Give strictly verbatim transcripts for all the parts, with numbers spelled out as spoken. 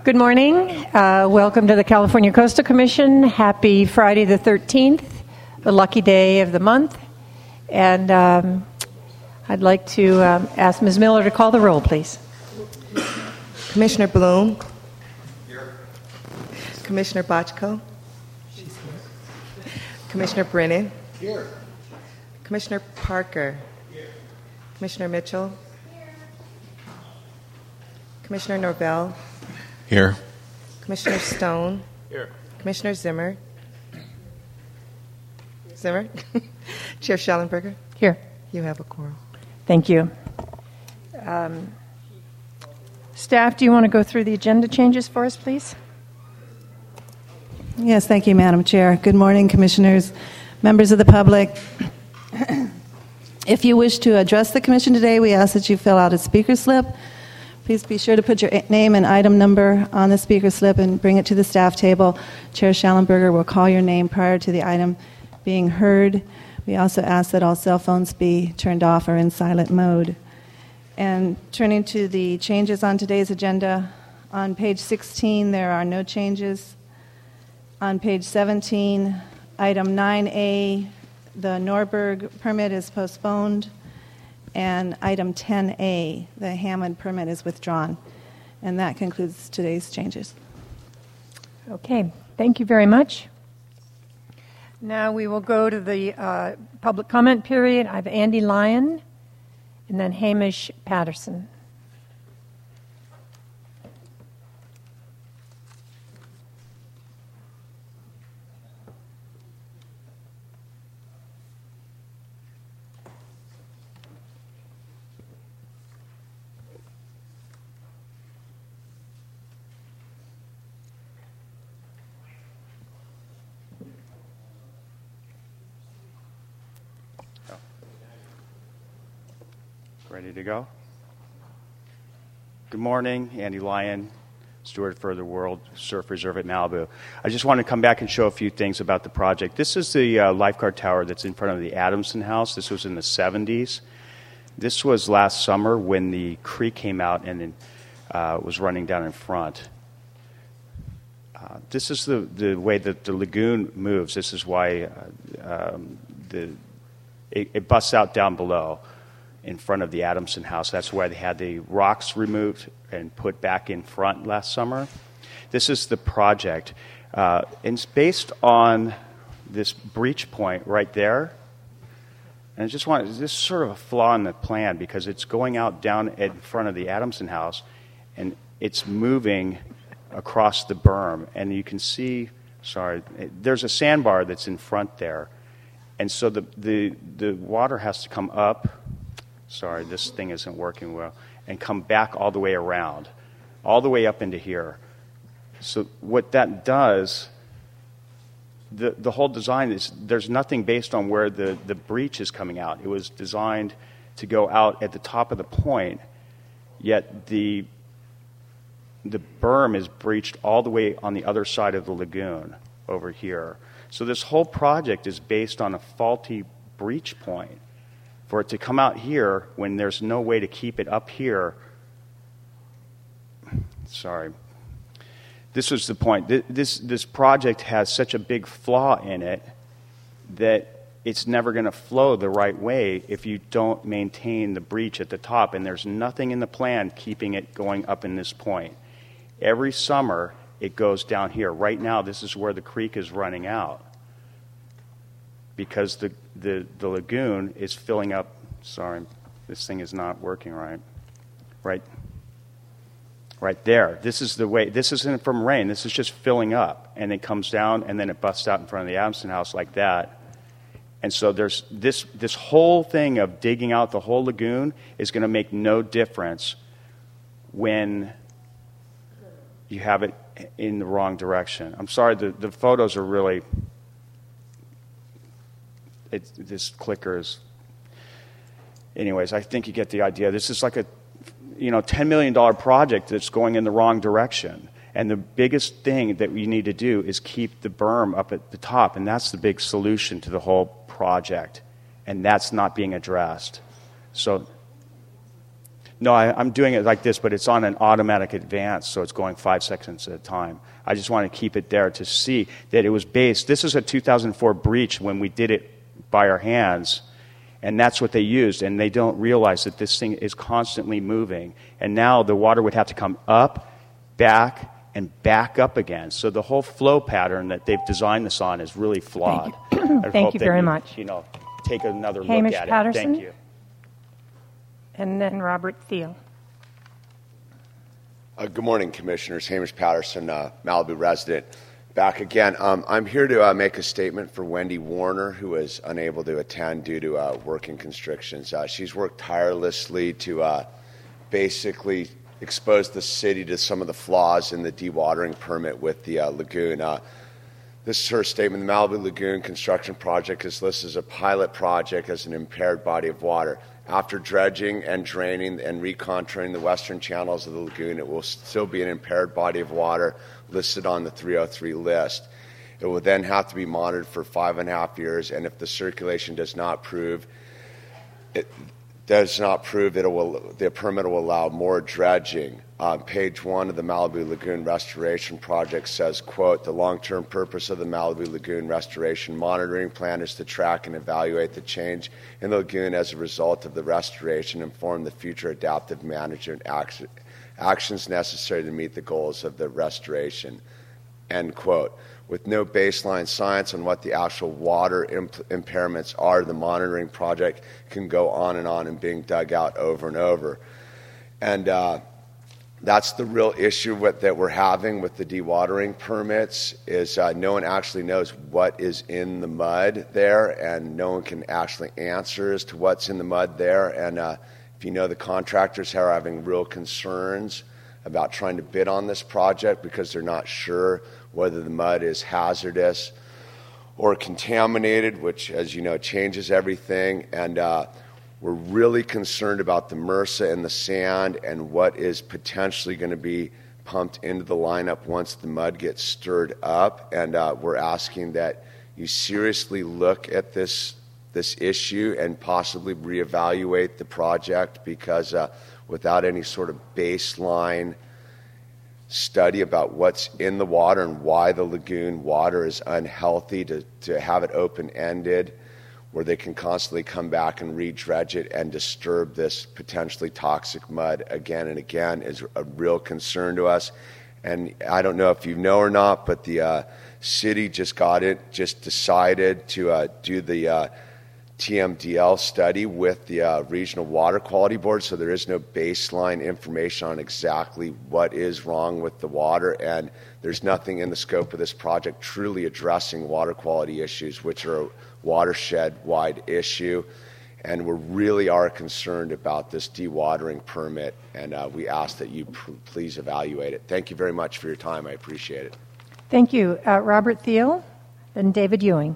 Good morning. Uh, welcome to the California Coastal Commission. Happy Friday the thirteenth, the lucky day of the month. And um, I'd like to um, ask Miz Miller to call the roll, please. Commissioner Bloom. Here. Commissioner Bochco. She's here. Commissioner Brennan. Here. Commissioner Parker. Here. Commissioner Mitchell. Here. Commissioner Norvell. Here. Commissioner Stone. Here. Commissioner Zimmer. Zimmer. Chair Schellenberger. Here. You have a quorum. Thank you. Um, staff, do you want to go through the agenda changes for us, please? Yes, thank you, Madam Chair. Good morning, Commissioners, members of the public. If you wish to address the Commission today, we ask that you fill out a speaker slip. Please be sure to put your name and item number on the speaker slip and bring it to the staff table. Chair Schellenberger will call your name prior to the item being heard. We also ask that all cell phones be turned off or in silent mode. And turning to the changes on today's agenda, on page sixteen there are no changes. On page seventeen, item nine A, the Norberg permit is postponed. And item ten A, the Hammond permit is withdrawn. And that concludes today's changes. Okay, thank you very much. Now we will go to the uh, public comment period. I have Andy Lyon and then Hamish Patterson. Ready to go? Good morning, Andy Lyon, steward for the World Surf Reserve at Malibu. I just want to come back and show a few things about the project. This is the uh, lifeguard tower that's in front of the Adamson House. This was in the seventies. This was last summer when the creek came out and uh, was running down in front. Uh, this is the, the way that the lagoon moves. This is why uh, um, the it, it busts out down below in front of the Adamson House. That's why they had the rocks removed and put back in front last summer. This is the project. Uh, and it's based on this breach point right there. And I just want, this is sort of a flaw in the plan because it's going out down in front of the Adamson House and it's moving across the berm. And you can see, sorry, there's a sandbar that's in front there. And so the, the, the water has to come up. Sorry, this thing isn't working well, and come back all the way around, all the way up into here. So what that does, the, the whole design is, there's nothing based on where the, the breach is coming out. It was designed to go out at the top of the point, yet the, the berm is breached all the way on the other side of the lagoon over here. So this whole project is based on a faulty breach point. For it to come out here when there's no way to keep it up here. Sorry. This was the point. This, this project has such a big flaw in it that it's never going to flow the right way if you don't maintain the breach at the top. And there's nothing in the plan keeping it going up in this point. Every summer, it goes down here. Right now, this is where the creek is running out. Because the, the, the lagoon is filling up. Sorry, this thing is not working right. Right, right there. This is the way. This isn't from rain. This is just filling up, and it comes down, and then it busts out in front of the Adamson House like that. And so there's this this whole thing of digging out the whole lagoon is going to make no difference when you have it in the wrong direction. I'm sorry. The the photos are really. It, this clicker is, anyways, I think you get the idea. This is like a, you know, ten million dollars project that's going in the wrong direction. And the biggest thing that we need to do is keep the berm up at the top, and that's the big solution to the whole project. And that's not being addressed. So No, I, I'm doing it like this, but it's on an automatic advance, so it's going five seconds at a time. I just want to keep it there to see that it was based. This is a two thousand four breach when we did it by our hands, and that's what they used, and they don't realize that this thing is constantly moving, and now the water would have to come up, back, and back up again. So the whole flow pattern that they've designed this on is really flawed. Thank you, Thank you very you, much. You know, take another Hamish look at Patterson. it. Thank you. And then Robert Thiel. Uh, good morning, Commissioners. Hamish Patterson, uh, Malibu resident. Back again. Um, I'm here to uh, make a statement for Wendy Warner, who is unable to attend due to uh, working constrictions. Uh, she's worked tirelessly to uh, basically expose the city to some of the flaws in the dewatering permit with the uh, lagoon. Uh, this is her statement. The Malibu Lagoon construction project is listed as a pilot project as an impaired body of water. After dredging and draining and recontouring the western channels of the lagoon, it will still be an impaired body of water listed on the three oh three list. It will then have to be monitored for five and a half years, and if the circulation does not prove it does not prove that it will, the permit will allow more dredging. Uh, page one of the Malibu Lagoon Restoration Project says, quote, the long-term purpose of the Malibu Lagoon Restoration Monitoring Plan is to track and evaluate the change in the lagoon as a result of the restoration and form the future adaptive management action, actions necessary to meet the goals of the restoration, end quote. With no baseline science on what the actual water imp- impairments are, the monitoring project can go on and on and being dug out over and over. And uh, that's the real issue with, that we're having with the dewatering permits is uh, no one actually knows what is in the mud there, and no one can actually answer as to what's in the mud there. And uh, if you know, the contractors are having real concerns about trying to bid on this project because they're not sure whether the mud is hazardous or contaminated, which, as you know, changes everything. And uh, we're really concerned about the MRSA and the sand and what is potentially going to be pumped into the lineup once the mud gets stirred up. And uh, we're asking that you seriously look at this this issue and possibly reevaluate the project, because uh, without any sort of baseline study about what's in the water and why the lagoon water is unhealthy, to, to have it open-ended where they can constantly come back and re-dredge it and disturb this potentially toxic mud again and again is a real concern to us. And I don't know if you know or not, but the uh, city just got it, just decided to uh, do the uh, T M D L study with the uh, Regional Water Quality Board, so there is no baseline information on exactly what is wrong with the water, and there's nothing in the scope of this project truly addressing water quality issues, which are a watershed-wide issue, and we really are concerned about this dewatering permit, and uh, we ask that you pr- please evaluate it. Thank you very much for your time. I appreciate it. Thank you. Uh, Robert Thiel, then David Ewing.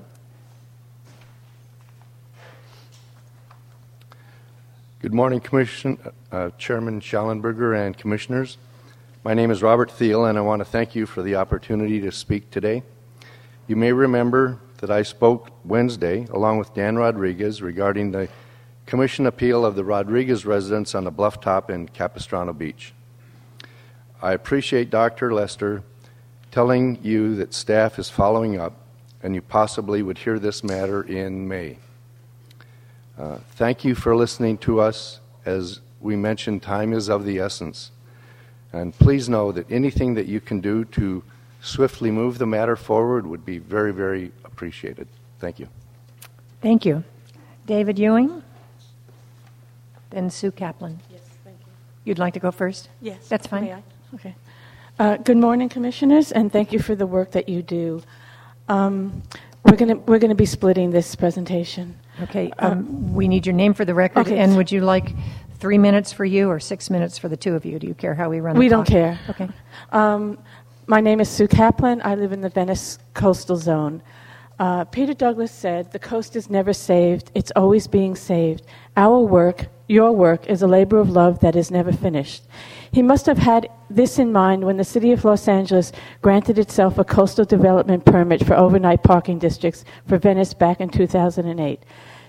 Good morning, Commission, uh, Chairman Schallenberger and Commissioners. My name is Robert Thiel, and I want to thank you for the opportunity to speak today. You may remember that I spoke Wednesday, along with Dan Rodriguez, regarding the Commission appeal of the Rodriguez residents on the bluff top in Capistrano Beach. I appreciate Doctor Lester telling you that staff is following up, and you possibly would hear this matter in May. Uh, thank you for listening to us. As we mentioned, time is of the essence. And please know that anything that you can do to swiftly move the matter forward would be very, very appreciated. Thank you. Thank you. David Ewing, then Sue Kaplan. Yes, thank you. You'd like to go first? Yes. That's fine. May I? Okay. Uh, good morning, Commissioners, and thank you for the work that you do. Um, we're going to we're going to be splitting this presentation. Okay. Um, we need your name for the record, okay. and would you like three minutes for you or six minutes for the two of you? Do you care how we run the We clock? don't care. Okay. Um, my name is Sue Kaplan. I live in the Venice coastal zone. Uh, Peter Douglas said, the coast is never saved. It's always being saved. Our work, your work, is a labor of love that is never finished. He must have had this in mind when the city of Los Angeles granted itself a coastal development permit for overnight parking districts for Venice back in two thousand eight.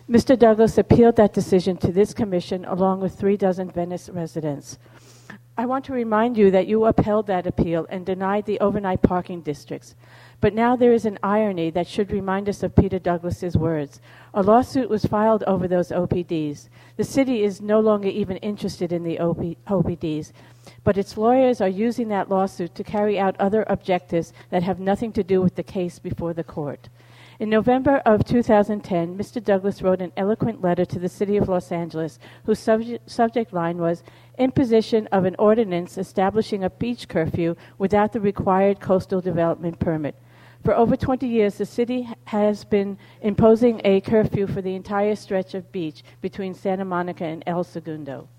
Mister Douglas appealed that decision to this commission along with three dozen Venice residents. I want to remind you that you upheld that appeal and denied the overnight parking districts. But now there is an irony that should remind us of Peter Douglas's words. A lawsuit was filed over those O P Ds. The city is no longer even interested in the O P Ds, but its lawyers are using that lawsuit to carry out other objectives that have nothing to do with the case before the court. In November of two thousand ten, Mister Douglas wrote an eloquent letter to the City of Los Angeles, whose subject, subject line was imposition of an ordinance establishing a beach curfew without the required coastal development permit. For over twenty years, the city has been imposing a curfew for the entire stretch of beach between Santa Monica and El Segundo.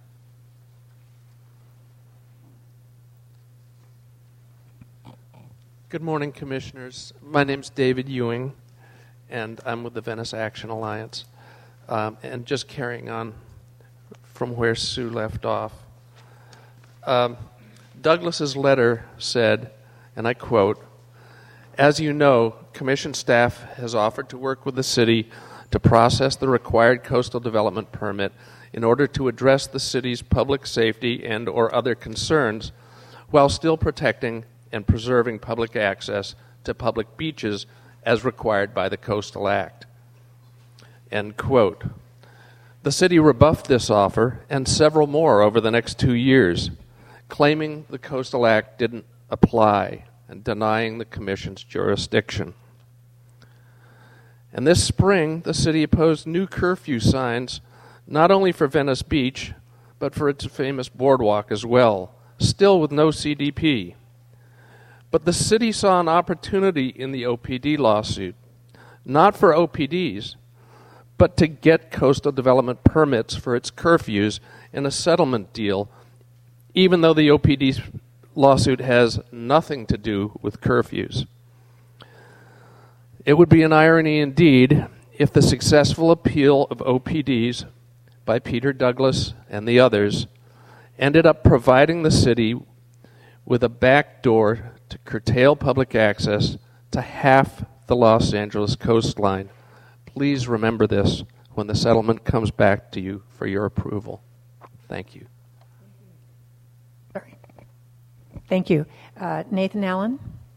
Good morning, Commissioners. My name's David Ewing, and I'm with the Venice Action Alliance. Um, and just carrying on from where Sue left off. Um, Douglas's letter said, and I quote, "As you know, Commission staff has offered to work with the city to process the required coastal development permit in order to address the city's public safety and or other concerns while still protecting and preserving public access to public beaches as required by the Coastal Act." End quote. The city rebuffed this offer and several more over the next two years, claiming the Coastal Act didn't apply and denying the Commission's jurisdiction. And this spring, the city opposed new curfew signs not only for Venice Beach, but for its famous boardwalk as well, still with no C D P. But the city saw an opportunity in the O P D lawsuit, not for O P Ds, but to get coastal development permits for its curfews in a settlement deal, even though the O P D lawsuit has nothing to do with curfews. It would be an irony indeed if the successful appeal of O P Ds by Peter Douglas and the others ended up providing the city with a backdoor to curtail public access to half the Los Angeles coastline. Please remember this when the settlement comes back to you for your approval. Thank you. Thank you. Uh, Nathan Allen?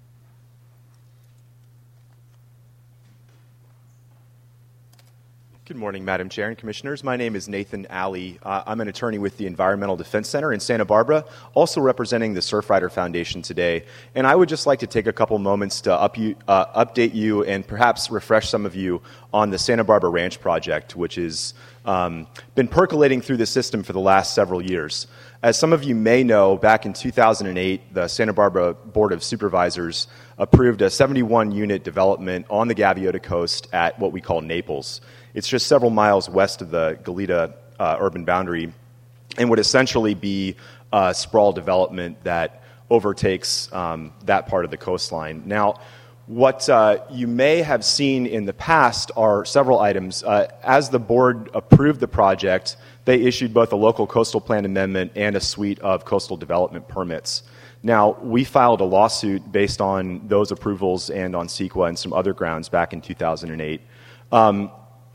Good morning, Madam Chair and Commissioners. My name is Nathan Alley. Uh, I'm an attorney with the Environmental Defense Center in Santa Barbara, also representing the Surfrider Foundation today. And I would just like to take a couple moments to up you, uh, update you and perhaps refresh some of you on the Santa Barbara Ranch project, which has um, been percolating through the system for the last several years. As some of you may know, back in two thousand eight, the Santa Barbara Board of Supervisors approved a seventy-one unit development on the Gaviota Coast at what we call Naples. It's just several miles west of the Goleta uh, urban boundary and would essentially be a sprawl development that overtakes um, that part of the coastline. Now, what uh, you may have seen in the past are several items. Uh, as the board approved the project, they issued both a local coastal plan amendment and a suite of coastal development permits. Now, we filed a lawsuit based on those approvals and on CEQA and some other grounds back in two thousand eight. Um,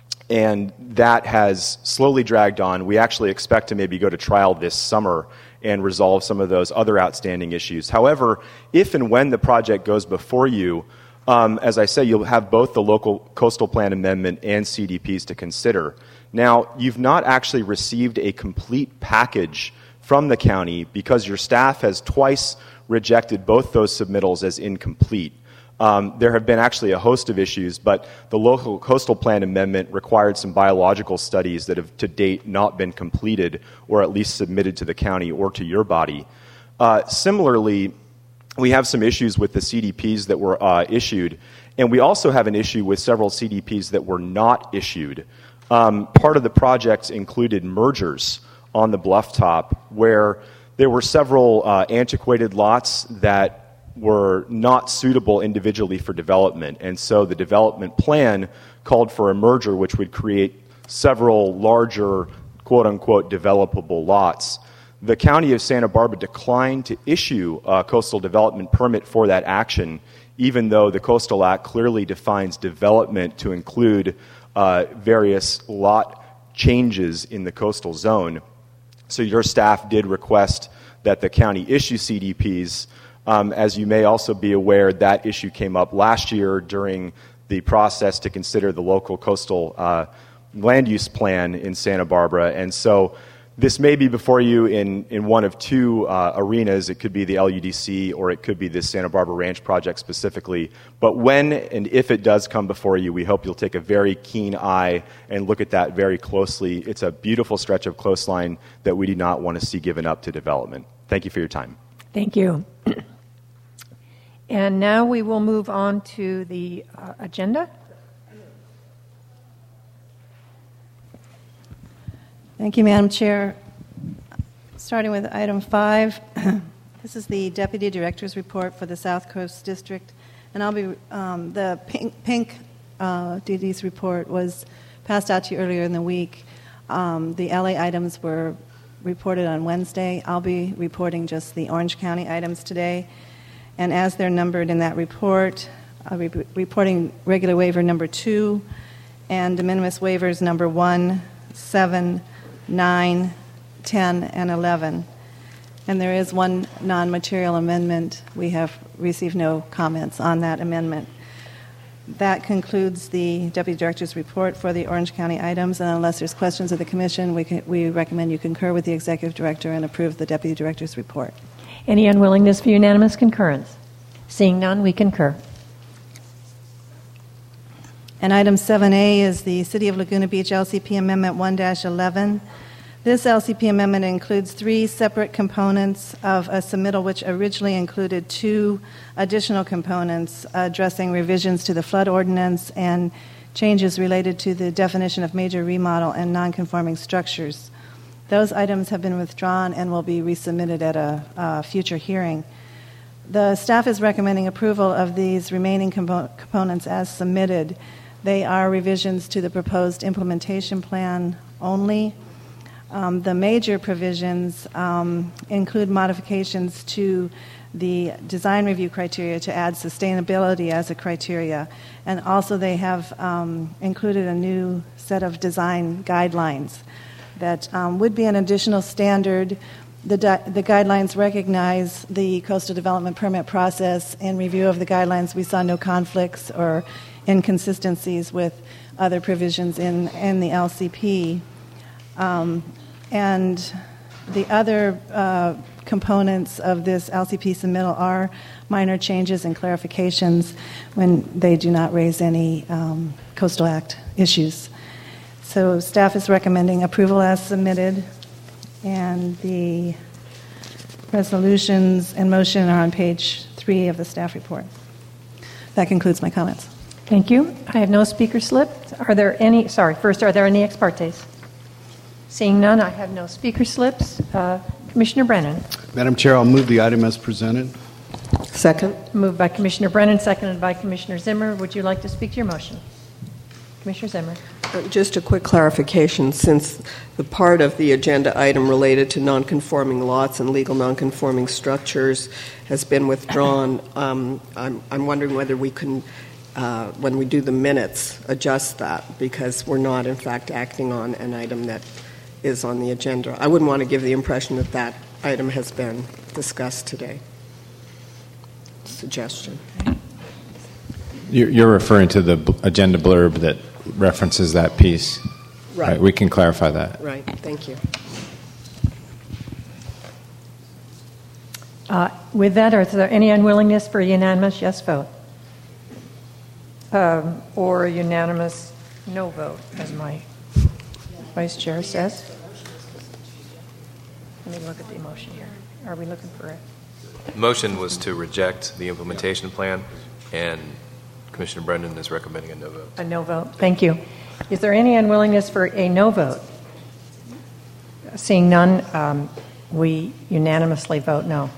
and that has slowly dragged on. We actually expect to maybe go to trial this summer and resolve some of those other outstanding issues. However, if and when the project goes before you, um, as I say, you'll have both the local coastal plan amendment and C D Ps to consider. Now, you've not actually received a complete package from the county because your staff has twice rejected both those submittals as incomplete. Um, there have been actually a host of issues, but the local coastal plan amendment required some biological studies that have to date not been completed or at least submitted to the county or to your body. Uh, similarly, we have some issues with the C D Ps that were uh, issued, and we also have an issue with several C D Ps that were not issued. Um, part of the project included mergers on the bluff top where there were several uh, antiquated lots that were not suitable individually for development. And so the development plan called for a merger which would create several larger, quote-unquote, developable lots. The County of Santa Barbara declined to issue a coastal development permit for that action, even though the Coastal Act clearly defines development to include uh, various lot changes in the coastal zone. So your staff did request that the county issue C D Ps. Um, as you may also be aware, that issue came up last year during the process to consider the local coastal uh, land use plan in Santa Barbara. And so this may be before you in, in one of two uh, arenas. It could be the L U D C or it could be the Santa Barbara Ranch project specifically. But when and if it does come before you, we hope you'll take a very keen eye and look at that very closely. It's a beautiful stretch of coastline that we do not want to see given up to development. Thank you for your time. Thank you. And now we will move on to the uh, agenda. Thank you, Madam Chair. Starting with item five, this is the Deputy Director's Report for the South Coast District. And I'll be, um, the pink, pink uh, D D's report was passed out to you earlier in the week. Um, the L A items were reported on Wednesday. I'll be reporting just the Orange County items today. And as they're numbered in that report, I'll be reporting regular waiver number two and de minimis waivers number one, seven, nine, ten, and eleven. And there is one non-material amendment. We have received no comments on that amendment. That concludes the Deputy Director's report for the Orange County items. And unless there's questions of the Commission, we, can, we recommend you concur with the Executive Director and approve the Deputy Director's report. Any unwillingness for unanimous concurrence? Seeing none, we concur. And item seven A is the City of Laguna Beach L C P Amendment one dash eleven. This L C P amendment includes three separate components of a submittal which originally included two additional components addressing revisions to the flood ordinance and changes related to the definition of major remodel and nonconforming structures. Those items have been withdrawn and will be resubmitted at a, a future hearing. The staff is recommending approval of these remaining compo- components as submitted. They are revisions to the proposed implementation plan only. Um, the major provisions um, include modifications to the design review criteria to add sustainability as a criteria. And also they have um, included a new set of design guidelines that um, would be an additional standard. The, di- the guidelines recognize the coastal development permit process. In review of the guidelines, we saw no conflicts or inconsistencies with other provisions in, in the L C P. Um, and the other uh, components of this L C P submittal are minor changes and clarifications when they do not raise any um, Coastal Act issues. So staff is recommending approval as submitted, and the resolutions and motion are on page three of the staff report. That concludes my comments. Thank you. I have no speaker slips. Are there any, sorry, first, are there any ex partes? Seeing none, I have no speaker slips. Uh, Commissioner Brennan. Madam Chair, I'll move the item as presented. Second. Moved by Commissioner Brennan, seconded by Commissioner Zimmer. Would you like to speak to your motion? Commissioner Zimmer. Just a quick clarification, since the part of the agenda item related to nonconforming lots and legal nonconforming structures has been withdrawn, um, I'm, I'm wondering whether we can, uh, when we do the minutes, adjust that, because we're not, in fact, acting on an item that is on the agenda. I wouldn't want to give the impression that that item has been discussed today. Suggestion. You're referring to the agenda blurb that references that piece. Right. Right. We can clarify that. Right. Thank you. Uh, with that, is there any unwillingness for a unanimous yes vote? Um, or a unanimous no vote, as my vice chair says? Let me look at the motion here. Are we looking for it? Motion was to reject the implementation plan, and Commissioner Brendan is recommending a no vote. A no vote. Thank you. Is there any unwillingness for a no vote? Seeing none, um, we unanimously vote no.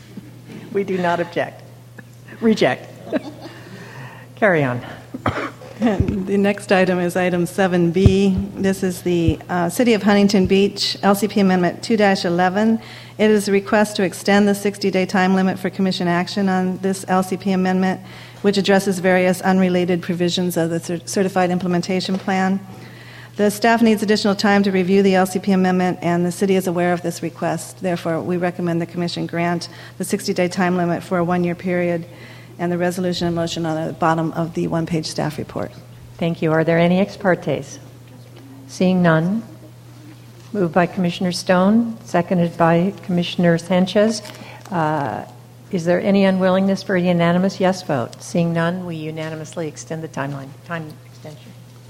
We do not object. Reject. Carry on. And the next item is item seven B. This is the uh, City of Huntington Beach L C P Amendment two dash eleven. It is a request to extend the sixty-day time limit for Commission action on this L C P amendment, which addresses various unrelated provisions of the cer- Certified Implementation Plan. The staff needs additional time to review the L C P amendment, and the City is aware of this request. Therefore, we recommend the Commission grant the sixty-day time limit for a one-year period, and the resolution and motion on the bottom of the one-page staff report. Thank you. Are there any ex partes? Seeing none. Moved by Commissioner Stone, seconded by Commissioner Sanchez. Uh, is there any unwillingness for a unanimous yes vote? Seeing none, we unanimously extend the timeline. Time extension.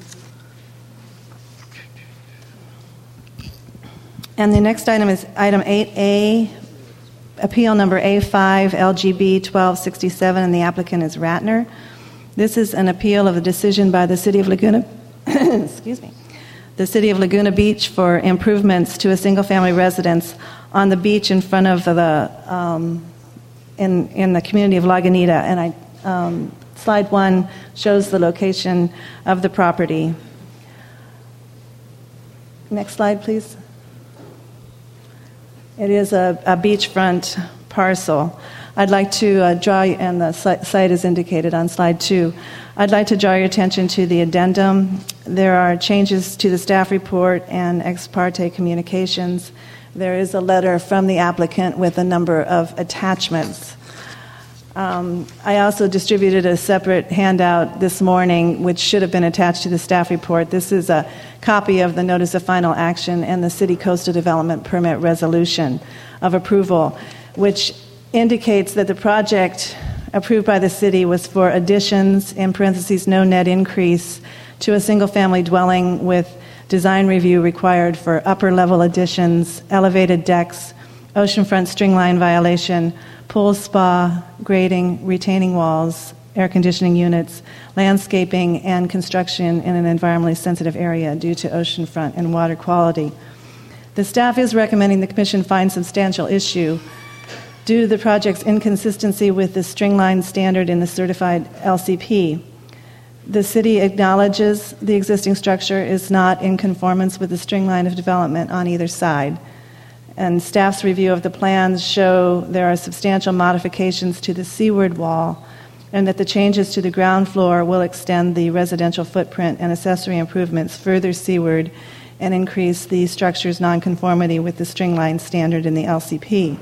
And the next item is item eight A, appeal number A five, L G B twelve sixty-seven, and the applicant is Ratner. This is an appeal of a decision by the City of Laguna, excuse me, the City of Laguna Beach for improvements to a single-family residence on the beach in front of the, um, in, in the community of Lagunita. And I, um, slide one shows the location of the property. Next slide, please. It is a, a beachfront parcel. I'd like to uh, draw, and the site is indicated on slide two. I'd like to draw your attention to the addendum. There are changes to the staff report and ex parte communications. There is a letter from the applicant with a number of attachments. Um, I also distributed a separate handout this morning, which should have been attached to the staff report. This is a copy of the Notice of Final Action and the City Coastal Development Permit Resolution of Approval, which indicates that the project approved by the city was for additions, in parentheses, no net increase, to a single-family dwelling with design review required for upper-level additions, elevated decks, oceanfront stringline violation, pool spa, grading, retaining walls, air conditioning units, landscaping, and construction in an environmentally sensitive area due to oceanfront and water quality. The staff is recommending the Commission find substantial issue due to the project's inconsistency with the stringline standard in the certified L C P. The city acknowledges the existing structure is not in conformance with the stringline of development on either side. And staff's review of the plans show there are substantial modifications to the seaward wall, and that the changes to the ground floor will extend the residential footprint and accessory improvements further seaward and increase the structure's nonconformity with the stringline standard in the L C P.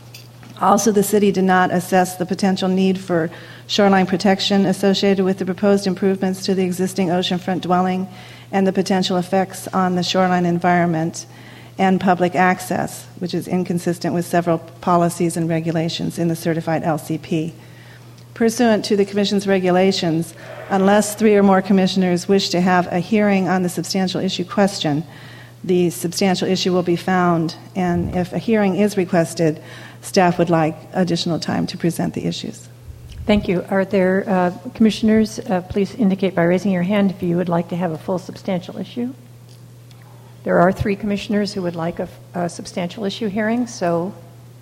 Also, the city did not assess the potential need for shoreline protection associated with the proposed improvements to the existing oceanfront dwelling and the potential effects on the shoreline environment and public access, which is inconsistent with several policies and regulations in the certified L C P. Pursuant to the Commission's regulations, unless three or more commissioners wish to have a hearing on the substantial issue question, the substantial issue will be found, and if a hearing is requested, staff would like additional time to present the issues. Thank you. Are there uh, commissioners, uh, please indicate by raising your hand if you would like to have a full substantial issue. There are three commissioners who would like a, a substantial issue hearing, so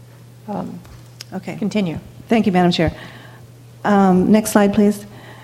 um, okay. Continue. Thank you, Madam Chair. Um, next slide, please.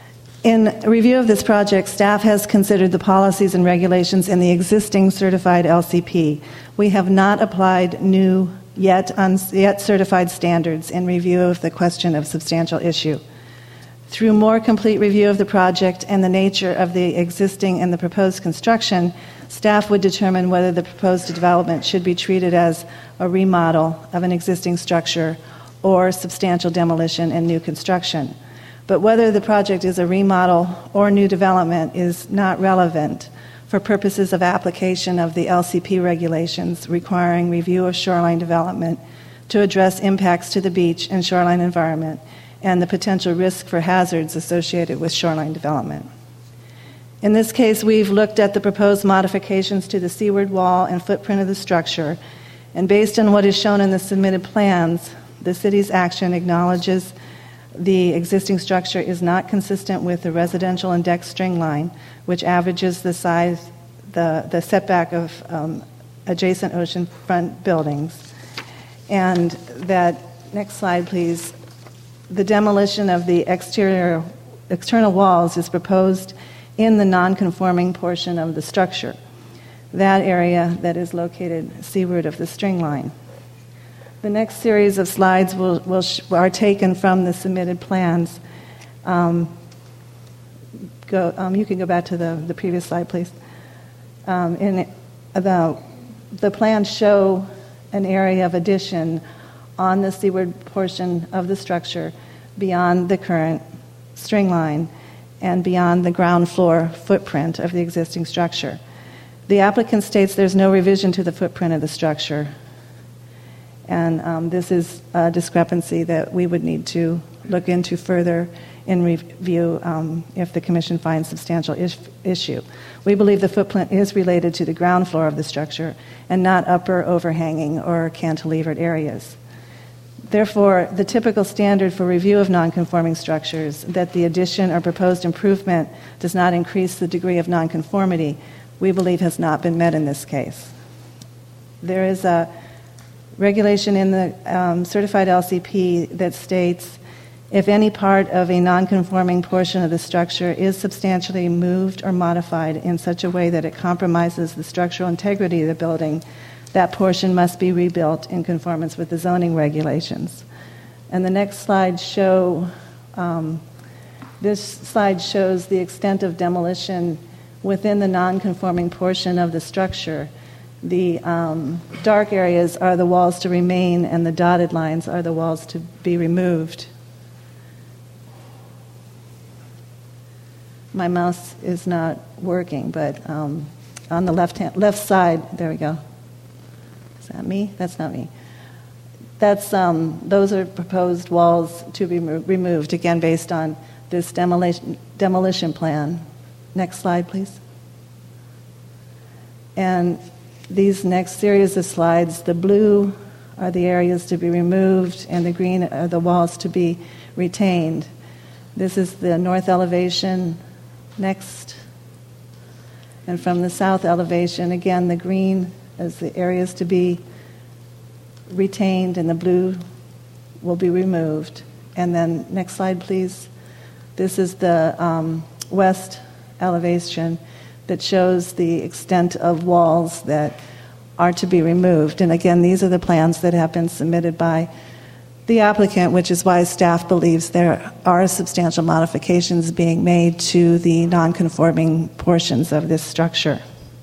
In review of this project, staff has considered the policies and regulations in the existing certified L C P. We have not applied new, yet, un- yet certified standards in review of the question of substantial issue. Through more complete review of the project and the nature of the existing and the proposed construction, staff would determine whether the proposed development should be treated as a remodel of an existing structure or substantial demolition and new construction. But whether the project is a remodel or new development is not relevant for purposes of application of the L C P regulations requiring review of shoreline development to address impacts to the beach and shoreline environment and the potential risk for hazards associated with shoreline development. In this case, we've looked at the proposed modifications to the seaward wall and footprint of the structure, and based on what is shown in the submitted plans, the city's action acknowledges the existing structure is not consistent with the residential and deck string line, which averages the size, the, the setback of um, adjacent oceanfront buildings. And that, next slide please, the demolition of the exterior, external walls is proposed in the non-conforming portion of the structure, that area that is located seaward of the string line. The next series of slides will, will sh- are taken from the submitted plans. Um, go, um, you can go back to the, the previous slide, please. Um, in it, the, the plans show an area of addition on the seaward portion of the structure beyond the current string line and beyond the ground floor footprint of the existing structure. The applicant states there's no revision to the footprint of the structure, and um, this is a discrepancy that we would need to look into further in review um, if the Commission finds substantial is- issue. We believe the footprint is related to the ground floor of the structure and not upper overhanging or cantilevered areas. Therefore, the typical standard for review of nonconforming structures, that the addition or proposed improvement does not increase the degree of nonconformity, we believe has not been met in this case. There is a regulation in the um, certified L C P that states if any part of a nonconforming portion of the structure is substantially moved or modified in such a way that it compromises the structural integrity of the building, that portion must be rebuilt in conformance with the zoning regulations. And the next slide show, um, this slide shows the extent of demolition within the non-conforming portion of the structure. The um, dark areas are the walls to remain, and the dotted lines are the walls to be removed. My mouse is not working, but um, on the left hand, left side, there we go. Is that me? That's not me. That's um, those are proposed walls to be remo- removed, again based on this demolition demolition plan. Next slide, please. And these next series of slides, the blue are the areas to be removed, and the green are the walls to be retained. This is the north elevation. Next. And from the south elevation, again, the green is the areas to be retained, and the blue will be removed. And then, next slide, please. This is the um, west elevation that shows the extent of walls that are to be removed. And again, these are the plans that have been submitted by the applicant, which is why staff believes there are substantial modifications being made to the non-conforming portions of this structure.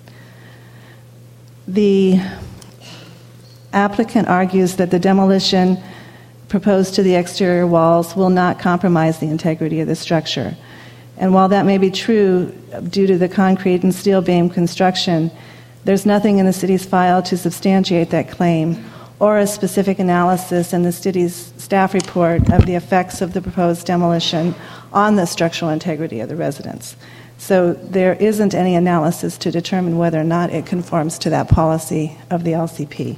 The applicant argues that the demolition proposed to the exterior walls will not compromise the integrity of the structure. And while that may be true due to the concrete and steel beam construction, there's nothing in the city's file to substantiate that claim or a specific analysis in the city's staff report of the effects of the proposed demolition on the structural integrity of the residents. So there isn't any analysis to determine whether or not it conforms to that policy of the L C P.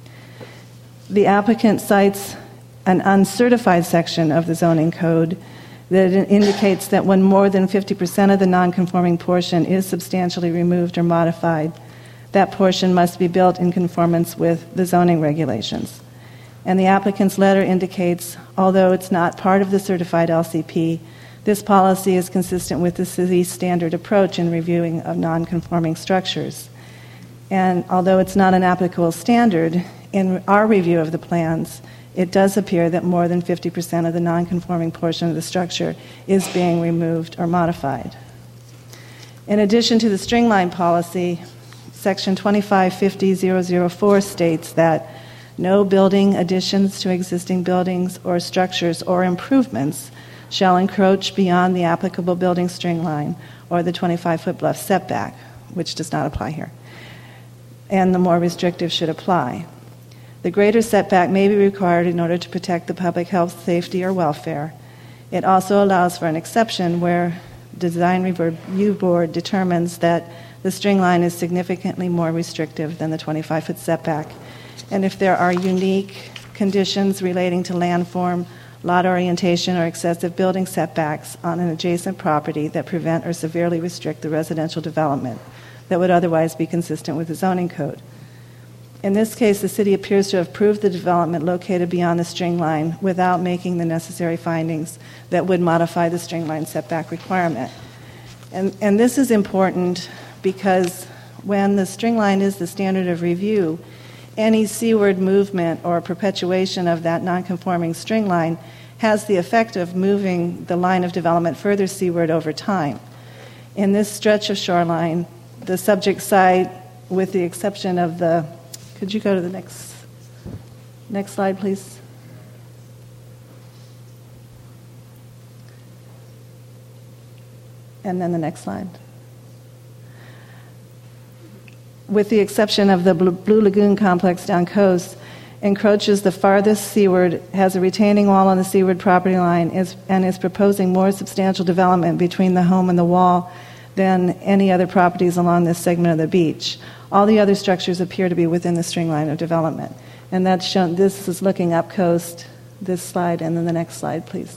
The applicant cites an uncertified section of the zoning code that indicates that when more than fifty percent of the nonconforming portion is substantially removed or modified, that portion must be built in conformance with the zoning regulations. And the applicant's letter indicates, although it's not part of the certified L C P, this policy is consistent with the city's standard approach in reviewing of nonconforming structures. And although it's not an applicable standard, in our review of the plans, it does appear that more than fifty percent of the nonconforming portion of the structure is being removed or modified. In addition to the stringline policy, Section twenty-five fifty dash zero zero four states that no building additions to existing buildings or structures or improvements shall encroach beyond the applicable building stringline or the twenty-five foot bluff setback, which does not apply here. And the more restrictive should apply. The greater setback may be required in order to protect the public health, safety, or welfare. It also allows for an exception where Design Review Board determines that the string line is significantly more restrictive than the twenty-five foot setback. And if there are unique conditions relating to landform, lot orientation, or excessive building setbacks on an adjacent property that prevent or severely restrict the residential development that would otherwise be consistent with the zoning code. In this case, the city appears to have proved the development located beyond the string line without making the necessary findings that would modify the string line setback requirement. And, and this is important because when the string line is the standard of review, any seaward movement or perpetuation of that nonconforming string line has the effect of moving the line of development further seaward over time. In this stretch of shoreline, the subject side, with the exception of the, could you go to the next, next slide, please? And then the next slide. With the exception of the Blue Lagoon complex down coast, encroaches the farthest seaward, has a retaining wall on the seaward property line, is, and is proposing more substantial development between the home and the wall than any other properties along this segment of the beach. All the other structures appear to be within the string line of development. And that's shown, this is looking up coast, this slide, and then the next slide, please.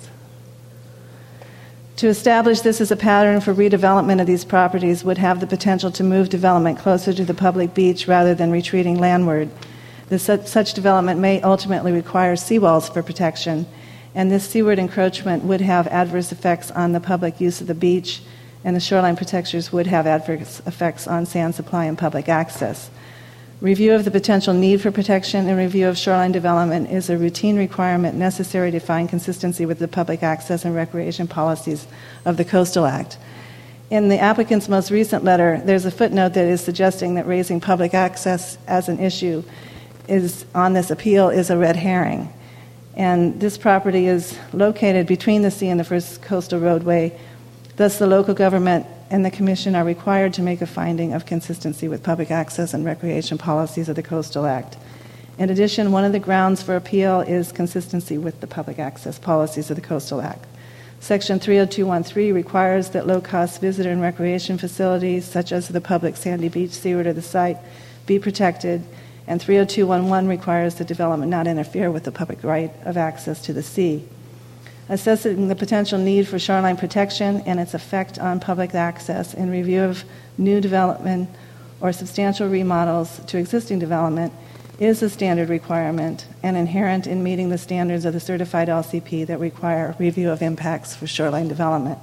To establish this as a pattern for redevelopment of these properties would have the potential to move development closer to the public beach rather than retreating landward. This, such development may ultimately require seawalls for protection, and this seaward encroachment would have adverse effects on the public use of the beach, and the shoreline protectors would have adverse effects on sand supply and public access. Review of the potential need for protection and review of shoreline development is a routine requirement necessary to find consistency with the public access and recreation policies of the Coastal Act. In the applicant's most recent letter, there's a footnote that is suggesting that raising public access as an issue is on this appeal is a red herring. And this property is located between the sea and the first coastal roadway. Thus, the local government and the Commission are required to make a finding of consistency with public access and recreation policies of the Coastal Act. In addition, one of the grounds for appeal is consistency with the public access policies of the Coastal Act. Section three oh two one three requires that low-cost visitor and recreation facilities, such as the public sandy beach seaward of the site, be protected, and three oh two one one requires that development not interfere with the public right of access to the sea. Assessing the potential need for shoreline protection and its effect on public access in review of new development or substantial remodels to existing development is a standard requirement and inherent in meeting the standards of the certified L C P that require review of impacts for shoreline development.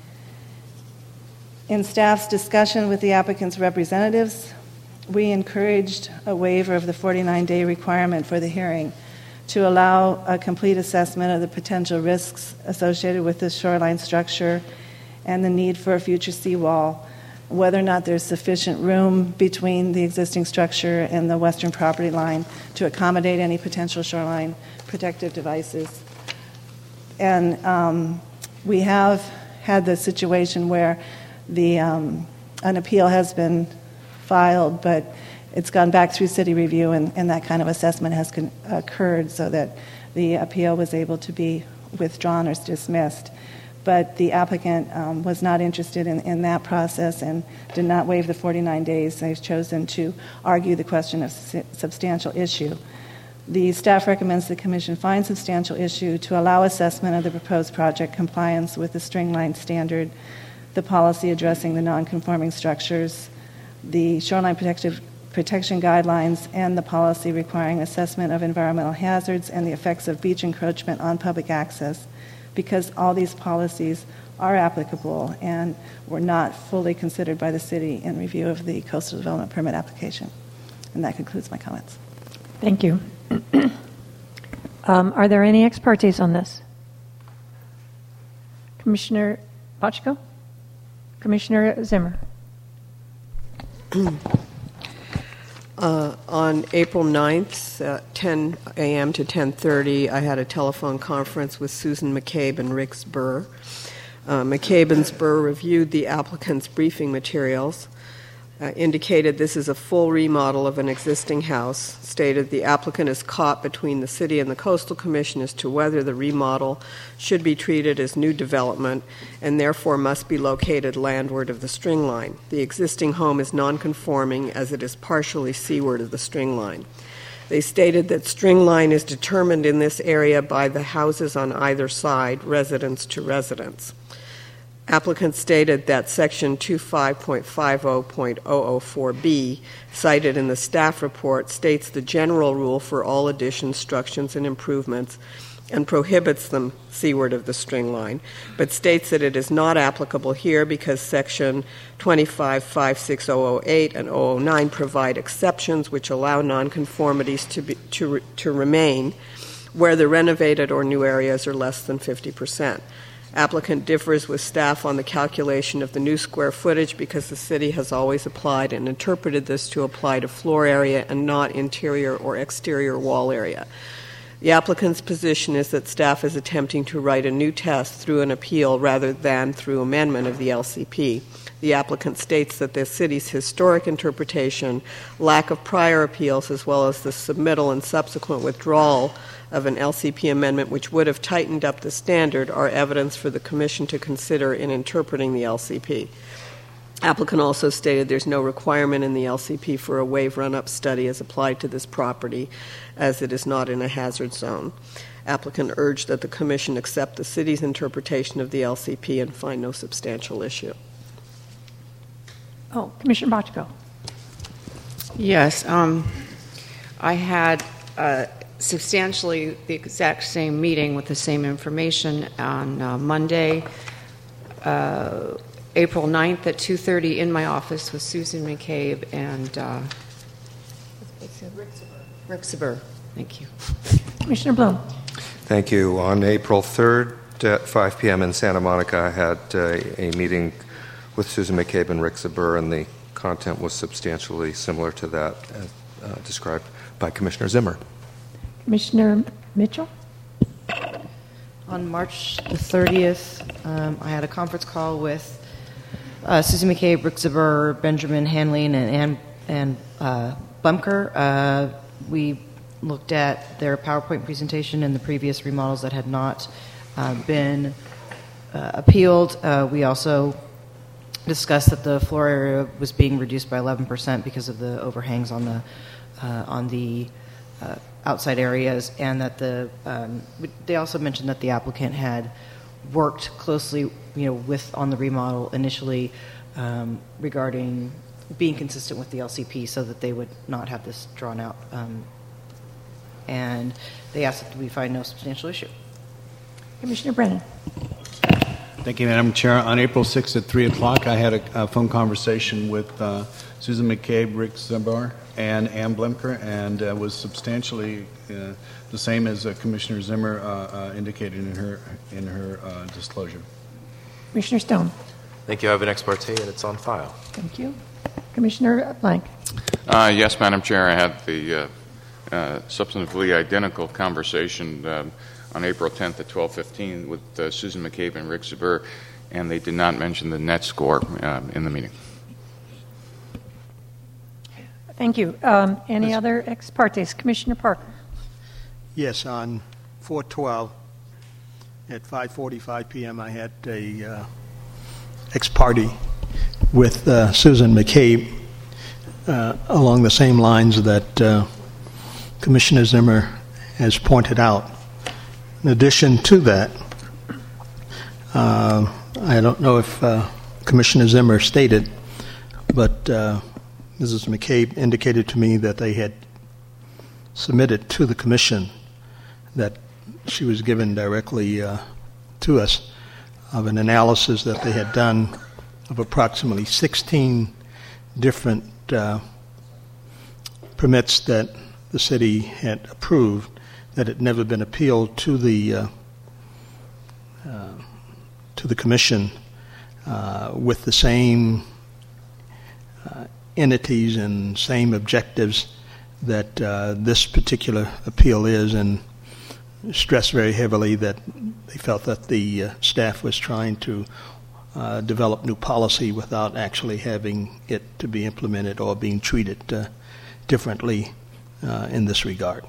In staff's discussion with the applicant's representatives, we encouraged a waiver of the forty-nine day requirement for the hearing to allow a complete assessment of the potential risks associated with this shoreline structure and the need for a future seawall, whether or not there's sufficient room between the existing structure and the western property line to accommodate any potential shoreline protective devices. And um, we have had the situation where the um, an appeal has been filed, but it's gone back through city review, and, and that kind of assessment has con- occurred so that the appeal was able to be withdrawn or dismissed. But the applicant um, was not interested in, in that process and did not waive the forty-nine days. They've chosen to argue the question of su- substantial issue. The staff recommends the Commission find substantial issue to allow assessment of the proposed project compliance with the string line standard, the policy addressing the non-conforming structures, the shoreline protective protection guidelines, and the policy requiring assessment of environmental hazards and the effects of beach encroachment on public access, because all these policies are applicable and were not fully considered by the city in review of the coastal development permit application. And that concludes my comments. Thank you. um, are there any ex partes on this? Commissioner Bochco? Commissioner Zimmer? Uh, on April ninth, uh, ten a.m. to ten thirty, I had a telephone conference with Susan McCabe and Rick Burr. Uh, McCabe and Burr reviewed the applicant's briefing materials, uh, indicated this is a full remodel of an existing house, stated the applicant is caught between the city and the Coastal Commission as to whether the remodel should be treated as new development and therefore must be located landward of the string line. The existing home is non-conforming as it is partially seaward of the string line. They stated that string line is determined in this area by the houses on either side, residence to residence. Applicant stated that Section twenty-five point fifty point zero zero four B, cited in the staff report, states the general rule for all additions, structures, and improvements and prohibits them seaward of the string line, but states that it is not applicable here because Section twenty-five fifty-six thousand eight and thousand nine provide exceptions which allow nonconformities to, be, to, to remain where the renovated or new areas are less than fifty percent. Applicant differs with staff on the calculation of the new square footage because the city has always applied and interpreted this to apply to floor area and not interior or exterior wall area. The applicant's position is that staff is attempting to write a new test through an appeal rather than through amendment of the L C P. The applicant states that the city's historic interpretation, lack of prior appeals, as well as the submittal and subsequent withdrawal of an L C P amendment which would have tightened up the standard are evidence for the Commission to consider in interpreting the L C P. Applicant also stated there's no requirement in the L C P for a wave run-up study as applied to this property, as it is not in a hazard zone. Applicant urged that the Commission accept the city's interpretation of the L C P and find no substantial issue. Oh, Commissioner Bochco. Yes, um, I had uh, substantially the exact same meeting with the same information on uh, Monday, uh, April ninth at two thirty in my office with Susan McCabe and uh, Rick Saber. Thank you. Commissioner Bloom. Thank you. On April third at five p.m. in Santa Monica, I had uh, a meeting with Susan McCabe and Rick Saber, and the content was substantially similar to that uh, uh, described by Commissioner Zimmer. Commissioner Mitchell? On March the thirtieth, um, I had a conference call with uh, Susan McCabe, Rick Zaber, Benjamin Hanley, and Ann and uh, Blumker. Uh, we looked at their PowerPoint presentation and the previous remodels that had not uh, been uh, appealed. Uh, we also discussed that the floor area was being reduced by eleven percent because of the overhangs on the uh, on the uh, outside areas, and that the um, they also mentioned that the applicant had worked closely, you know, with on the remodel initially um, regarding being consistent with the L C P, so that they would not have this drawn out. Um, and they asked that we find no substantial issue. Commissioner Brennan. Thank you, Madam Chair. On April sixth at three o'clock, I had a, a phone conversation with uh, Susan McCabe, Rick Zabar, and Ann Blemker, and uh, was substantially uh, the same as uh, Commissioner Zimmer uh, uh, indicated in her in her uh, disclosure. Commissioner Stone. Thank you. I have an ex parte, and it's on file. Thank you. Commissioner Blank. Uh, yes, Madam Chair. I had the uh, uh, substantively identical conversation um, on April tenth at twelve fifteen with uh, Susan McCabe and Rick Zaber, and they did not mention the net score uh, in the meeting. Thank you. Um, any yes. other ex partes? Commissioner Parker. Yes, on four twelve at five forty-five p.m. I had a uh, ex parte with uh, Susan McCabe uh, along the same lines that uh, Commissioner Zimmer has pointed out. In addition to that, uh, I don't know if uh, Commissioner Zimmer stated, but uh, Missus McCabe indicated to me that they had submitted to the Commission that she was given directly uh, to us of an analysis that they had done of approximately sixteen different uh, permits that the city had approved that had never been appealed to the uh, uh, to the Commission uh, with the same uh, entities and same objectives that uh, this particular appeal is, and stressed very heavily that they felt that the uh, staff was trying to uh, develop new policy without actually having it to be implemented or being treated uh, differently uh, in this regard.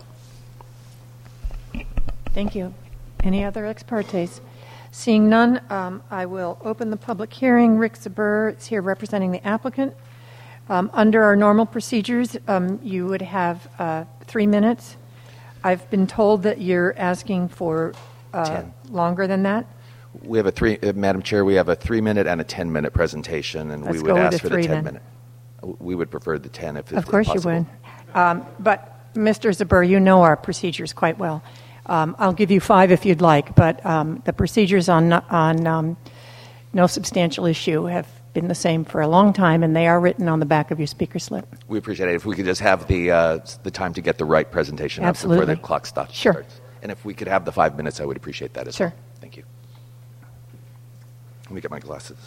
Thank you. Any other ex partes? Seeing none, um, I will open the public hearing. Rick Zaber is here representing the applicant. Um, under our normal procedures, um, you would have uh, three minutes. I've been told that you're asking for uh, longer than that. We have a three, uh, Madam Chair, we have a three-minute and a ten-minute presentation, and Let's we would ask the for the ten then. minute. We would prefer the ten if it's Of course possible. you would. Um, but, Mister Zaber, you know our procedures quite well. Um, I'll give you five if you'd like, but um, the procedures on, on um, no substantial issue have been the same for a long time, and they are written on the back of your speaker slip. We appreciate it. If we could just have the uh, the time to get the right presentation up Absolutely. before the clock stops. Sure. starts. And if we could have the five minutes, I would appreciate that as Sure. well. Thank you. Let me get my glasses.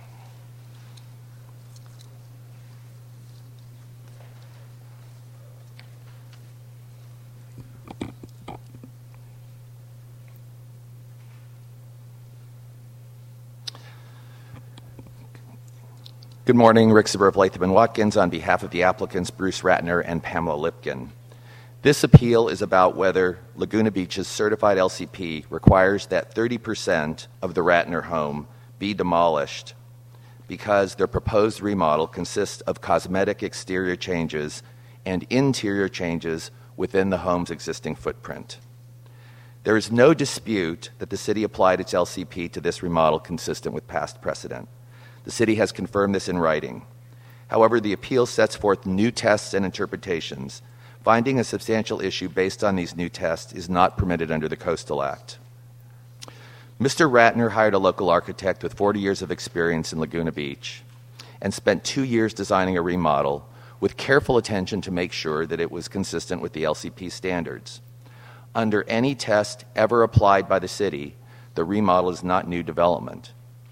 Good morning, Rick Saber of Latham and Watkins on behalf of the applicants Bruce Ratner and Pamela Lipkin. This appeal is about whether Laguna Beach's certified L C P requires that thirty percent of the Ratner home be demolished because their proposed remodel consists of cosmetic exterior changes and interior changes within the home's existing footprint. There is no dispute that the city applied its L C P to this remodel consistent with past precedent. The city has confirmed this in writing. However, the appeal sets forth new tests and interpretations. Finding a substantial issue based on these new tests is not permitted under the Coastal Act. Mister Ratner hired a local architect with forty years of experience in Laguna Beach and spent two years designing a remodel with careful attention to make sure that it was consistent with the L C P standards. Under any test ever applied by the city, the remodel is not new development.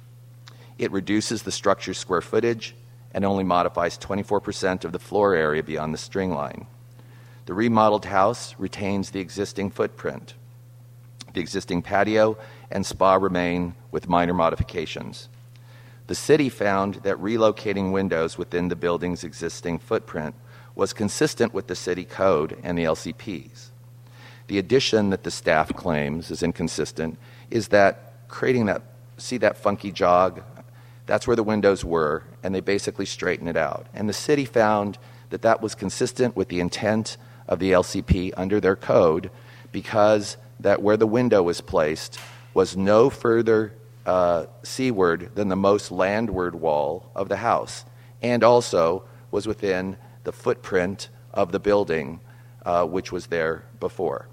It reduces the structure's square footage and only modifies twenty-four percent of the floor area beyond the string line. The remodeled house retains the existing footprint. The existing patio and spa remain with minor modifications. The city found that relocating windows within the building's existing footprint was consistent with the city code and the L C Ps. The addition that the staff claims is inconsistent is that creating that, see that funky jog? That's where the windows were, and they basically straightened it out. And the city found that that was consistent with the intent of the L C P under their code because that where the window was placed was no further uh, seaward than the most landward wall of the house, and also was within the footprint of the building uh, which was there before.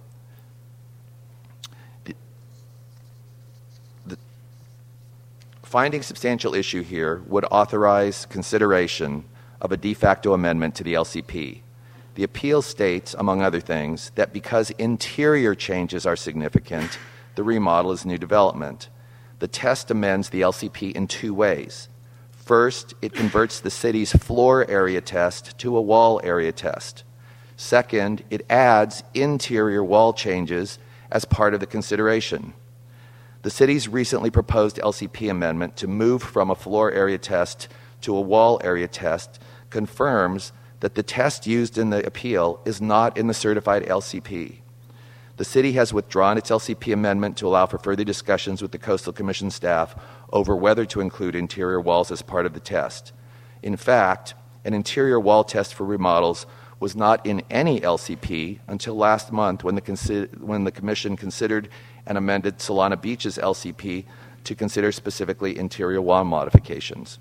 Finding substantial issue here would authorize consideration of a de facto amendment to the L C P. The appeal states, among other things, that because interior changes are significant, the remodel is new development. The test amends the L C P in two ways. First, it converts the city's floor area test to a wall area test. Second, it adds interior wall changes as part of the consideration. The city's recently proposed L C P amendment to move from a floor area test to a wall area test confirms that the test used in the appeal is not in the certified L C P. The city has withdrawn its L C P amendment to allow for further discussions with the Coastal Commission staff over whether to include interior walls as part of the test. In fact, an interior wall test for remodels was not in any L C P until last month when the, consi- when the Commission considered and amended Solana Beach's L C P to consider specifically interior wall modifications.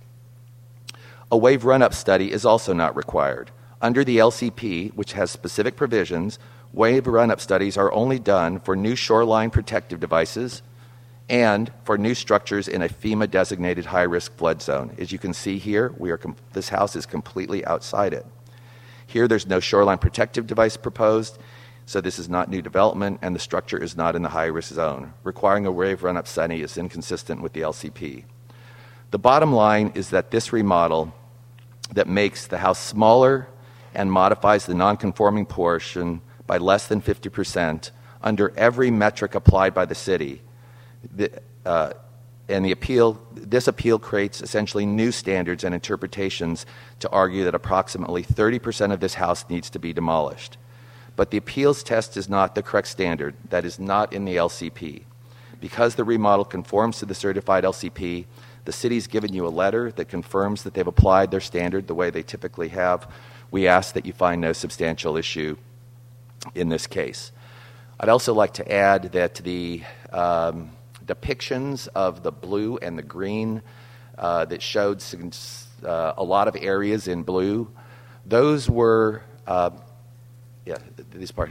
A wave run-up study is also not required. Under the L C P, which has specific provisions, wave run-up studies are only done for new shoreline protective devices and for new structures in a FEMA-designated high-risk flood zone. As you can see here, we are com- this house is completely outside it. Here, there's no shoreline protective device proposed, so this is not new development, and the structure is not in the high-risk zone. Requiring a wave run-up study is inconsistent with the L C P. The bottom line is that this remodel that makes the house smaller and modifies the non-conforming portion by less than fifty percent under every metric applied by the city. The, uh, and the appeal, this appeal creates essentially new standards and interpretations to argue that approximately thirty percent of this house needs to be demolished. But the appeals test is not the correct standard. That is not in the L C P. Because the remodel conforms to the certified L C P, the city's given you a letter that confirms that they've applied their standard the way they typically have. We ask that you find no substantial issue in this case. I'd also like to add that the um, depictions of the blue and the green uh, that showed uh, a lot of areas in blue, those were, uh, yeah, this part here,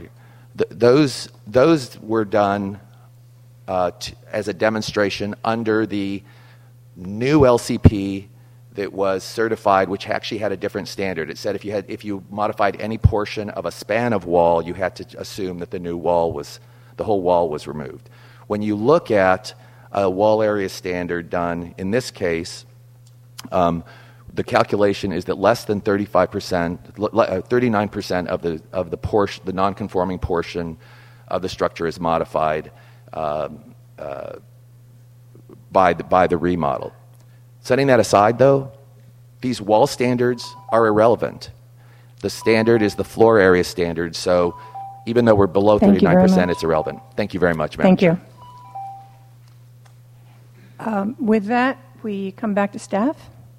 th- those, those were done uh, t- as a demonstration under the new L C P that was certified, which actually had a different standard. It said if you had, if you modified any portion of a span of wall, you had to assume that the new wall was, the whole wall was removed. When you look at a wall area standard done in this case, um, the calculation is that less than thirty-five percent, thirty-nine percent of the of the portion, the non-conforming portion of the structure is modified um, uh, by the by the remodel. Setting that aside, though, these wall standards are irrelevant. The standard is the floor area standard, so even though we're below thirty-nine percent, it's irrelevant. Thank you very much, Madam Thank Chair. you. Um, with that, we come back to staff.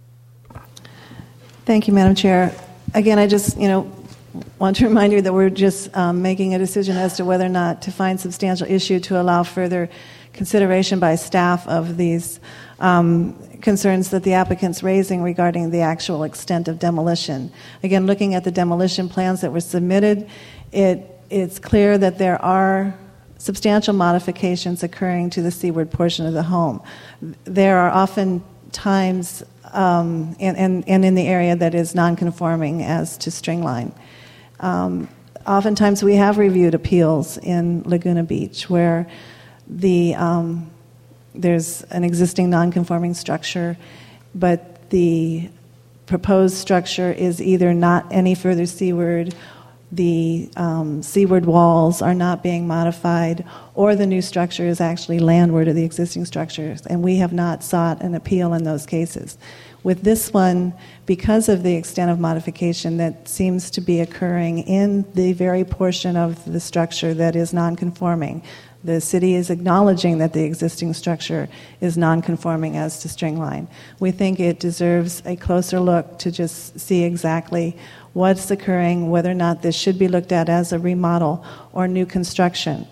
Thank you, Madam Chair. Again, I just, you know, want to remind you that we're just um, making a decision as to whether or not to find substantial issue to allow further consideration by staff of these um, concerns that the applicant's raising regarding the actual extent of demolition. Again, looking at the demolition plans that were submitted, it it's clear that there are substantial modifications occurring to the seaward portion of the home. There are often times um, and, and, and in the area that is non-conforming as to stringline. Um, oftentimes we have reviewed appeals in Laguna Beach where the um, there's an existing non-conforming structure, but the proposed structure is either not any further seaward, the um, seaward walls are not being modified, or the new structure is actually landward of the existing structures, and we have not sought an appeal in those cases. With this one, because of the extent of modification that seems to be occurring in the very portion of the structure that is non-conforming, the city is acknowledging that the existing structure is non-conforming as to stringline. We think it deserves a closer look to just see exactly what's occurring, whether or not this should be looked at as a remodel or new construction.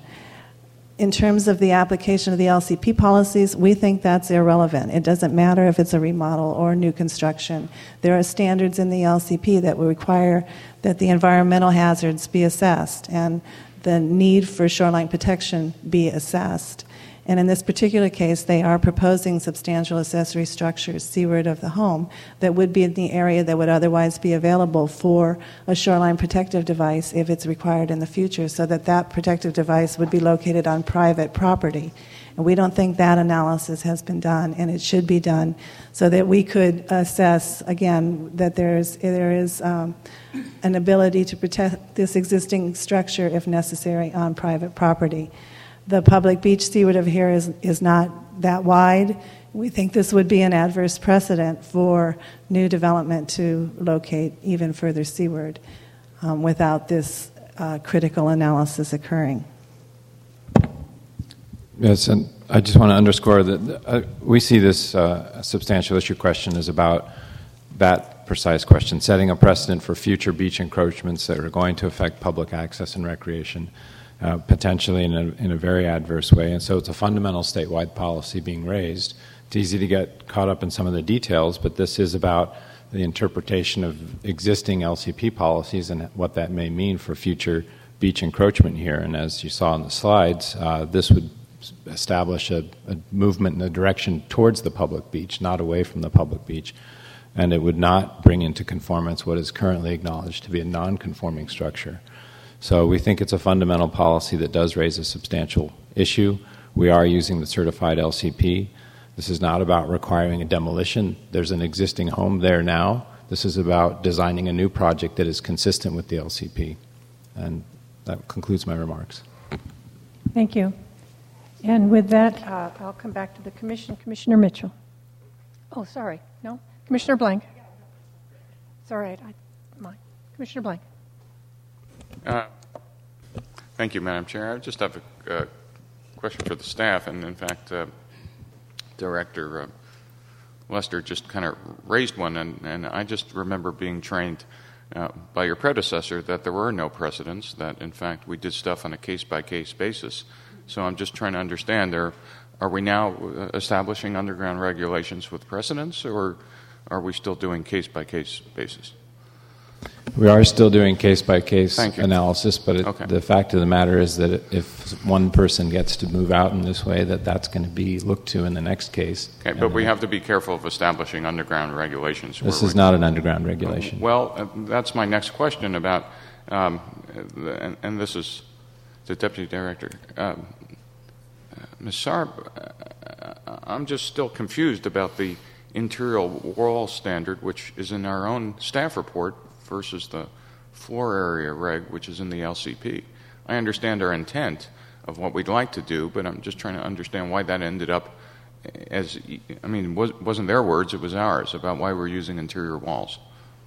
In terms of the application of the L C P policies, we think that's irrelevant. It doesn't matter if it's a remodel or new construction. There are standards in the L C P that will require that the environmental hazards be assessed and the need for shoreline protection be assessed. And in this particular case, they are proposing substantial accessory structures seaward of the home that would be in the area that would otherwise be available for a shoreline protective device if it's required in the future, so that that protective device would be located on private property. And we don't think that analysis has been done, and it should be done so that we could assess, again, that there's, there is um, an ability to protect this existing structure, if necessary, on private property. The public beach seaward of here is, is not that wide. We think this would be an adverse precedent for new development to locate even further seaward um, without this uh, critical analysis occurring. Yes, and I just want to underscore that uh, we see this uh, substantial issue question as about that precise question, setting a precedent for future beach encroachments that are going to affect public access and recreation. Uh, potentially in a, in a very adverse way. And so it's a fundamental statewide policy being raised. It's easy to get caught up in some of the details, but this is about the interpretation of existing L C P policies and what that may mean for future beach encroachment here. And as you saw in the slides, uh, this would establish a, a movement in a direction towards the public beach, not away from the public beach. And it would not bring into conformance what is currently acknowledged to be a non-conforming structure. So we think it's a fundamental policy that does raise a substantial issue. We are using the certified L C P. This is not about requiring a demolition. There's an existing home there now. This is about designing a new project that is consistent with the L C P. And that concludes my remarks. Thank you. And with that, uh, I'll come back to the Commission. Commissioner Mitchell. Oh, sorry. No? Commissioner Blank. It's all right. I, my, Commissioner Blank. Uh, thank you, Madam Chair. I just have a uh, question for the staff, and in fact, uh, Director uh, Lester just kind of raised one, and, and I just remember being trained uh, by your predecessor that there were no precedents, that in fact we did stuff on a case-by-case basis. So I'm just trying to understand, there, are we now establishing underground regulations with precedents, or are we still doing case-by-case basis? We are still doing case-by-case Thank you. analysis, but it, Okay. the fact of the matter is that if one person gets to move out in this way, that that's going to be looked to in the next case. Okay, but we have to be careful of establishing underground regulations. This where is we- not an underground regulation. Well, uh, that's my next question about, um, the, and, and this is the Deputy Director. Um, uh, Miz Sarb, uh, I'm just still confused about the interior wall standard, which is in our own staff report, versus the floor area reg, which is in the L C P. I understand our intent of what we'd like to do, but I'm just trying to understand why that ended up as, I mean, it wasn't their words, it was ours, about why we're using interior walls.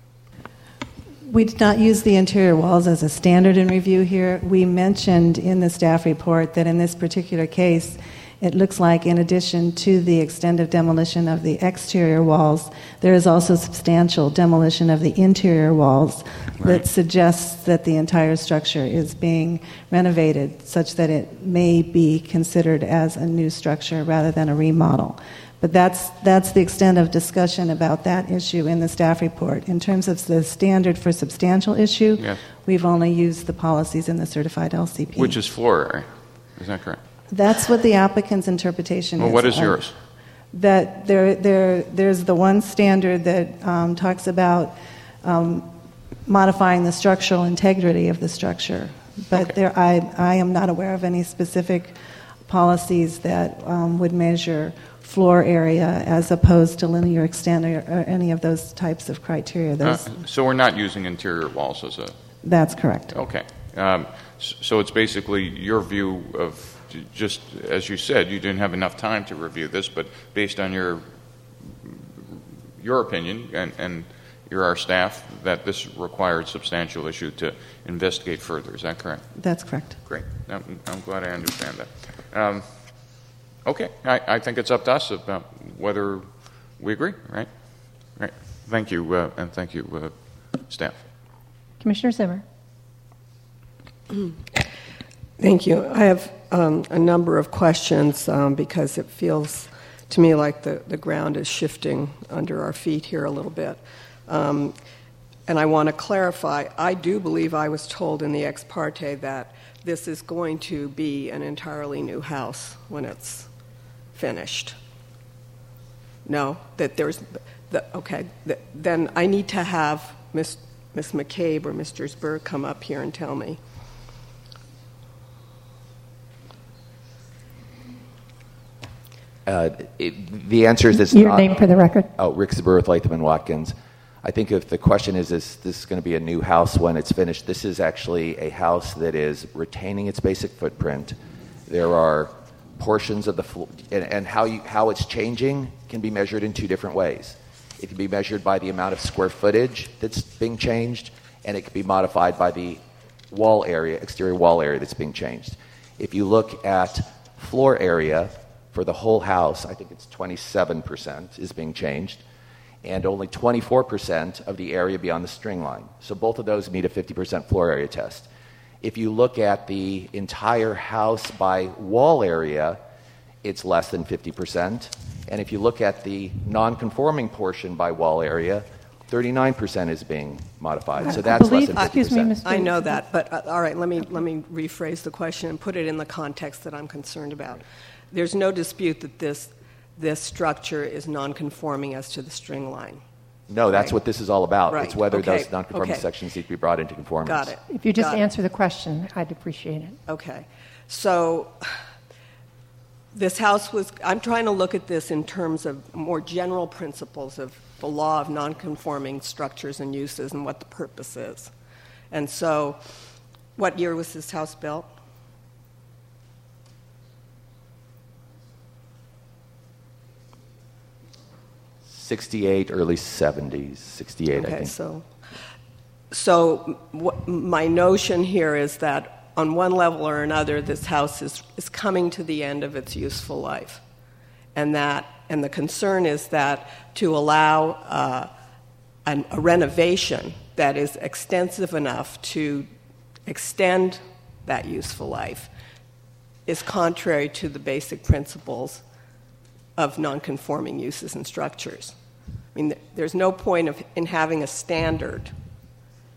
We did not use the interior walls as a standard in review here. We mentioned in the staff report that in this particular case, it looks like in addition to the extended demolition of the exterior walls, there is also substantial demolition of the interior walls Right. that suggests that the entire structure is being renovated such that it may be considered as a new structure rather than a remodel. But that's, that's the extent of discussion about that issue in the staff report. In terms of the standard for substantial issue, Yes. we've only used the policies in the certified L C P. Which is floor area. Is that correct? That's what the applicant's interpretation Well, is. what is Uh, yours? That there, there, there's the one standard that um, talks about um, modifying the structural integrity of the structure. But Okay. there, I, I am not aware of any specific policies that um, would measure floor area as opposed to linear extent or, or any of those types of criteria. Uh, Those, so we're not using interior walls as a... that's correct. Okay. Um, s- so it's basically your view of, j- just as you said, you didn't have enough time to review this, but based on your your opinion, and, and you're our staff, that this required substantial issue to investigate further. Is that correct? That's correct. Great. I'm, I'm glad I understand that. Um, okay. I, I think it's up to us about whether we agree, right? Right. Thank you, uh, and thank you, uh, staff. Commissioner Zimmer. Thank you. I have um, a number of questions um, because it feels to me like the, the ground is shifting under our feet here a little bit. Um, and I want to clarify, I do believe I was told in the ex parte that this is going to be an entirely new house when it's finished. No, that there's, the, okay, the, then I need to have Miss Miss McCabe or Mister Zberg come up here and tell me. Uh, it, the answer is it's Your not. name for the record. Oh, Rick Zber with Latham and Watkins. I think if the question is, is this going to be a new house when it's finished, this is actually a house that is retaining its basic footprint. There are portions of the floor, and, and how, you, how it's changing can be measured in two different ways. It can be measured by the amount of square footage that's being changed, and it can be modified by the wall area, exterior wall area that's being changed. If you look at floor area for the whole house, I think it's twenty-seven percent is being changed, and only twenty-four percent of the area beyond the string line. So both of those meet a fifty percent floor area test. If you look at the entire house by wall area, it's less than fifty percent. And if you look at the non-conforming portion by wall area, thirty-nine percent is being modified. So that's less than fifty percent. I know that, but uh, all right, let me let me rephrase the question and put it in the context that I'm concerned about. There's no dispute that this this structure is non-conforming as to the string line. No, that's Right. what this is all about. Right. It's whether Okay. those non-conforming Okay. sections need to be brought into conformance. Got it. If you just Got it. answer the question, I'd appreciate it. Okay. So this house was, I'm trying to look at this in terms of more general principles of the law of non-conforming structures and uses and what the purpose is. And so, what year was this house built? sixty-eight, early seventies, sixty-eight, Okay, I think. so, so what, my notion here is that on one level or another, this house is, is coming to the end of its useful life. And that, and the concern is that to allow uh, an, a renovation that is extensive enough to extend that useful life is contrary to the basic principles of nonconforming uses and structures. I mean, there's no point of, in having a standard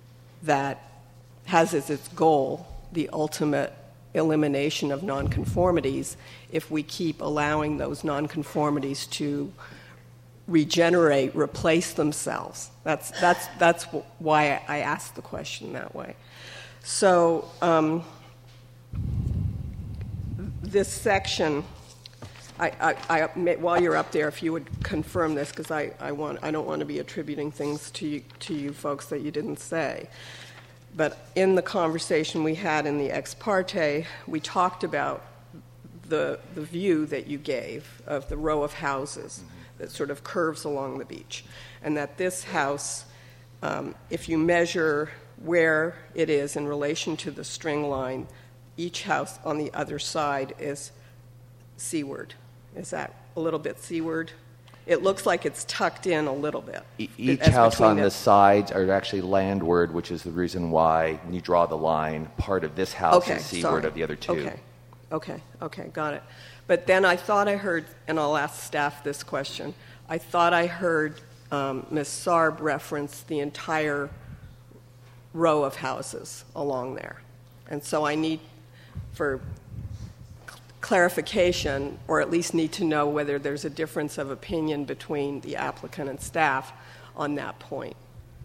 that has as its goal the ultimate elimination of nonconformities if we keep allowing those nonconformities to regenerate, replace themselves. That's, that's, that's why I asked the question that way. So um, this section, I, I, I, while you're up there, if you would confirm this, because I, I, want, I don't want to be attributing things to you, to you folks that you didn't say. But in the conversation we had in the ex parte, we talked about the, the view that you gave of the row of houses that sort of curves along the beach, and that this house, um, if you measure where it is in relation to the string line, each house on the other side is seaward. Is that a little bit seaward? It looks like it's tucked in a little bit. E- each house on the sides are actually landward, which is the reason why, when you draw the line, part of this house okay, is seaward sorry. of the other two. Okay, okay, okay, got it. But then I thought I heard, and I'll ask staff this question, I thought I heard um, Miz Sarb reference the entire row of houses along there. And so I need, for clarification, or at least need to know whether there's a difference of opinion between the applicant and staff on that point.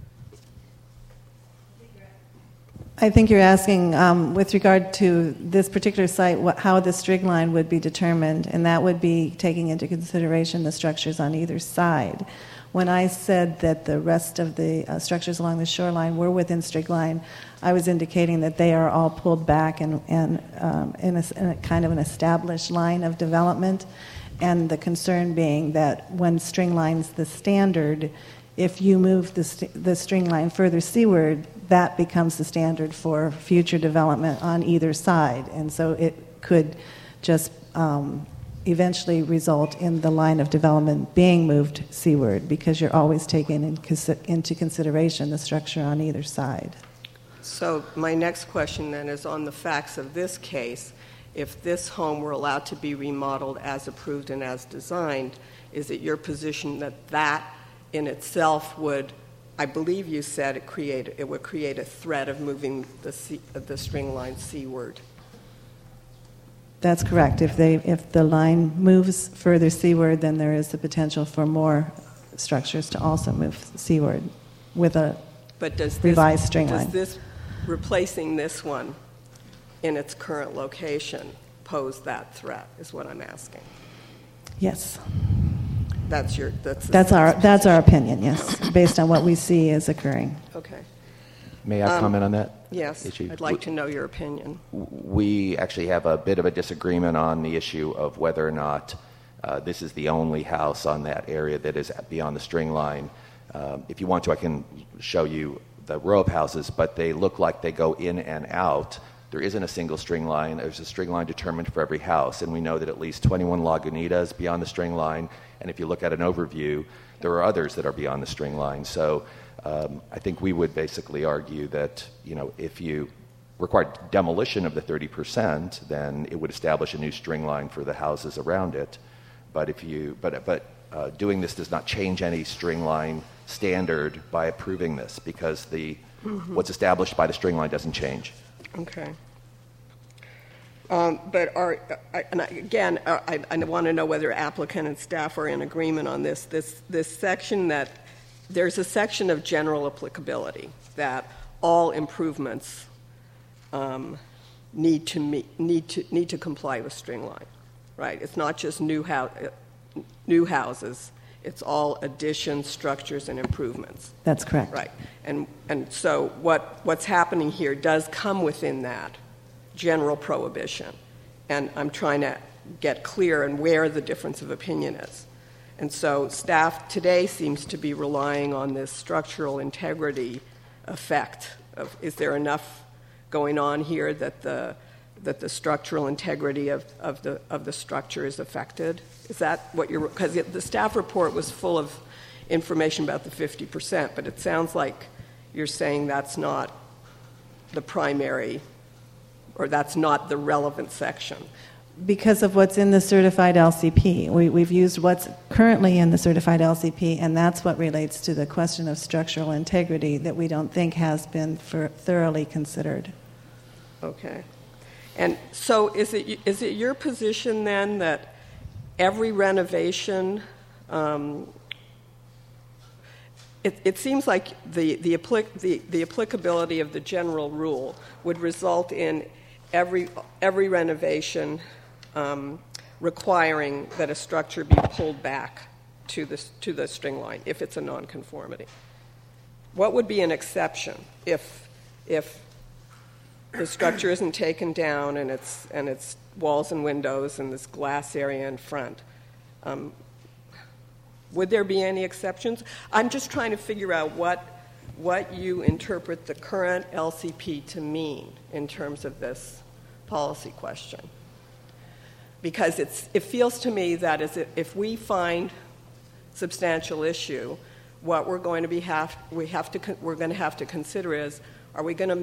I think you're asking, um, with regard to this particular site, what, how the string line would be determined, and that would be taking into consideration the structures on either side. When I said that the rest of the uh, structures along the shoreline were within string line, I was indicating that they are all pulled back and, and um, in, a, in a kind of an established line of development, and the concern being that when string line's the standard, if you move the, st- the string line further seaward, that becomes the standard for future development on either side. And so it could just um, eventually result in the line of development being moved seaward, because you're always taking in cons- into consideration the structure on either side. So my next question then is on the facts of this case. If this home were allowed to be remodeled as approved and as designed, is it your position that that in itself would, I believe you said it create it would create a threat of moving the sea, the string line seaward? That's correct. If they if the line moves further seaward, then there is the potential for more structures to also move seaward with a but does this, revised string does line. This replacing this one in its current location pose that threat? Is what I'm asking. Yes. That's your. That's, that's our. That's our opinion. Yes, based on what we see is occurring. Okay. May I um, comment on that? Yes. issue? I'd like to know your opinion. We actually have a bit of a disagreement on the issue of whether or not uh, this is the only house on that area that is beyond the string line. Um, if you want to, I can show you the row of houses, but they look like they go in and out. There isn't a single string line. There's a string line determined for every house, and we know that at least twenty-one Lagunitas beyond the string line, and if you look at an overview, there are others that are beyond the string line. So um, I think we would basically argue that, you know, if you required demolition of the thirty percent, then it would establish a new string line for the houses around it. But if you, but but uh, doing this does not change any string line standard by approving this, because the mm-hmm. what's established by the string line doesn't change. Okay. Um, but are, I, and I, again, I, I want to know whether applicant and staff are in agreement on this. This this section that there's a section of general applicability that all improvements um, need to meet, need to need to comply with string line, right? It's not just new house, new houses. It's all additions, structures, and improvements. That's correct. Right. And and so what what's happening here does come within that general prohibition. And I'm trying to get clear on where the difference of opinion is. And so staff today seems to be relying on this structural integrity effect of, is there enough going on here that the that the structural integrity of, of the of the structure is affected? Is that what you're, because the staff report was full of information about the fifty percent, but it sounds like you're saying that's not the primary, or that's not the relevant section. because of what's in the certified L C P. We, we've used what's currently in the certified L C P, and that's what relates to the question of structural integrity that we don't think has been for thoroughly considered. Okay. And so is it is it your position then that every renovation, um, it, it seems like the, the, applic- the, the applicability of the general rule would result in every, every renovation um, requiring that a structure be pulled back to the, to the string line if it's a nonconformity. What would be an exception if, if the structure isn't taken down and it's, and it's walls and windows and this glass area in front? Um, would there be any exceptions? I'm just trying to figure out what, what you interpret the current L C P to mean in terms of this policy question. Because it's, it feels to me that as if we find substantial issue, what we're going to be have, we have to, we're going to have to consider is, are we going to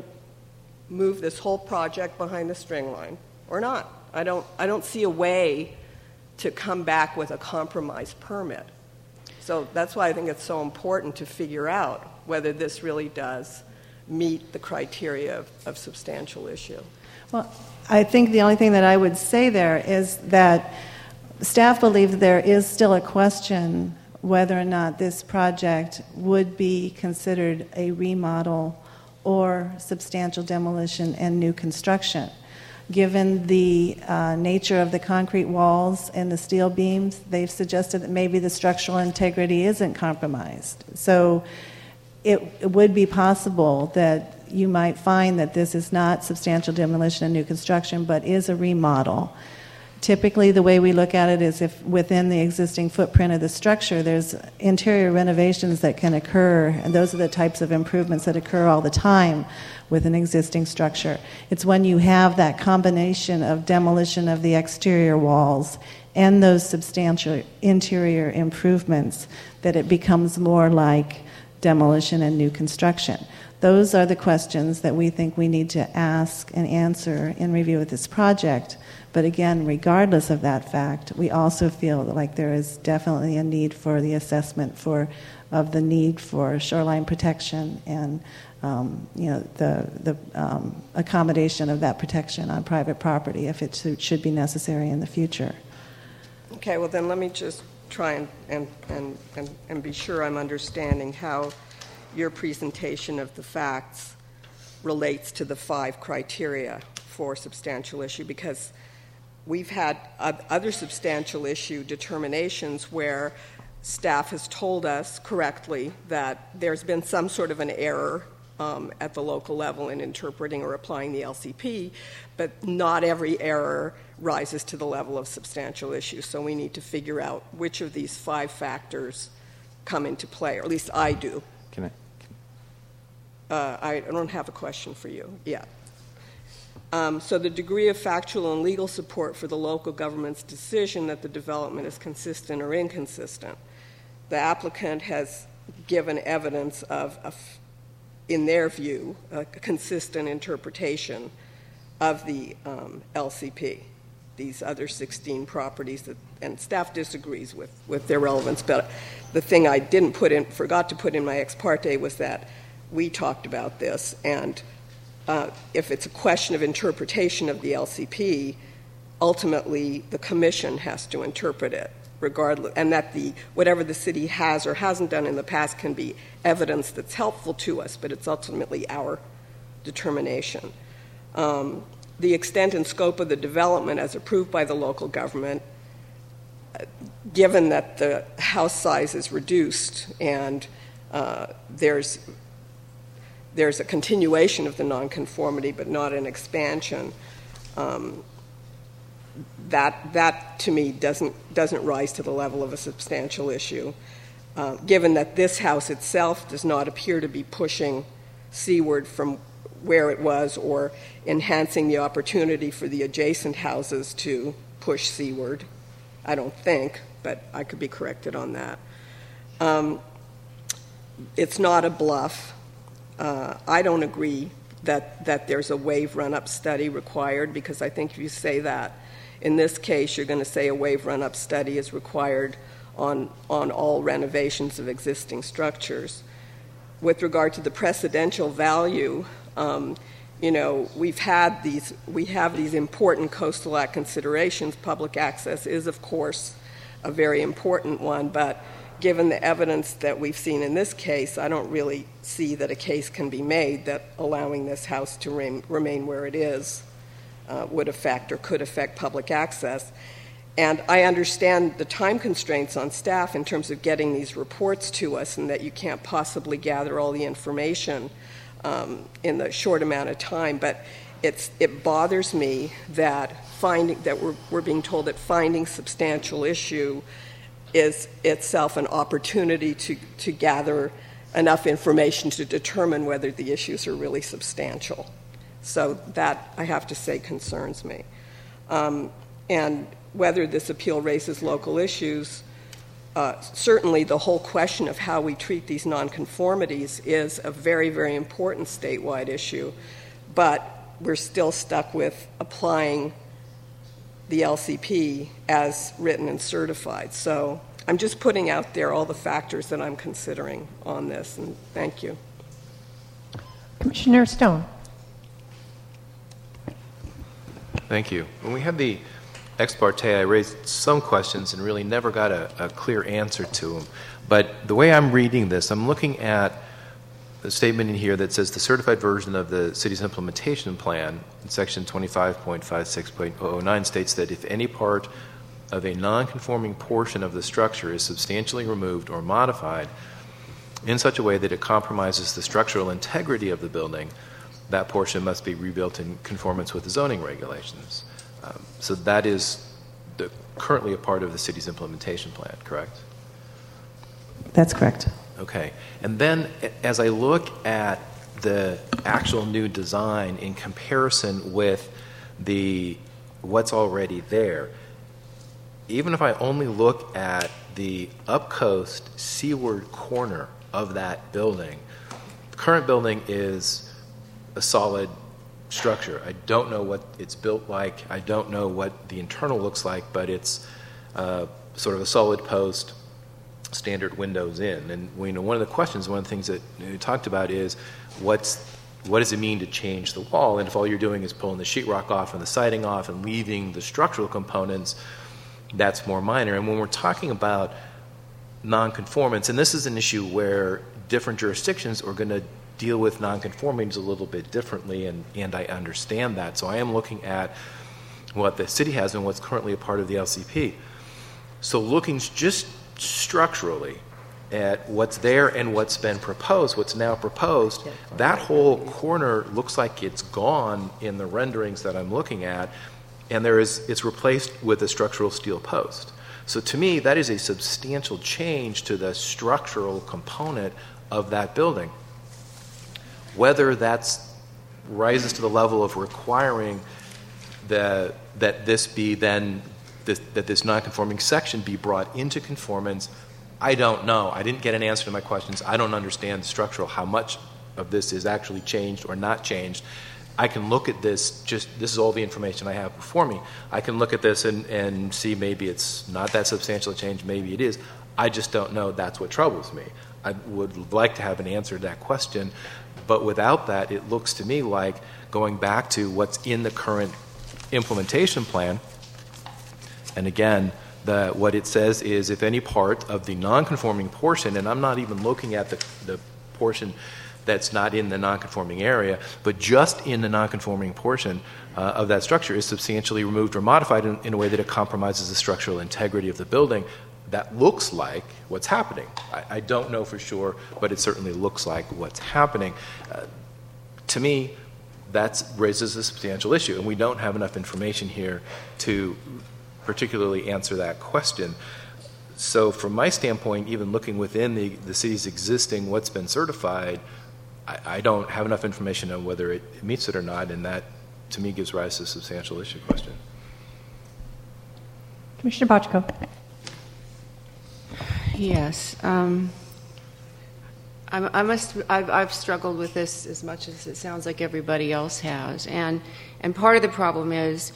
move this whole project behind the string line or not? I don't, I don't see a way to come back with a compromise permit. So that's why I think it's so important to figure out whether this really does meet the criteria of, of substantial issue. Well, I think the only thing that I would say there is that staff believes there is still a question whether or not this project would be considered a remodel or substantial demolition and new construction. Given the uh, nature of the concrete walls and the steel beams, they've suggested that maybe the structural integrity isn't compromised. So it, it would be possible that you might find that this is not substantial demolition and new construction, but is a remodel. Typically, the way we look at it is if within the existing footprint of the structure, there's interior renovations that can occur, and those are the types of improvements that occur all the time with an existing structure. It's when you have that combination of demolition of the exterior walls and those substantial interior improvements that it becomes more like demolition and new construction. Those are the questions that we think we need to ask and answer in review of this project. But again, regardless of that fact, we also feel like there is definitely a need for the assessment for of the need for shoreline protection and um, you know the the um, accommodation of that protection on private property if it should, should be necessary in the future. Okay, well then let me just try and and, and, and, and be sure I'm understanding how your presentation of the facts relates to the five criteria for substantial issue, because we've had other substantial issue determinations where staff has told us correctly that there's been some sort of an error um, at the local level in interpreting or applying the L C P, but not every error rises to the level of substantial issue. So we need to figure out which of these five factors come into play, or at least I do. Can I? Uh, I don't have a question for you yet. Um, so the degree of factual and legal support for the local government's decision that the development is consistent or inconsistent. The applicant has given evidence of, a, in their view, a consistent interpretation of the um, L C P, these other sixteen properties, that, and staff disagrees with, with their relevance. But the thing I didn't put in, forgot to put in my ex parte was that we talked about this, and Uh, if it's a question of interpretation of the L C P, ultimately the commission has to interpret it, regardless, and that the whatever the city has or hasn't done in the past can be evidence that's helpful to us, but it's ultimately our determination. Um, the extent and scope of the development as approved by the local government, uh, given that the house size is reduced and uh, there's there's a continuation of the nonconformity but not an expansion, um, that that to me doesn't doesn't rise to the level of a substantial issue, uh, given that this house itself does not appear to be pushing seaward from where it was or enhancing the opportunity for the adjacent houses to push seaward. I don't think, but I could be corrected on that. Um, it's not a bluff. Uh, I don't agree that, that there's a wave run-up study required, because I think if you say that, In this case, you're going to say a wave run-up study is required on, on all renovations of existing structures. With regard to the precedential value, um, you know, we've had these, we have these important coastal act considerations. Public access is, of course, a very important one, but given the evidence that we've seen in this case, I don't really see that a case can be made that allowing this house to rem- remain where it is uh, would affect or could affect public access. And I understand the time constraints on staff in terms of getting these reports to us, and that you can't possibly gather all the information um, in the short amount of time. But it's, it bothers me that finding that we're, we're being told that finding substantial issue is itself an opportunity to, to gather enough information to determine whether the issues are really substantial. So that, I have to say, concerns me. Um, and whether this appeal raises local issues, uh, certainly the whole question of how we treat these nonconformities is a very, very important statewide issue, but we're still stuck with applying the L C P as written and certified. So I'm just putting out there all the factors that I'm considering on this, and thank you. Commissioner Stone. Thank you. When we had the ex parte, I raised some questions and really never got a, a clear answer to them. But the way I'm reading this, I'm looking at the statement in here that says the certified version of the city's implementation plan in section twenty-five point fifty-six point oh oh nine states that if any part of a non-conforming portion of the structure is substantially removed or modified in such a way that it compromises the structural integrity of the building, that portion must be rebuilt in conformance with the zoning regulations. Um, so that is the, currently a part of the city's implementation plan, correct? That's correct. Okay. And then as I look at the actual new design in comparison with the what's already there, even if I only look at the upcoast seaward corner of that building, the current building is a solid structure. I don't know what it's built like. I don't know what the internal looks like, but it's uh, sort of a solid post, standard windows in. And you know, one of the questions, one of the things that we talked about is what's what does it mean to change the wall? And if all you're doing is pulling the sheetrock off and the siding off and leaving the structural components, that's more minor. And when we're talking about nonconformance, and this is an issue where different jurisdictions are going to deal with nonconformings a little bit differently, and, and I understand that. So I am looking at what the city has and what's currently a part of the L C P. So looking just structurally at what's there and what's been proposed, what's now proposed, that whole corner looks like it's gone in the renderings that I'm looking at, and there is it's replaced with a structural steel post. So to me, that is a substantial change to the structural component of that building. Whether that rises to the level of requiring the, that this be then, this, that this nonconforming section be brought into conformance, I don't know. I didn't get an answer to my questions. I don't understand structural, how much of this is actually changed or not changed. I can look at this, just this is all the information I have before me. I can look at this and, and see maybe it's not that substantial a change, maybe it is. I just don't know. That's what troubles me. I would like to have an answer to that question, but without that, it looks to me like going back to what's in the current implementation plan. And again, the, what it says is if any part of the nonconforming portion, and I'm not even looking at the, the portion that's not in the nonconforming area, but just in the nonconforming portion uh, of that structure is substantially removed or modified in, in a way that it compromises the structural integrity of the building, that looks like what's happening. I, I don't know for sure, but it certainly looks like what's happening. Uh, to me, that raises a substantial issue, and we don't have enough information here to particularly answer that question. So from my standpoint, even looking within the, the city's existing what's been certified, I, I don't have enough information on whether it, it meets it or not, and that, to me, gives rise to a substantial issue question. Commissioner Bochco. Yes. Um, I, I must. I've, I've struggled with this as much as it sounds like everybody else has, and and part of the problem is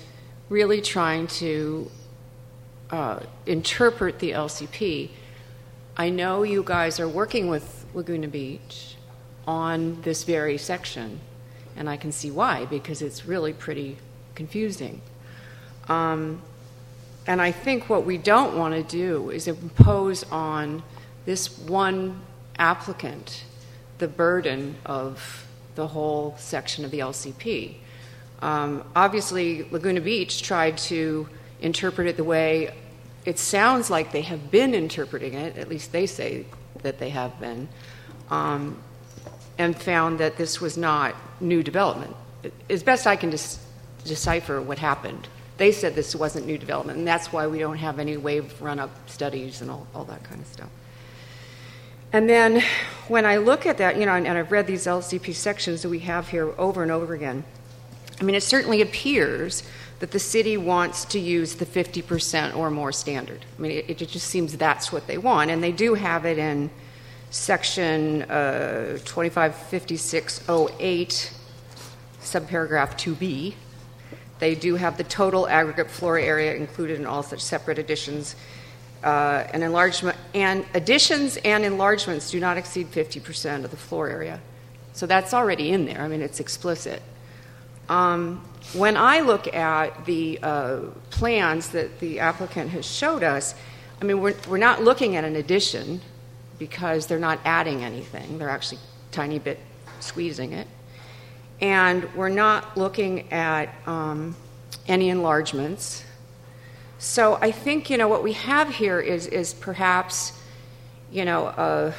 really trying to uh, interpret the L C P. I know you guys are working with Laguna Beach on this very section, and I can see why, because it's really pretty confusing. Um, and I think what we don't want to do is impose on this one applicant the burden of the whole section of the L C P. Um, obviously, Laguna Beach tried to interpret it the way it sounds like they have been interpreting it, at least they say that they have been, um, and found that this was not new development. As best I can dis- decipher what happened, they said this wasn't new development, and that's why we don't have any wave run-up studies and all, all that kind of stuff. And then when I look at that, you know, and, and I've read these L C P sections that we have here over and over again, I mean, it certainly appears that the city wants to use the fifty percent or more standard. I mean, it, it just seems that's what they want, and they do have it in section uh, twenty-five fifty-six oh eight, subparagraph two B. They do have the total aggregate floor area included in all such separate additions. Uh, and enlargement and additions and enlargements do not exceed fifty percent of the floor area. So that's already in there. I mean, it's explicit. Um, when I look at the uh, plans that the applicant has showed us, I mean, we're, we're not looking at an addition because they're not adding anything. They're actually a tiny bit squeezing it. And we're not looking at um, any enlargements. So I think, you know, what we have here is, is perhaps, you know, a,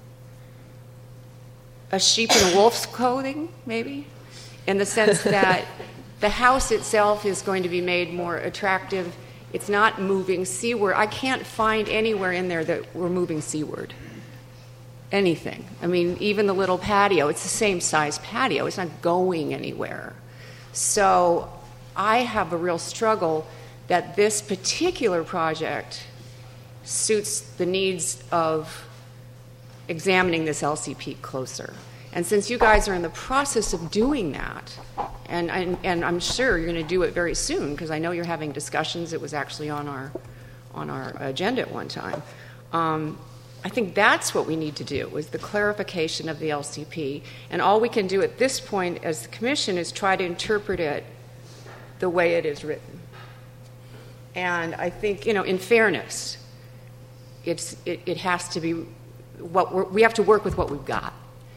a sheep in a wolf's clothing, maybe, in the sense that the house itself is going to be made more attractive. It's not moving seaward. I can't find anywhere in there that we're moving seaward. Anything. I mean, even the little patio, it's the same size patio. It's not going anywhere. So I have a real struggle that this particular project suits the needs of examining this L C P closer. And since you guys are in the process of doing that, and, and, and I'm sure you're going to do it very soon, because I know you're having discussions. It was actually on our, on our agenda at one time. Um, I think that's what we need to do, is the clarification of the L C P. And all we can do at this point as the commission is try to interpret it the way it is written. And I think, you know, in fairness, it's, it, it has to be what we're, we have to work with what we've got.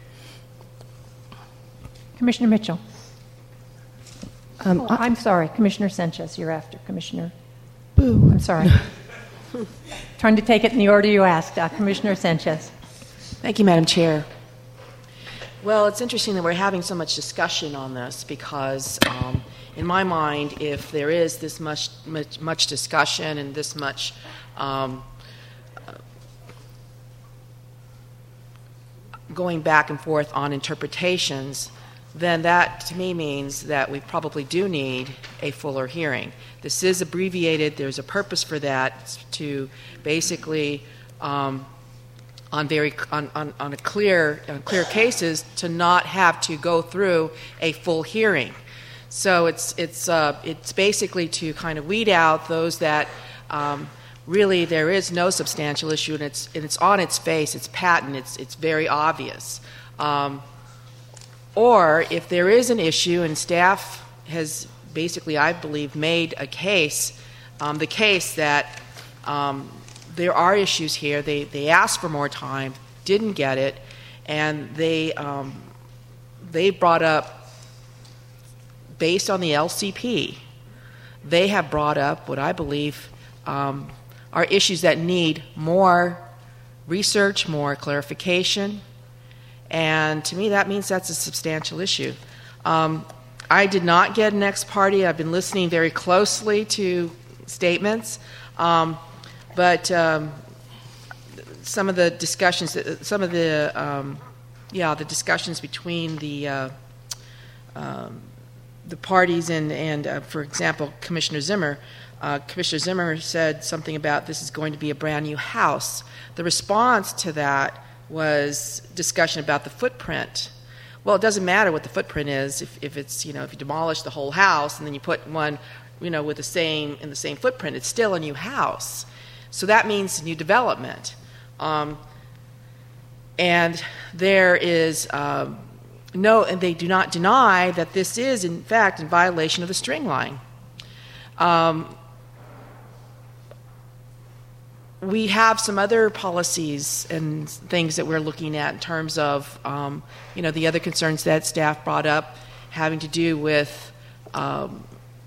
Commissioner Mitchell. Um, oh, I'm sorry, Commissioner Sanchez, you're after. Commissioner. Boo. I'm sorry. Trying to take it in the order you asked. Uh, Commissioner Sanchez. Thank you, Madam Chair. Well, it's interesting that we're having so much discussion on this because, um, in my mind, if there is this much much, much discussion and this much um, going back and forth on interpretations, then that to me means that we probably do need a fuller hearing. This is abbreviated. There's a purpose for that, to basically um, on very on, on, on a clear on clear cases to not have to go through a full hearing. So it's it's uh, it's basically to kind of weed out those that um, really there is no substantial issue, and it's and it's on its face, it's patent, it's it's very obvious. Um, or if there is an issue and staff has basically, I believe, made a case, um, the case that um, there are issues here. They they asked for more time, didn't get it, and they um, they brought up, based on the L C P, they have brought up what I believe um, are issues that need more research, more clarification, and to me that means that's a substantial issue. Um, I did not get an ex parte. I've been listening very closely to statements, um, but um, some of the discussions, some of the, um, yeah, the discussions between the uh, um, the parties and, and uh, for example, Commissioner Zimmer, uh, Commissioner Zimmer said something about this is going to be a brand new house. The response to that was discussion about the footprint. Well, it doesn't matter what the footprint is if, if it's, you know, if you demolish the whole house and then you put one you know, with the same in the same footprint. It's still a new house, so that means new development. Um, and there is um, no, and they do not deny that this is in fact in violation of the string line. Um, we have some other policies and things that we're looking at in terms of, um, you know, the other concerns that staff brought up having to do with um,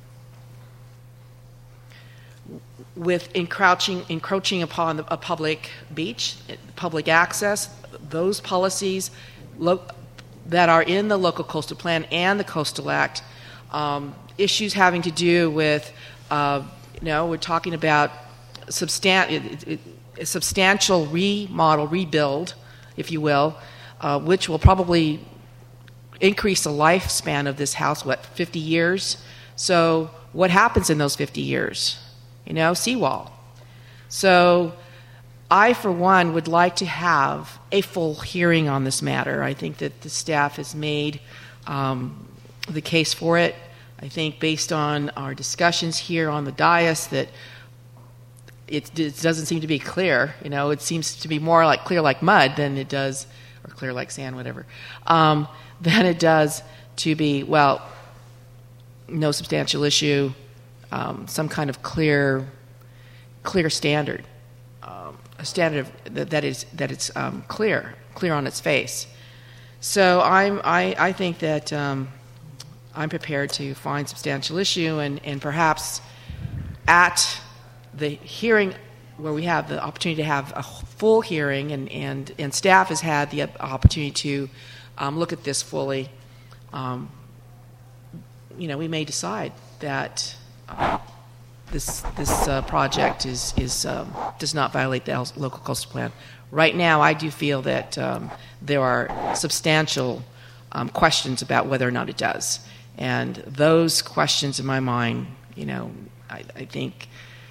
with encroaching encroaching upon the, a public beach, public access. Those policies lo- that are in the local coastal plan and the Coastal Act, um, issues having to do with, uh, you know, we're talking about substan- it, it, a substantial remodel, rebuild, if you will, uh, which will probably increase the lifespan of this house, what, fifty years? So what happens in those fifty years? You know, seawall. So I, for one, would like to have a full hearing on this matter. I think that the staff has made um, the case for it. I think based on our discussions here on the dais that it, it doesn't seem to be clear. You know, it seems to be more like clear like mud than it does, or clear like sand, whatever, um, than it does to be, well, no substantial issue, um, some kind of clear, clear standard, um, a standard of, that, that is that it's um, clear, clear on its face. So I'm, I, I think that um, I'm prepared to find substantial issue, and, and perhaps at the hearing where we have the opportunity to have a full hearing, and, and, and staff has had the opportunity to um, look at this fully, um, you know, we may decide that uh, this this uh, project is is um, does not violate the local coastal plan. Right now, I do feel that um, there are substantial um, questions about whether or not it does, and those questions, in my mind, you know, I, I think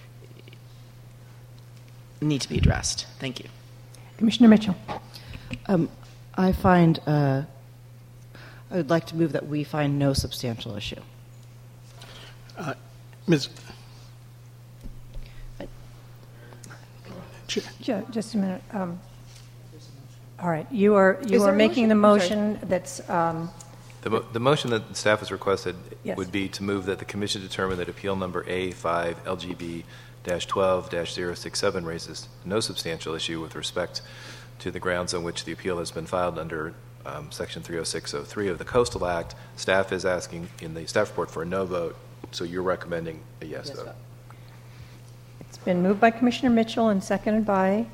need to be addressed. Thank you, Commissioner Mitchell. Um, I find. Uh, I would like to move that we find no substantial issue. Uh, Miz Joe, just a minute. Um, all right, you are you Is are there a making the motion? motion that's. Um, The, mo- the motion that the staff has requested Yes. would be to move that the commission determine that appeal number A five L G B twelve zero six seven raises no substantial issue with respect to the grounds on which the appeal has been filed under um, Section three oh six oh three of the Coastal Act. Staff is asking in the staff report for a no vote, so you're recommending a yes, Yes vote. vote. It's been moved by Commissioner Mitchell and seconded by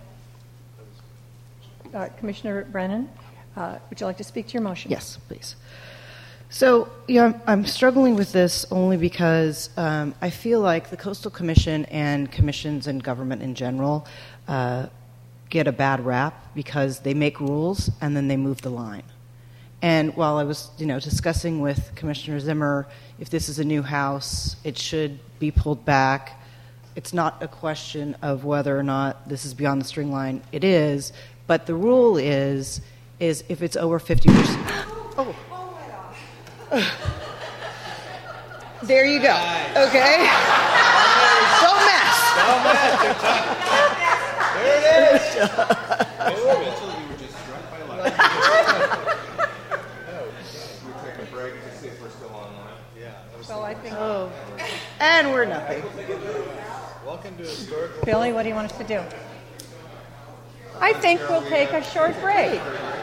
uh, Commissioner Brennan. Uh, would you like to speak to your motion? Yes, please. So, yeah, I'm, I'm struggling with this only because um, I feel like the Coastal Commission and commissions and government in general uh, get a bad rap because they make rules and then they move the line. And while I was, you know, discussing with Commissioner Zimmer, if this is a new house, it should be pulled back. It's not a question of whether or not this is beyond the string line. It is, but the rule is, is if it's over fifty percent. Oh. There you go. Okay. Don't mess. Don't mess. There it is. Well, I think. Oh. And we're nothing. Welcome to historical. Billy, what do you want us to do? I think we'll take a short break.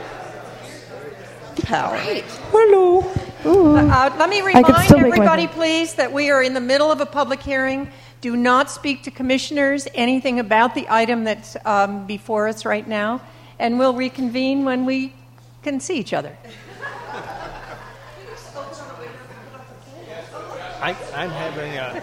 Power. Right. Hello. Uh, let me I can remind still make my everybody, point. please, that we are in the middle of a public hearing. Do not speak to commissioners anything about the item that's um, before us right now, and we'll reconvene when we can see each other. I, I'm having a.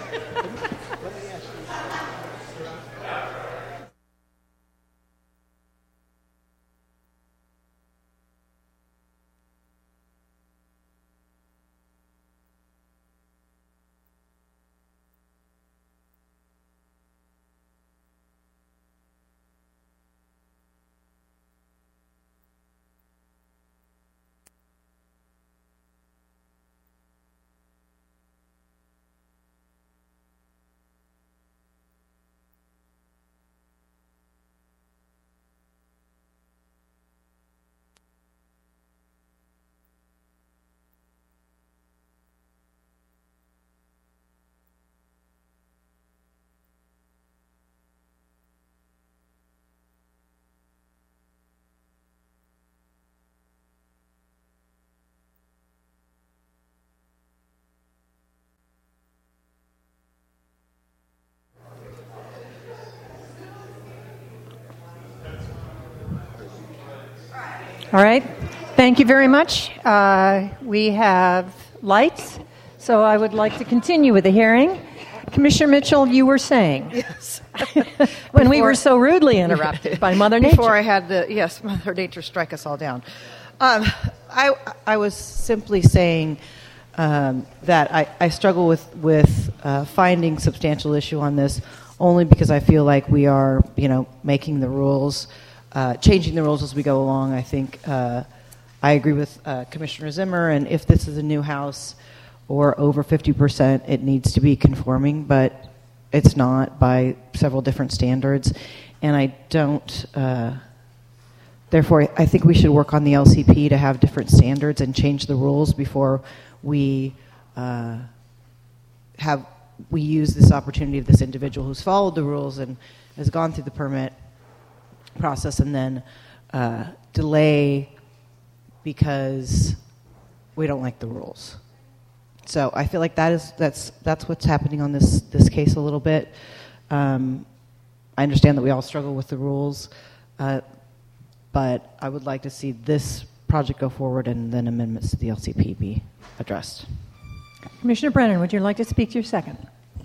All right. Thank you very much. Uh, we have lights, so I would like to continue with the hearing. Commissioner Mitchell, you were saying. Yes. when we Before- were so rudely interrupted by Mother Nature. Before I had the, yes, Mother Nature strike us all down. Um, I, I was simply saying um, that I, I struggle with, with uh, finding substantial issue on this only because I feel like we are, you know, making the rules, uh, changing the rules as we go along. I think uh, I agree with uh, Commissioner Zimmer, and if this is a new house or over fifty percent, it needs to be conforming, but it's not by several different standards. And I don't, uh, therefore, I think we should work on the L C P to have different standards and change the rules before we uh, have, we use this opportunity of this individual who's followed the rules and has gone through the permit process and then uh, delay because we don't like the rules. So I feel like that is that's that's what's happening on this this case a little bit. Um, I understand that we all struggle with the rules, uh, but I would like to see this project go forward and then amendments to the L C P be addressed. Commissioner Brennan, would you like to speak to your second?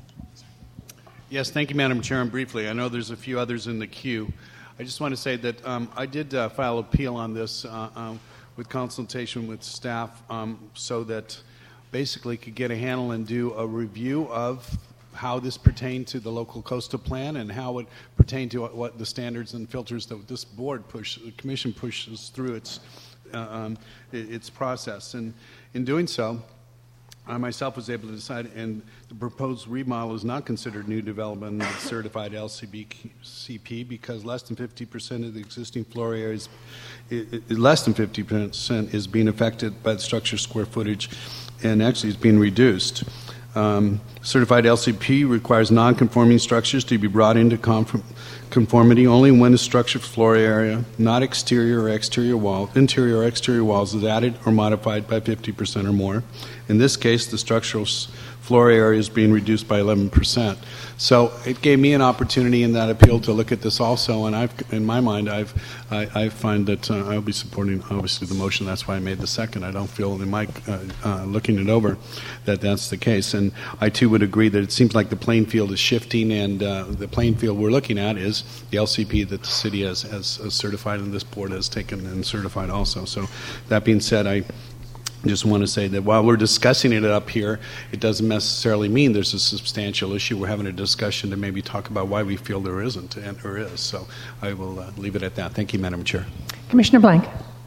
Yes, thank you, Madam Chair. And briefly, I know there's a few others in the queue. I just want to say that um, I did uh, file appeal on this uh, um, with consultation with staff um, so that basically could get a handle and do a review of how this pertained to the local coastal plan and how it pertained to what, what the standards and filters that this board push, the commission pushes through its uh, um, its process. And in doing so, I myself was able to decide, and the proposed remodel is not considered new development in the certified L C P because less than fifty percent of the existing floor area is, it, it, less than fifty percent is being affected by the structure square footage, and actually it's being reduced. Um, certified L C P requires non-conforming structures to be brought into conform- conformity only when the structure floor area, not exterior or exterior wall, interior or exterior walls, is added or modified by fifty percent or more. In this case, the structural s- floor area is being reduced by eleven percent. So it gave me an opportunity in that appeal to look at this also, and I've, in my mind, I've, I, I find that uh, I'll be supporting, obviously, the motion. That's why I made the second. I don't feel in my uh, uh, looking it over that that's the case. And I, too, would agree that it seems like the playing field is shifting, and uh, the playing field we're looking at is the L C P that the city has, has, has certified and this board has taken and certified also. So that being said, I just want to say that while we're discussing it up here, it doesn't necessarily mean there's a substantial issue. We're having a discussion to maybe talk about why we feel there isn't and or is. So I will uh, leave it at that. Thank you, Madam Chair. Commissioner Blank.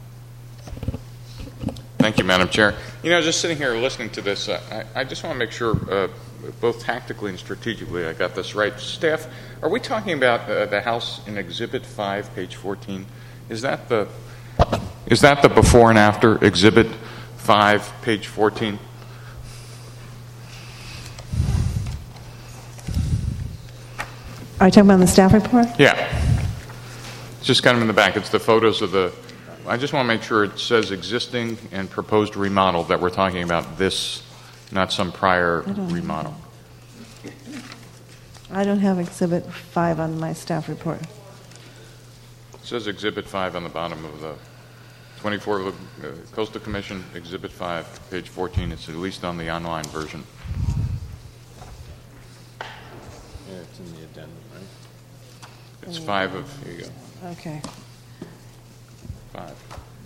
Thank you, Madam Chair. You know, just sitting here listening to this, uh, I, I just want to make sure, uh, both tactically and strategically, I got this right. Staff, are we talking about uh, the house in Exhibit five, page fourteen? Is that the is that the before and after Exhibit five, page fourteen? Are you talking about the staff report? Yeah. It's just kind of in the back. It's the photos of the... I just want to make sure it says existing and proposed remodel, that we're talking about this, not some prior remodel. I don't have Exhibit five on my staff report. It says Exhibit five on the bottom of the twenty-four uh, Coastal Commission, Exhibit five, page fourteen. It's at least on the online version. Yeah, it's in the addendum, right? It's five of... Here you go. Okay. Five.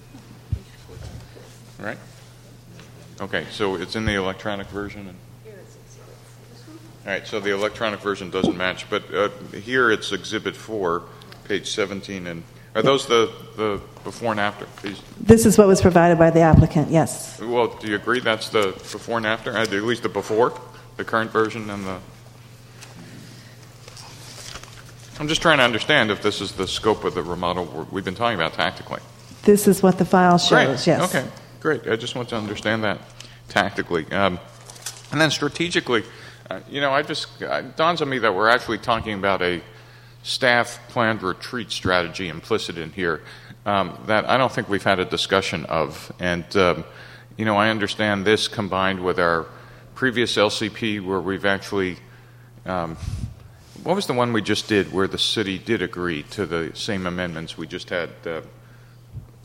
Right? Okay, so it's in the electronic version. And, all right, so the electronic version doesn't match, but uh, here it's Exhibit four, page seventeen. And are those the, the before and after? These? This is what was provided by the applicant, yes. Well, do you agree that's the before and after? Uh, at least the before, the current version, and the... I'm just trying to understand if this is the scope of the remodel we've been talking about tactically. This is what the file shows, Great. yes. Okay, great. I just want to understand that tactically. Um, and then strategically, uh, you know, I just, it dawns on me that we're actually talking about a staff planned retreat strategy implicit in here um, that I don't think we've had a discussion of. And, um, you know, I understand this combined with our previous L C P where we've actually, um, what was the one we just did where the city did agree to the same amendments we just had? Uh,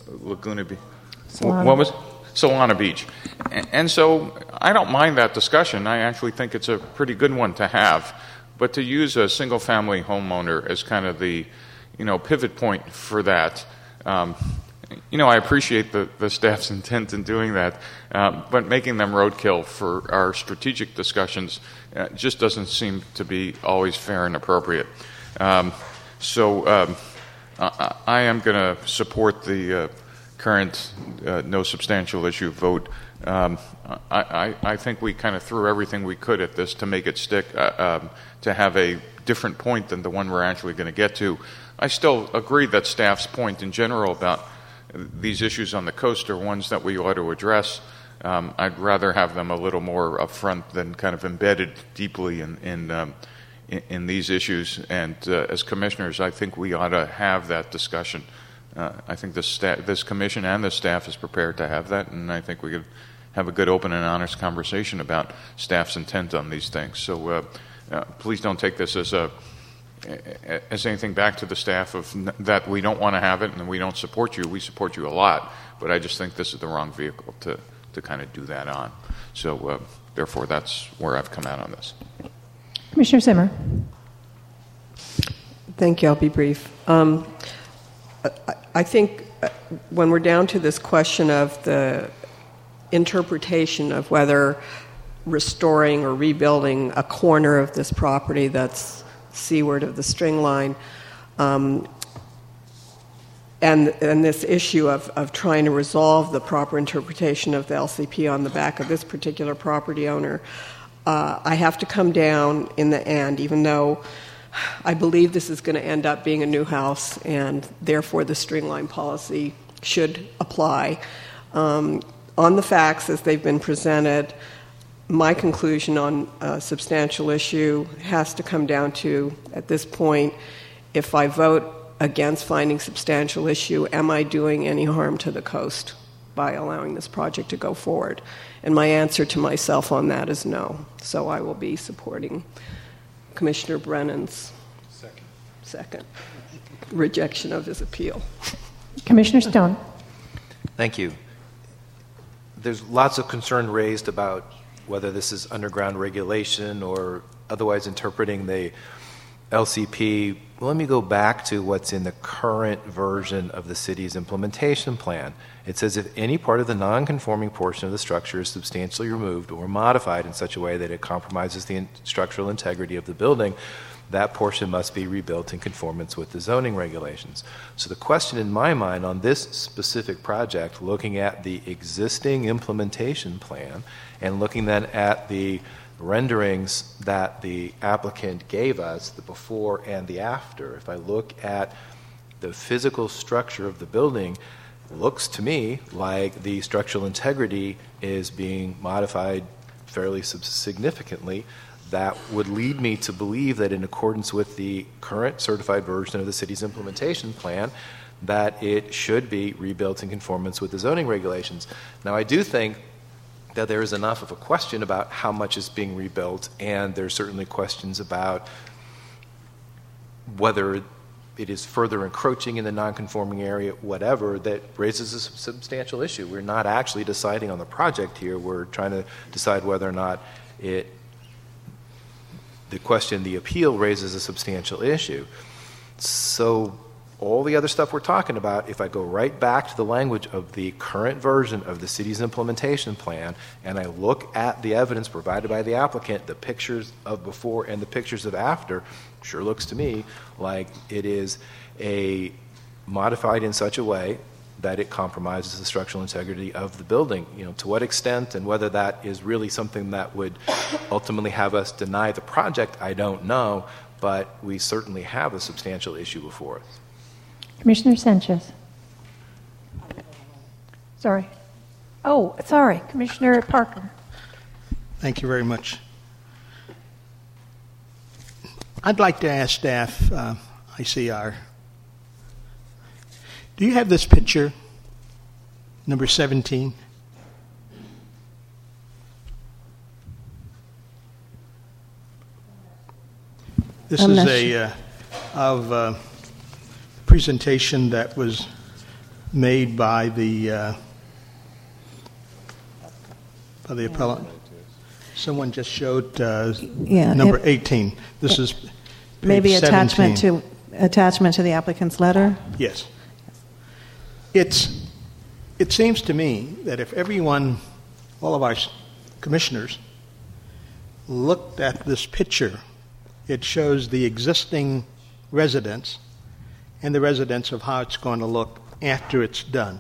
Laguna Beach. Solana. What was it? Solana Beach. And, and so I don't mind that discussion. I actually think it's a pretty good one to have. But to use a single-family homeowner as kind of the, you know, pivot point for that, um, you know, I appreciate the, the staff's intent in doing that, uh, but making them roadkill for our strategic discussions uh, just doesn't seem to be always fair and appropriate. Um, so um, I, I am going to support the uh, current uh, no substantial issue vote. Um, I, I, I think we kind of threw everything we could at this to make it stick, uh, um, to have a different point than the one we're actually going to get to. I still agree that staff's point in general about these issues on the coast are ones that we ought to address. Um, I'd rather have them a little more upfront than kind of embedded deeply in in, um, in, in these issues. And uh, as commissioners, I think we ought to have that discussion. Uh, I think this, sta- this commission and the staff is prepared to have that, and I think we could have a good, open, and honest conversation about staff's intent on these things. So uh, uh, please don't take this as a as anything back to the staff of n- that we don't want to have it and we don't support you. We support you a lot, but I just think this is the wrong vehicle to, to kind of do that on. So uh, therefore, that's where I've come out on this. Commissioner Zimmer. Thank you. I'll be brief. Um, I, I think when we're down to this question of the interpretation of whether restoring or rebuilding a corner of this property that's seaward of the string line, um, and and this issue of, of trying to resolve the proper interpretation of the L C P on the back of this particular property owner, uh, I have to come down in the end, even though I believe this is going to end up being a new house, and therefore the string line policy should apply. Um, on the facts as they've been presented, my conclusion on a substantial issue has to come down to, at this point, if I vote against finding substantial issue, am I doing any harm to the coast by allowing this project to go forward? And my answer to myself on that is no. So I will be supporting Commissioner Brennan's second, second rejection of his appeal. Commissioner Stone. Thank you. There's lots of concern raised about whether this is underground regulation or otherwise interpreting the L C P. Well, let me go back to what's in the current version of the city's implementation plan. It says if any part of the non-conforming portion of the structure is substantially removed or modified in such a way that it compromises the in- structural integrity of the building, that portion must be rebuilt in conformance with the zoning regulations. So the question in my mind on this specific project, looking at the existing implementation plan and looking then at the renderings that the applicant gave us, the before and the after, if I look at the physical structure of the building, it looks to me like the structural integrity is being modified fairly significantly. That would lead me to believe that in accordance with the current certified version of the city's implementation plan, that it should be rebuilt in conformance with the zoning regulations. Now, I do think that there is enough of a question about how much is being rebuilt, and there's certainly questions about whether it is further encroaching in the non-conforming area, whatever, that raises a substantial issue. We're not actually deciding on the project here. We're trying to decide whether or not it the question, the appeal raises a substantial issue. So all the other stuff we're talking about, if I go right back to the language of the current version of the city's implementation plan, and I look at the evidence provided by the applicant, the pictures of before and the pictures of after, sure looks to me like it is a modified in such a way that it compromises the structural integrity of the building. You know, to what extent and whether that is really something that would ultimately have us deny the project, I don't know, but we certainly have a substantial issue before us. Commissioner Sanchez. Sorry. Oh, sorry. Commissioner Parker. Thank you very much. I'd like to ask staff, uh, I C R, do you have this picture, number seventeen? This I'm is not a sure. uh, of uh, presentation that was made by the uh, by the appellant. Someone just showed uh, Yeah, number it- eighteen. This is page Maybe attachment seventeen. to attachment to the applicant's letter. Yes. It's, it seems to me that if everyone, all of our s- commissioners, looked at this picture, it shows the existing residence and the residence of how it's going to look after it's done.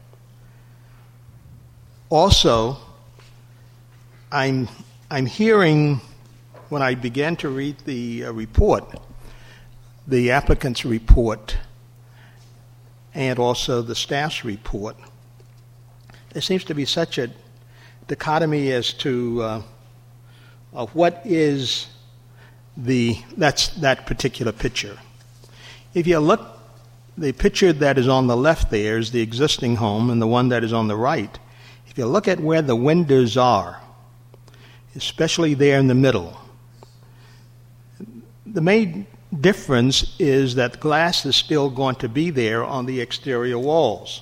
Also, I'm, I'm hearing, when I began to read the uh, report, the applicant's report, and also the staff's report, there seems to be such a dichotomy as to uh, of what is the that's that particular picture. If you look, the picture that is on the left there is the existing home, and the one that is on the right, if you look at where the windows are, especially there in the middle, the main difference is that glass is still going to be there on the exterior walls.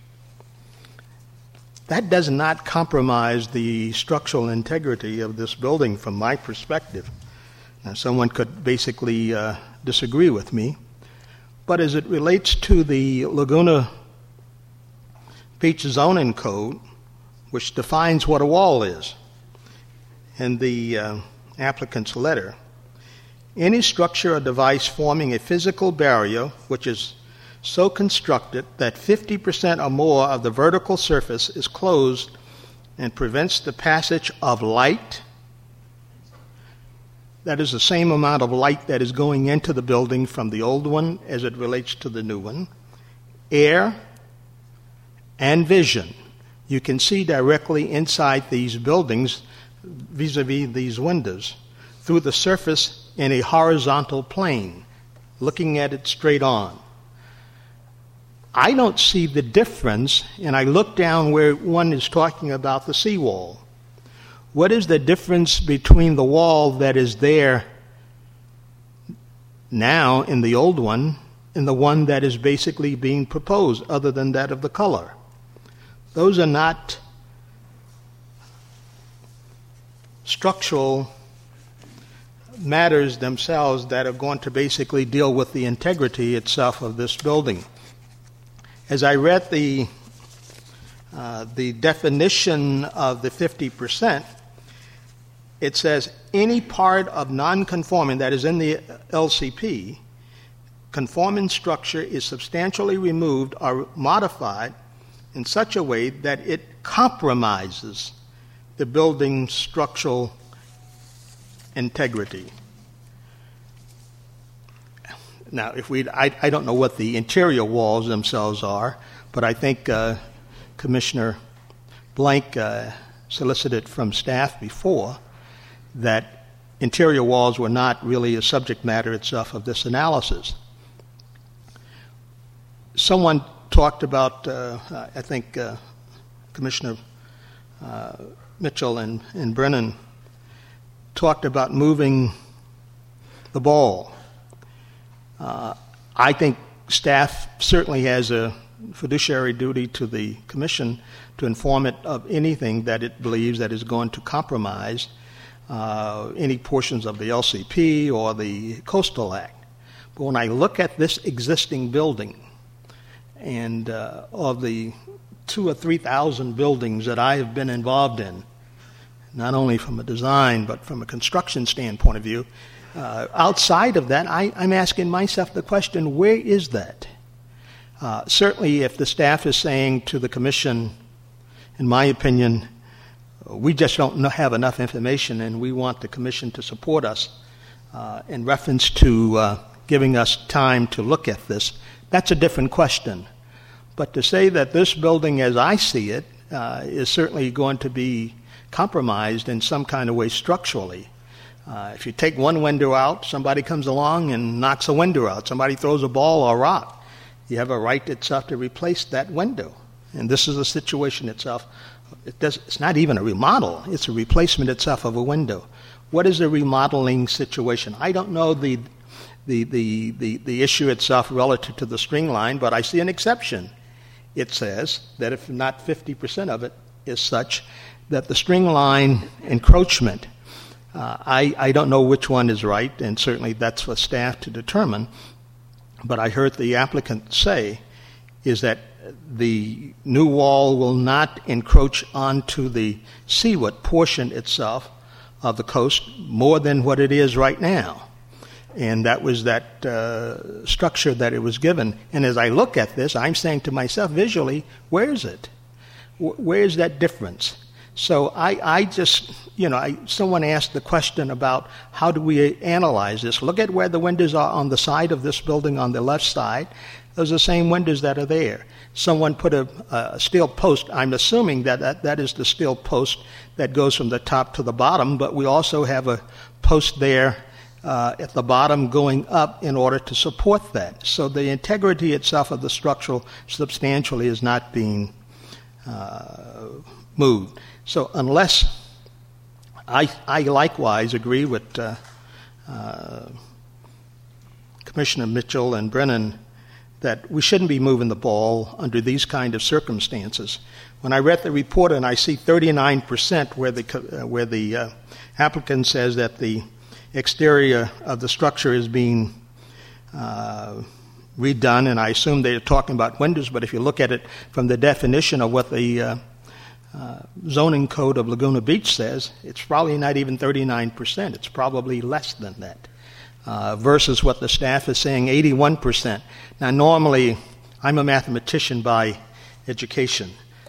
That does not compromise the structural integrity of this building from my perspective. Now, someone could basically uh, disagree with me, but as it relates to the Laguna Beach Zoning Code, which defines what a wall is, in the uh, applicant's letter, any structure or device forming a physical barrier which is so constructed that fifty percent or more of the vertical surface is closed and prevents the passage of light, that is the same amount of light that is going into the building from the old one as it relates to the new one, air, and vision. You can see directly inside these buildings vis-a-vis these windows through the surface in a horizontal plane, looking at it straight on. I don't see the difference, and I look down where one is talking about the seawall. What is the difference between the wall that is there now in the old one and the one that is basically being proposed, other than that of the color? Those are not structural matters themselves that are going to basically deal with the integrity itself of this building. As I read the uh, the definition of the fifty percent, it says any part of non-conforming, that is in the L C P, conforming structure is substantially removed or modified in such a way that it compromises the building's structural integrity. Now, if we, I, I don't know what the interior walls themselves are, but I think uh, Commissioner Blank uh, solicited from staff before that interior walls were not really a subject matter itself of this analysis. Someone talked about, uh, I think uh, Commissioner uh, Mitchell and, and Brennan talked about moving the ball. Uh, I think staff certainly has a fiduciary duty to the Commission to inform it of anything that it believes that is going to compromise uh, any portions of the L C P or the Coastal Act. But when I look at this existing building, and uh, of the two or three thousand buildings that I have been involved in, not only from a design but from a construction standpoint of view, uh, outside of that, I, I'm asking myself the question, where is that? Uh, certainly, if the staff is saying to the Commission, in my opinion, we just don't know, have enough information, and we want the Commission to support us uh, in reference to uh, giving us time to look at this, that's a different question. But to say that this building, as I see it, uh, is certainly going to be compromised in some kind of way structurally. Uh, if you take one window out, somebody comes along and knocks a window out. Somebody throws a ball or a rock. You have a right itself to replace that window. And this is the situation itself. It does, it's not even a remodel. It's a replacement itself of a window. What is the remodeling situation? I don't know the the, the, the, the issue itself relative to the string line, but I see an exception. it says that if not fifty percent of it is such that the string line encroachment, uh, I, I don't know which one is right, and certainly that's for staff to determine, but I heard the applicant say is that the new wall will not encroach onto the seaward portion itself of the coast more than what it is right now. And that was that uh, structure that it was given. And as I look at this, I'm saying to myself visually, where is it? Where is that difference? So I, I just, you know, I, someone asked the question about how do we analyze this? Look at where the windows are on the side of this building on the left side. Those are the same windows that are there. Someone put a, a steel post. I'm assuming that, that that is the steel post that goes from the top to the bottom, but we also have a post there uh, at the bottom going up in order to support that. So the integrity itself of the structural substantially is not being uh, moved. So unless I, I likewise agree with uh, uh, Commissioner Mitchell and Brennan that we shouldn't be moving the ball under these kind of circumstances. When I read the report and I see thirty-nine percent where the, uh, where the uh, applicant says that the exterior of the structure is being uh, redone, and I assume they're talking about windows, but if you look at it from the definition of what the uh, uh, zoning code of Laguna Beach says, it's probably not even thirty-nine percent. It's probably less than that. Uh, versus what the staff is saying, eighty-one percent. Now, normally, I'm a mathematician by education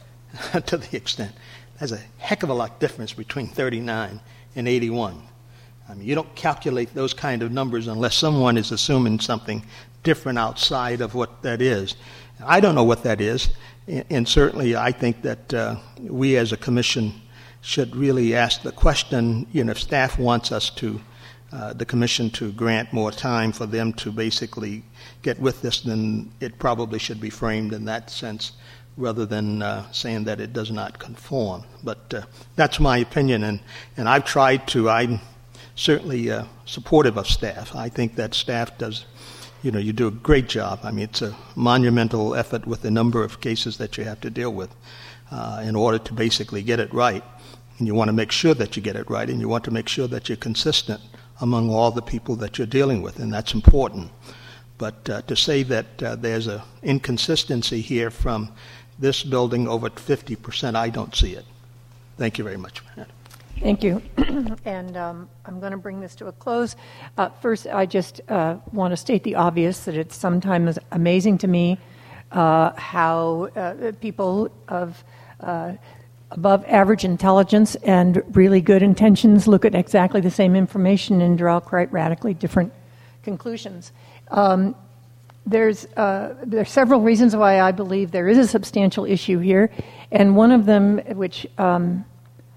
to the extent. There's a heck of a lot difference between thirty-nine and eighty-one. I mean, you don't calculate those kind of numbers unless someone is assuming something different outside of what that is. I don't know what that is, and certainly I think that uh, we as a commission should really ask the question, you know, if staff wants us to Uh, the commission to grant more time for them to basically get with this, then it probably should be framed in that sense rather than uh, saying that it does not conform. But uh, that's my opinion, and, and I've tried to, I'm certainly uh, supportive of staff. I think that staff does, you know, you do a great job. I mean, it's a monumental effort with the number of cases that you have to deal with uh, in order to basically get it right. And you want to make sure that you get it right, and you want to make sure that you're consistent among all the people that you're dealing with, and that's important. But uh, to say that uh, there's an inconsistency here from this building over fifty percent, I don't see it. Thank you very much. Thank you. And um, I'm going to bring this to a close. Uh, first, I just uh, want to state the obvious, that it's sometimes amazing to me uh, how uh, people of uh, above average intelligence and really good intentions look at exactly the same information and draw quite radically different conclusions. Um, there's uh, there are several reasons why I believe there is a substantial issue here, and one of them, which um,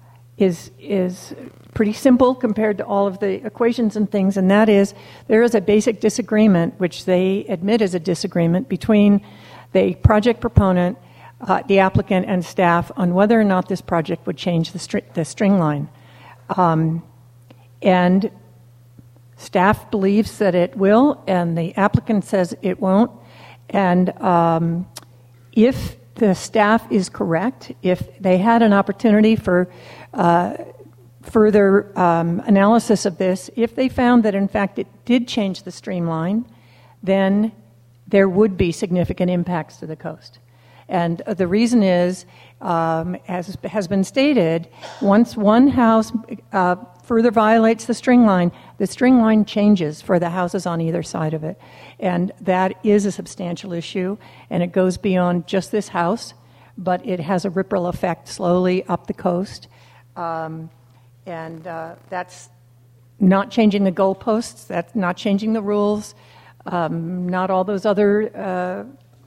is is pretty simple compared to all of the equations and things, and that is there is a basic disagreement, which they admit is a disagreement between the project proponent, Uh, the applicant, and staff on whether or not this project would change the, stri- the string line. Um, and staff believes that it will, and the applicant says it won't. And um, if the staff is correct, if they had an opportunity for uh, further um, analysis of this, if they found that in fact it did change the streamline, then there would be significant impacts to the coast. And the reason is, um, as has been stated, once one house uh, further violates the string line, the string line changes for the houses on either side of it. And that is a substantial issue, and it goes beyond just this house, but it has a ripple effect slowly up the coast. Um, and uh, that's not changing the goalposts, that's not changing the rules, um, not all those other uh,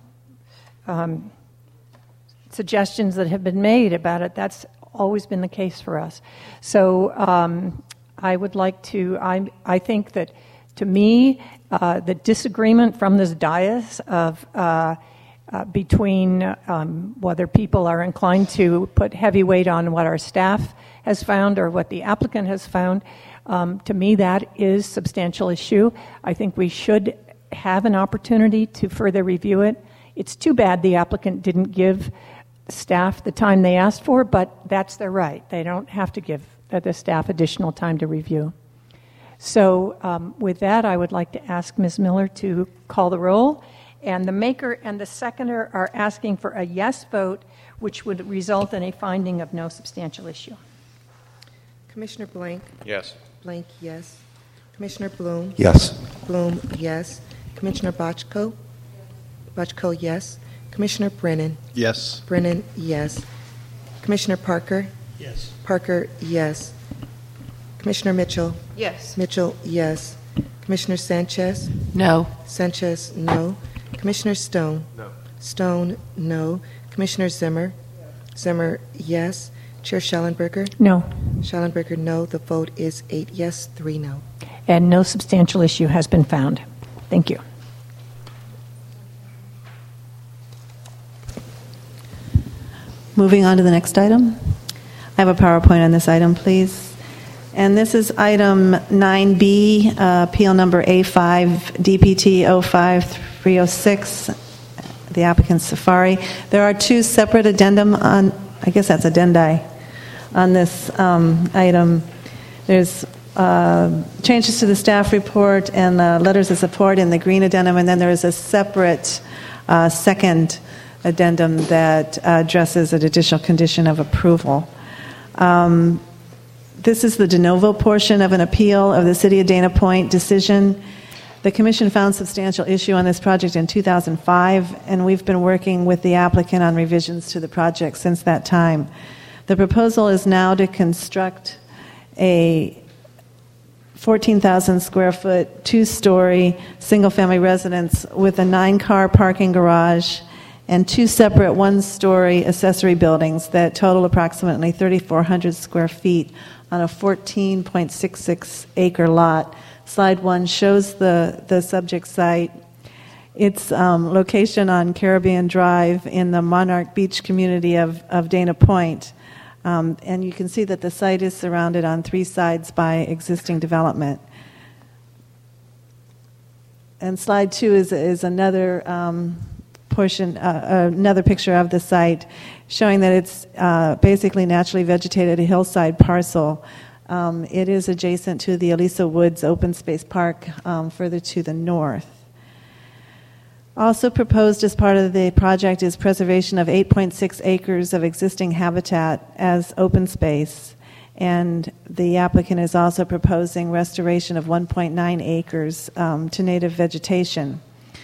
um, suggestions that have been made about it. That's always been the case for us. So um, I would like to, I, I think that to me, uh, the disagreement from this dais of uh, uh, between um, whether people are inclined to put heavy weight on what our staff has found or what the applicant has found, um, to me that is a substantial issue. I think we should have an opportunity to further review it It's too bad the applicant didn't give staff the time they asked for, but that's their right. They don't have to give the staff additional time to review. So um, with that, I would like to ask Miz Miller to call the roll. And the maker and the seconder are asking for a yes vote, which would result in a finding of no substantial issue. Commissioner Blank? Yes. Blank, yes. Commissioner Bloom? Yes. Bloom, yes. Commissioner Bochco? Bochco, yes. Commissioner Brennan? Yes. Brennan, yes. Commissioner Parker? Yes. Parker, yes. Commissioner Mitchell? Yes. Mitchell, yes. Commissioner Sanchez? No. Sanchez, no. Commissioner Stone? No. Stone, no. Commissioner Zimmer? Zimmer, yes. Chair Schellenberger? No. Schellenberger, no. The vote is eight yes, three no. And no substantial issue has been found. Thank you. Moving on to the next item. I have a PowerPoint on this item, please. And this is item nine B, uh, appeal number A five, D P T zero five three zero six, the applicant's Safari. There are two separate addendum on, I guess that's addendi, on this um, item. There's uh, changes to the staff report and uh, letters of support in the green addendum, and then there is a separate uh, second addendum that uh, addresses an additional condition of approval. Um, this is the de novo portion of an appeal of the City of Dana Point decision. The Commission found substantial issue on this project in two thousand five, and we've been working with the applicant on revisions to the project since that time. The proposal is now to construct a fourteen thousand square foot, two-story, single-family residence with a nine-car parking garage and two separate one-story accessory buildings that total approximately thirty-four hundred square feet on a fourteen point six six acre lot. Slide one shows the, the subject site. Its um, location on Caribbean Drive in the Monarch Beach community of, of Dana Point. Um, and you can see that the site is surrounded on three sides by existing development. And slide two is, is another um, portion, uh, another picture of the site showing that it's uh, basically naturally vegetated, a hillside parcel. Um, it is adjacent to the Elisa Woods Open Space Park um, further to the north. Also proposed as part of the project is preservation of eight point six acres of existing habitat as open space, and the applicant is also proposing restoration of one point nine acres um, to native vegetation.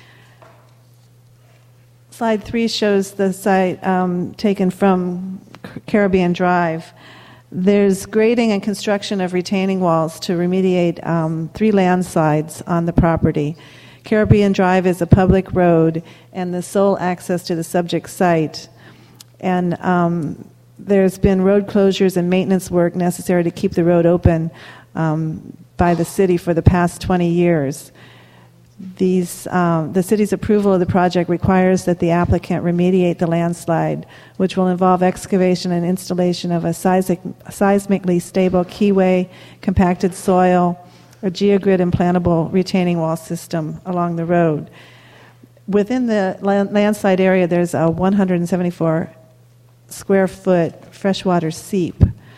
Slide three shows the site um, taken from Caribbean Drive. There's grading and construction of retaining walls to remediate um, three landslides on the property. Caribbean Drive is a public road and the sole access to the subject site. And um, there's been road closures and maintenance work necessary to keep the road open um, by the city for the past twenty years. These, um, the city's approval of the project requires that the applicant remediate the landslide, which will involve excavation and installation of a seismic, seismically stable keyway, compacted soil, a geogrid implantable retaining wall system along the road. Within the land, landslide area, there's a one hundred seventy-four square foot freshwater seep.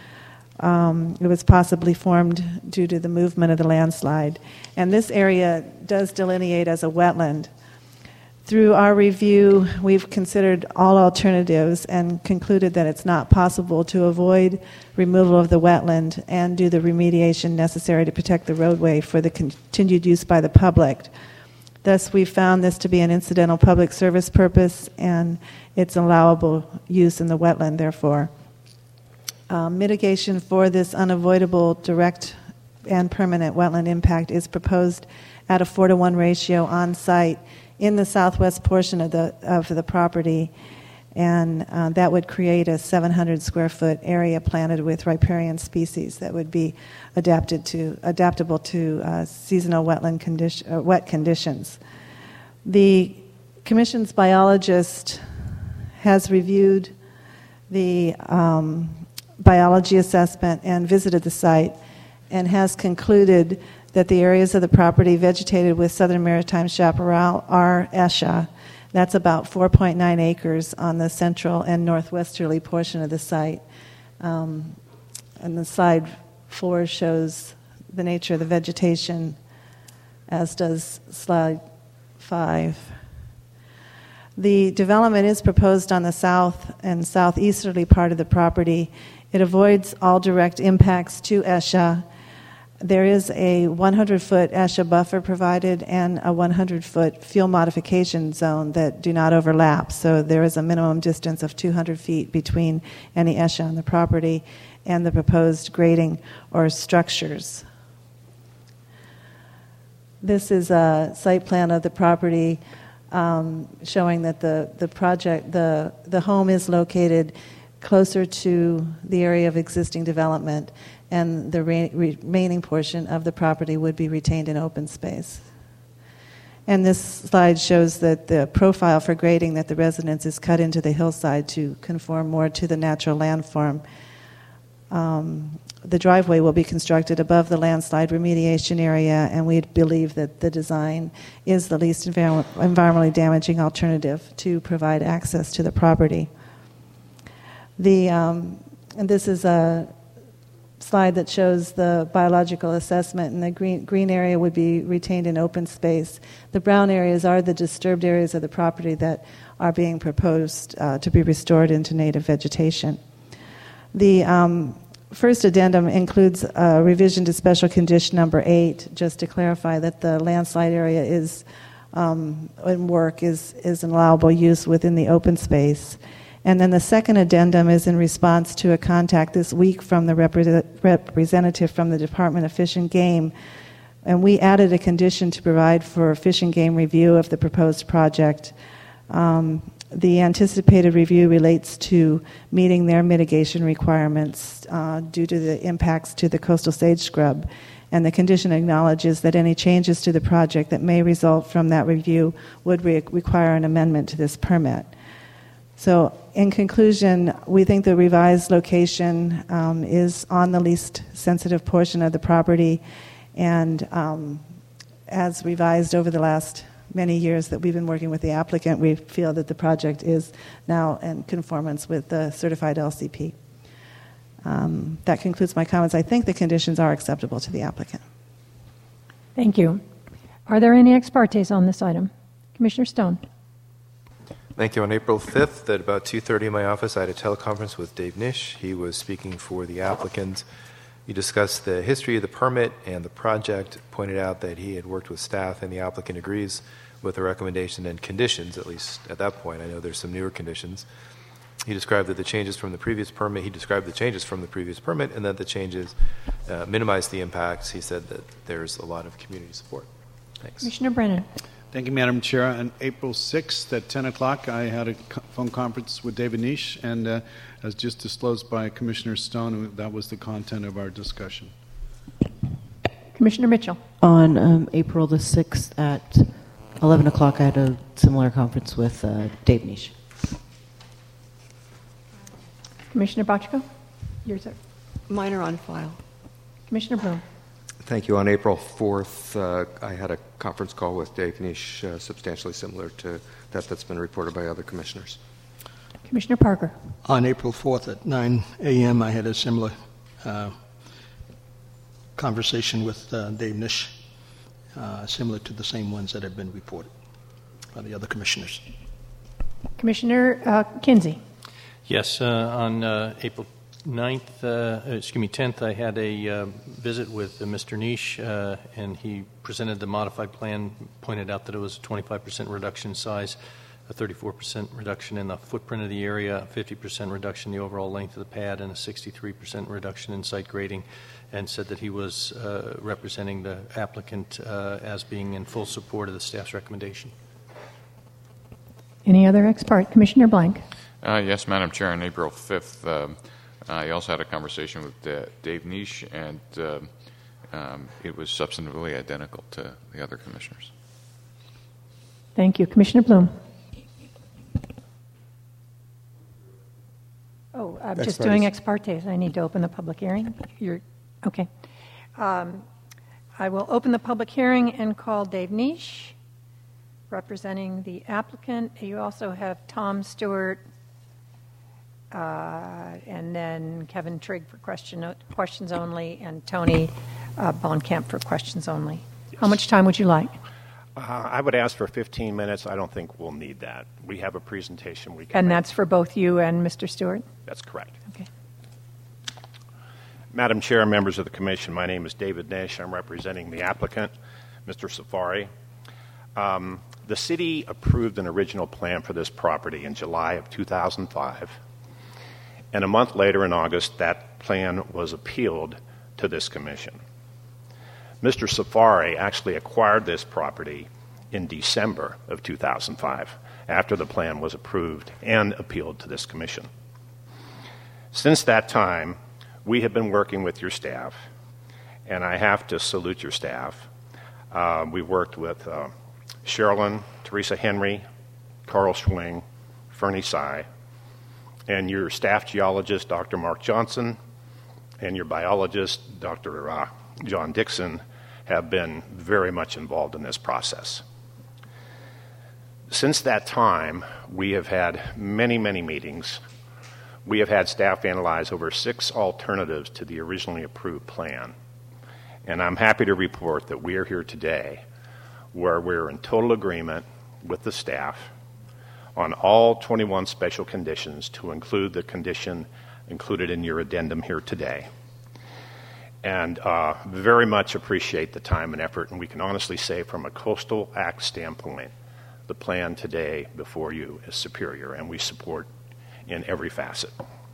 Um, it was possibly formed due to the movement of the landslide. And this area does delineate as a wetland. Through our review, we've considered all alternatives and concluded that it's not possible to avoid removal of the wetland and do the remediation necessary to protect the roadway for the continued use by the public. Thus, we found this to be an incidental public service purpose, and it's allowable use in the wetland, therefore. Uh, mitigation for this unavoidable direct and permanent wetland impact is proposed at a four to one ratio on site in the southwest portion of the of the property, and uh, that would create a seven hundred square foot area planted with riparian species that would be adapted to adaptable to uh, seasonal wetland condition, uh, wet conditions. The Commission's biologist has reviewed the um, biology assessment and visited the site and has concluded that the areas of the property vegetated with southern maritime chaparral are ESHA, That's about four point nine acres on the central and northwesterly portion of the site. Um, and the slide four shows the nature of the vegetation, as does slide five. The development is proposed on the south and southeasterly part of the property. It avoids all direct impacts to ESHA. There is a one hundred foot ESHA buffer provided and a one hundred foot fuel modification zone that do not overlap. So there is a minimum distance of two hundred feet between any ESHA on the property and the proposed grading or structures. This is a site plan of the property um, showing that the, the project, the, the home is located closer to the area of existing development, and the re- remaining portion of the property would be retained in open space. And this slide shows that the profile for grading that the residence is cut into the hillside to conform more to the natural landform. Um, the driveway will be constructed above the landslide remediation area, and we believe that the design is the least envir- environmentally damaging alternative to provide access to the property. The, um, and this is a slide that shows the biological assessment, and the green, green area would be retained in open space. The brown areas are the disturbed areas of the property that are being proposed uh, to be restored into native vegetation. The um, first addendum includes a revision to special condition number eight, just to clarify that the landslide area is um, in work is, is an allowable use within the open space. And then the second addendum is in response to a contact this week from the repre- representative from the Department of Fish and Game. And we added a condition to provide for Fish and Game review of the proposed project. Um, the anticipated review relates to meeting their mitigation requirements uh, due to the impacts to the coastal sage scrub. And the condition acknowledges that any changes to the project that may result from that review would re- require an amendment to this permit. So, in conclusion, we think the revised location um, is on the least sensitive portion of the property, and um, as revised over the last many years that we've been working with the applicant, we feel that the project is now in conformance with the certified L C P. Um, that concludes my comments. I think the conditions are acceptable to the applicant. Thank you. Are there any ex partes on this item? Commissioner Stone. Thank you. On April fifth at about two thirty in my office, I had a teleconference with Dave Nish. He was speaking for the applicant. He discussed the history of the permit and the project, pointed out that he had worked with staff and the applicant agrees with the recommendation and conditions, at least at that point. I know there's some newer conditions. He described that the changes from the previous permit, he described the changes from the previous permit and that the changes uh, minimized the impacts. He said that there's a lot of community support. Thanks. Commissioner Brennan. Thank you, Madam Chair. On April sixth at ten o'clock, I had a co- phone conference with David Nish, and uh, as just disclosed by Commissioner Stone, that was the content of our discussion. Commissioner Mitchell. On um, April the sixth at eleven o'clock, I had a similar conference with uh, Dave Nish. Commissioner Bochco. Yours, sir. Mine are on file. Commissioner Bloom. Thank you. On April fourth, uh, I had a conference call with Dave Nish, uh, substantially similar to that that's been reported by other commissioners. Commissioner Parker. On April fourth at nine a.m., I had a similar uh, conversation with uh, Dave Nish, uh, similar to the same ones that have been reported by the other commissioners. Commissioner uh, Kinsey. Yes, uh, on uh, April ninth, uh, excuse me, tenth, I had a uh, visit with uh, Mister Nish, uh, and he presented the modified plan, pointed out that it was a twenty-five percent reduction in size, a thirty-four percent reduction in the footprint of the area, a fifty percent reduction in the overall length of the pad, and a sixty-three percent reduction in site grading, and said that he was uh, representing the applicant uh, as being in full support of the staff's recommendation. Any other ex parte? Commissioner Blank. Uh, yes, Madam Chair. On April fifth, um, I also had a conversation with uh, Dave Nish, and uh, um, it was substantively identical to the other commissioners. Thank you. Commissioner Bloom. Oh, I'm Ex just partes. doing ex partes. I need to open the public hearing. You're okay. Um, I will open the public hearing and call Dave Nish. representing the applicant. You also have Tom Stewart, uh, and then Kevin Trigg for question, questions only, and Tony uh, Bonkamp for questions only. Yes. How much time would you like? Uh, I would ask for fifteen minutes. I don't think we'll need that. We have a presentation we can And make. that's for both you and Mister Stewart? That's correct. Okay. Madam Chair, members of the Commission, my name is David Nish. I'm representing the applicant, Mister Safari. Um, the city approved an original plan for this property in July of two thousand five, and a month later in August, that plan was appealed to this Commission. Mister Safari actually acquired this property in December of two thousand five, after the plan was approved and appealed to this Commission. Since that time, we have been working with your staff, and I have to salute your staff. Uh, we worked with uh, Sherilyn, Teresa Henry, Carl Schwing, Fernie Tsai, and your staff geologist, Doctor Mark Johnson, and your biologist, Doctor Uh, John Dixon, have been very much involved in this process. Since that time, we have had many, many meetings. We have had staff analyze over six alternatives to the originally approved plan. And I'm happy to report that we are here today where we're in total agreement with the staff on all twenty-one special conditions, to include the condition included in your addendum here today. And uh, very much appreciate the time and effort, and we can honestly say from a Coastal Act standpoint, the plan today before you is superior, and we support in every facet.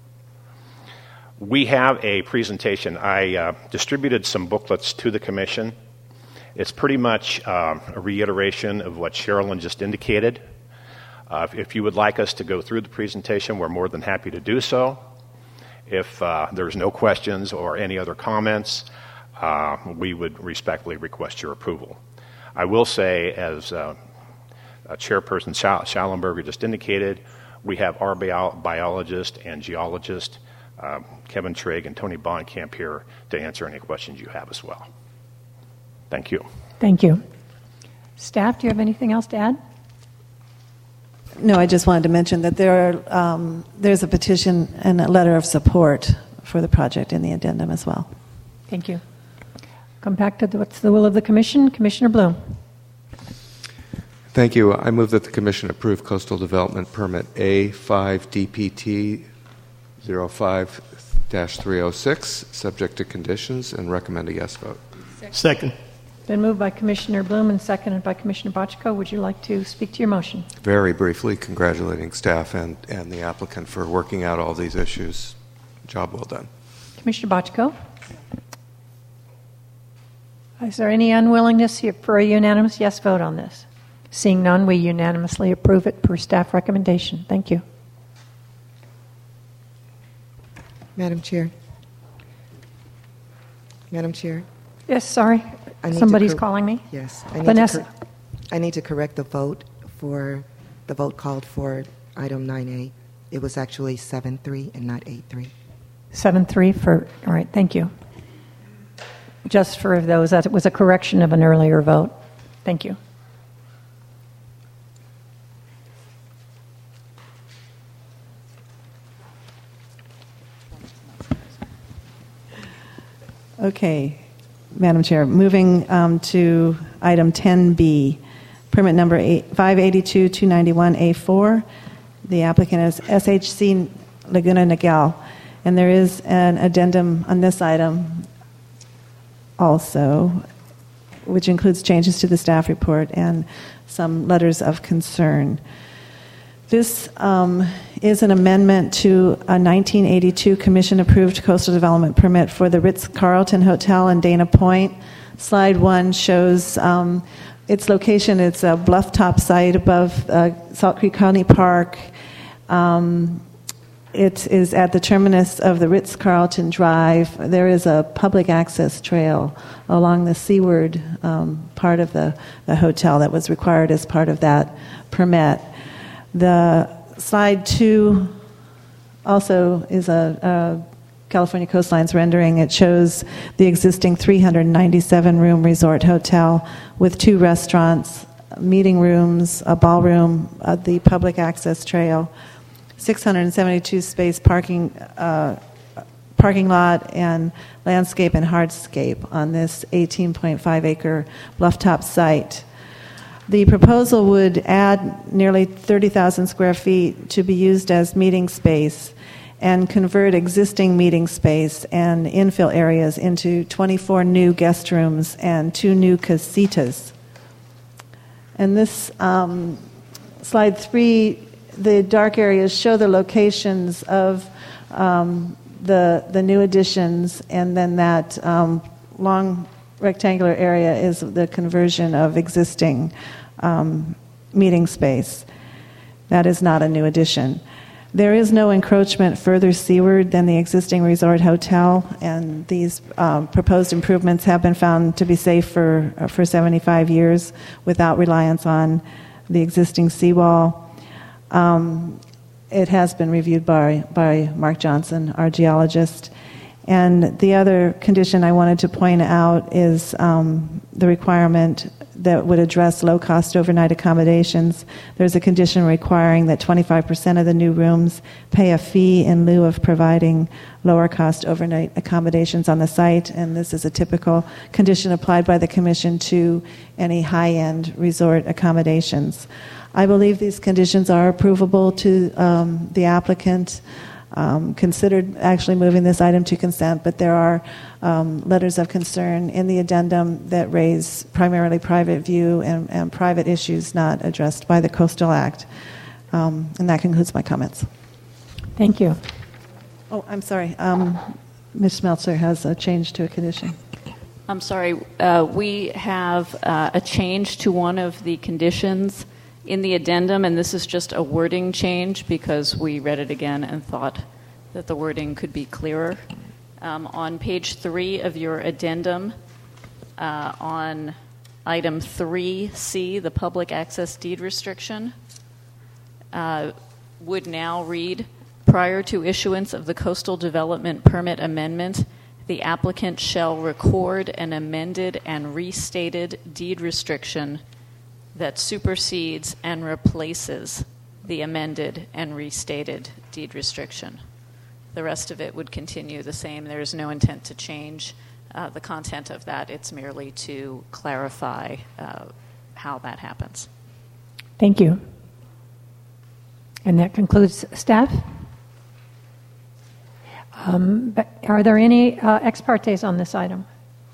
We have a presentation. I uh, distributed some booklets to the Commission. It's pretty much uh, a reiteration of what Sherilyn just indicated. Uh, if, if you would like us to go through the presentation, we're more than happy to do so. If uh, there's no questions or any other comments, uh, we would respectfully request your approval. I will say, as uh, uh, Chairperson Schallenberger just indicated, we have our bio- biologist and geologist, uh, Kevin Trigg and Tony Bonkamp, here to answer any questions you have as well. Thank you. Thank you. Staff, do you have anything else to add? No, I just wanted to mention that there are, um, there's a petition and a letter of support for the project in the addendum as well. Thank you. Come back to the, what's the will of the Commission. Commissioner Bloom. Thank you. I move that the Commission approve Coastal Development Permit A five D P T zero five dash three oh six, subject to conditions, and recommend a yes vote. Second. Been moved by Commissioner Bloom and seconded by Commissioner Bochco. Would you like to speak to your motion? Very briefly, congratulating staff and, and the applicant for working out all these issues. Job well done. Commissioner Bochco? Is there any unwillingness here for a unanimous yes vote on this? Seeing none, we unanimously approve it per staff recommendation. Thank you. Madam Chair. Madam Chair. Yes, sorry. I need Somebody's to cor- calling me. Yes. I need Vanessa. To cor- I need to correct the vote for the vote called for item nine A. It was actually seven three and not eight three. seven three for, all right, thank you. Just for those, that it was a correction of an earlier vote. Thank you. Okay, Madam Chair, moving um, to item ten B, permit number five eighty-two two ninety-one A four. The applicant is S H C Laguna Niguel, and there is an addendum on this item also, which includes changes to the staff report and some letters of concern. This um, is an amendment to a nineteen eighty-two Commission-approved coastal development permit for the Ritz-Carlton Hotel in Dana Point. Slide one shows um, its location. It's a bluff-top site above uh, Salt Creek County Park. Um, it is at the terminus of the Ritz-Carlton Drive. There is a public access trail along the seaward um, part of the, the hotel that was required as part of that permit. The slide two also is a, a California Coastlines rendering. It shows the existing three hundred ninety-seven room resort hotel with two restaurants meeting rooms, a ballroom, uh, the public access trail, six hundred seventy-two space parking uh, parking lot, and landscape and hardscape on this eighteen point five acre blufftop site. The proposal would add nearly thirty thousand square feet to be used as meeting space and convert existing meeting space and infill areas into twenty-four new guest rooms and two new casitas. And this um, slide three, the dark areas show the locations of um, the the new additions, and then that um, long rectangular area is the conversion of existing um, meeting space. That is not a new addition. There is no encroachment further seaward than the existing resort hotel, and these um, proposed improvements have been found to be safe for uh, for seventy-five years without reliance on the existing seawall. Um, it has been reviewed by, by Mark Johnson, our geologist. And the other condition I wanted to point out is um, the requirement that would address low-cost overnight accommodations. There's a condition requiring that twenty-five percent of the new rooms pay a fee in lieu of providing lower-cost overnight accommodations on the site, and this is a typical condition applied by the Commission to any high-end resort accommodations. I believe these conditions are approvable to um, the applicant. Um, considered actually moving this item to consent, but there are um, letters of concern in the addendum that raise primarily private view and, and private issues not addressed by the Coastal Act. Um, and that concludes my comments. Thank you. Oh, I'm sorry. Um, Miz Schmelzer has a change to a condition. I'm sorry. Uh, we have uh, a change to one of the conditions in the addendum, and this is just a wording change because we read it again and thought that the wording could be clearer. Um, on page three of your addendum, uh, on item three C, the public access deed restriction, uh, would now read, prior to issuance of the coastal development permit amendment, the applicant shall record an amended and restated deed restriction that supersedes and replaces the amended and restated deed restriction. The rest of it would continue the same. There is no intent to change uh, the content of that. It's merely to clarify uh, how that happens. Thank you. And that concludes staff. Um, but are there any uh, ex partes on this item?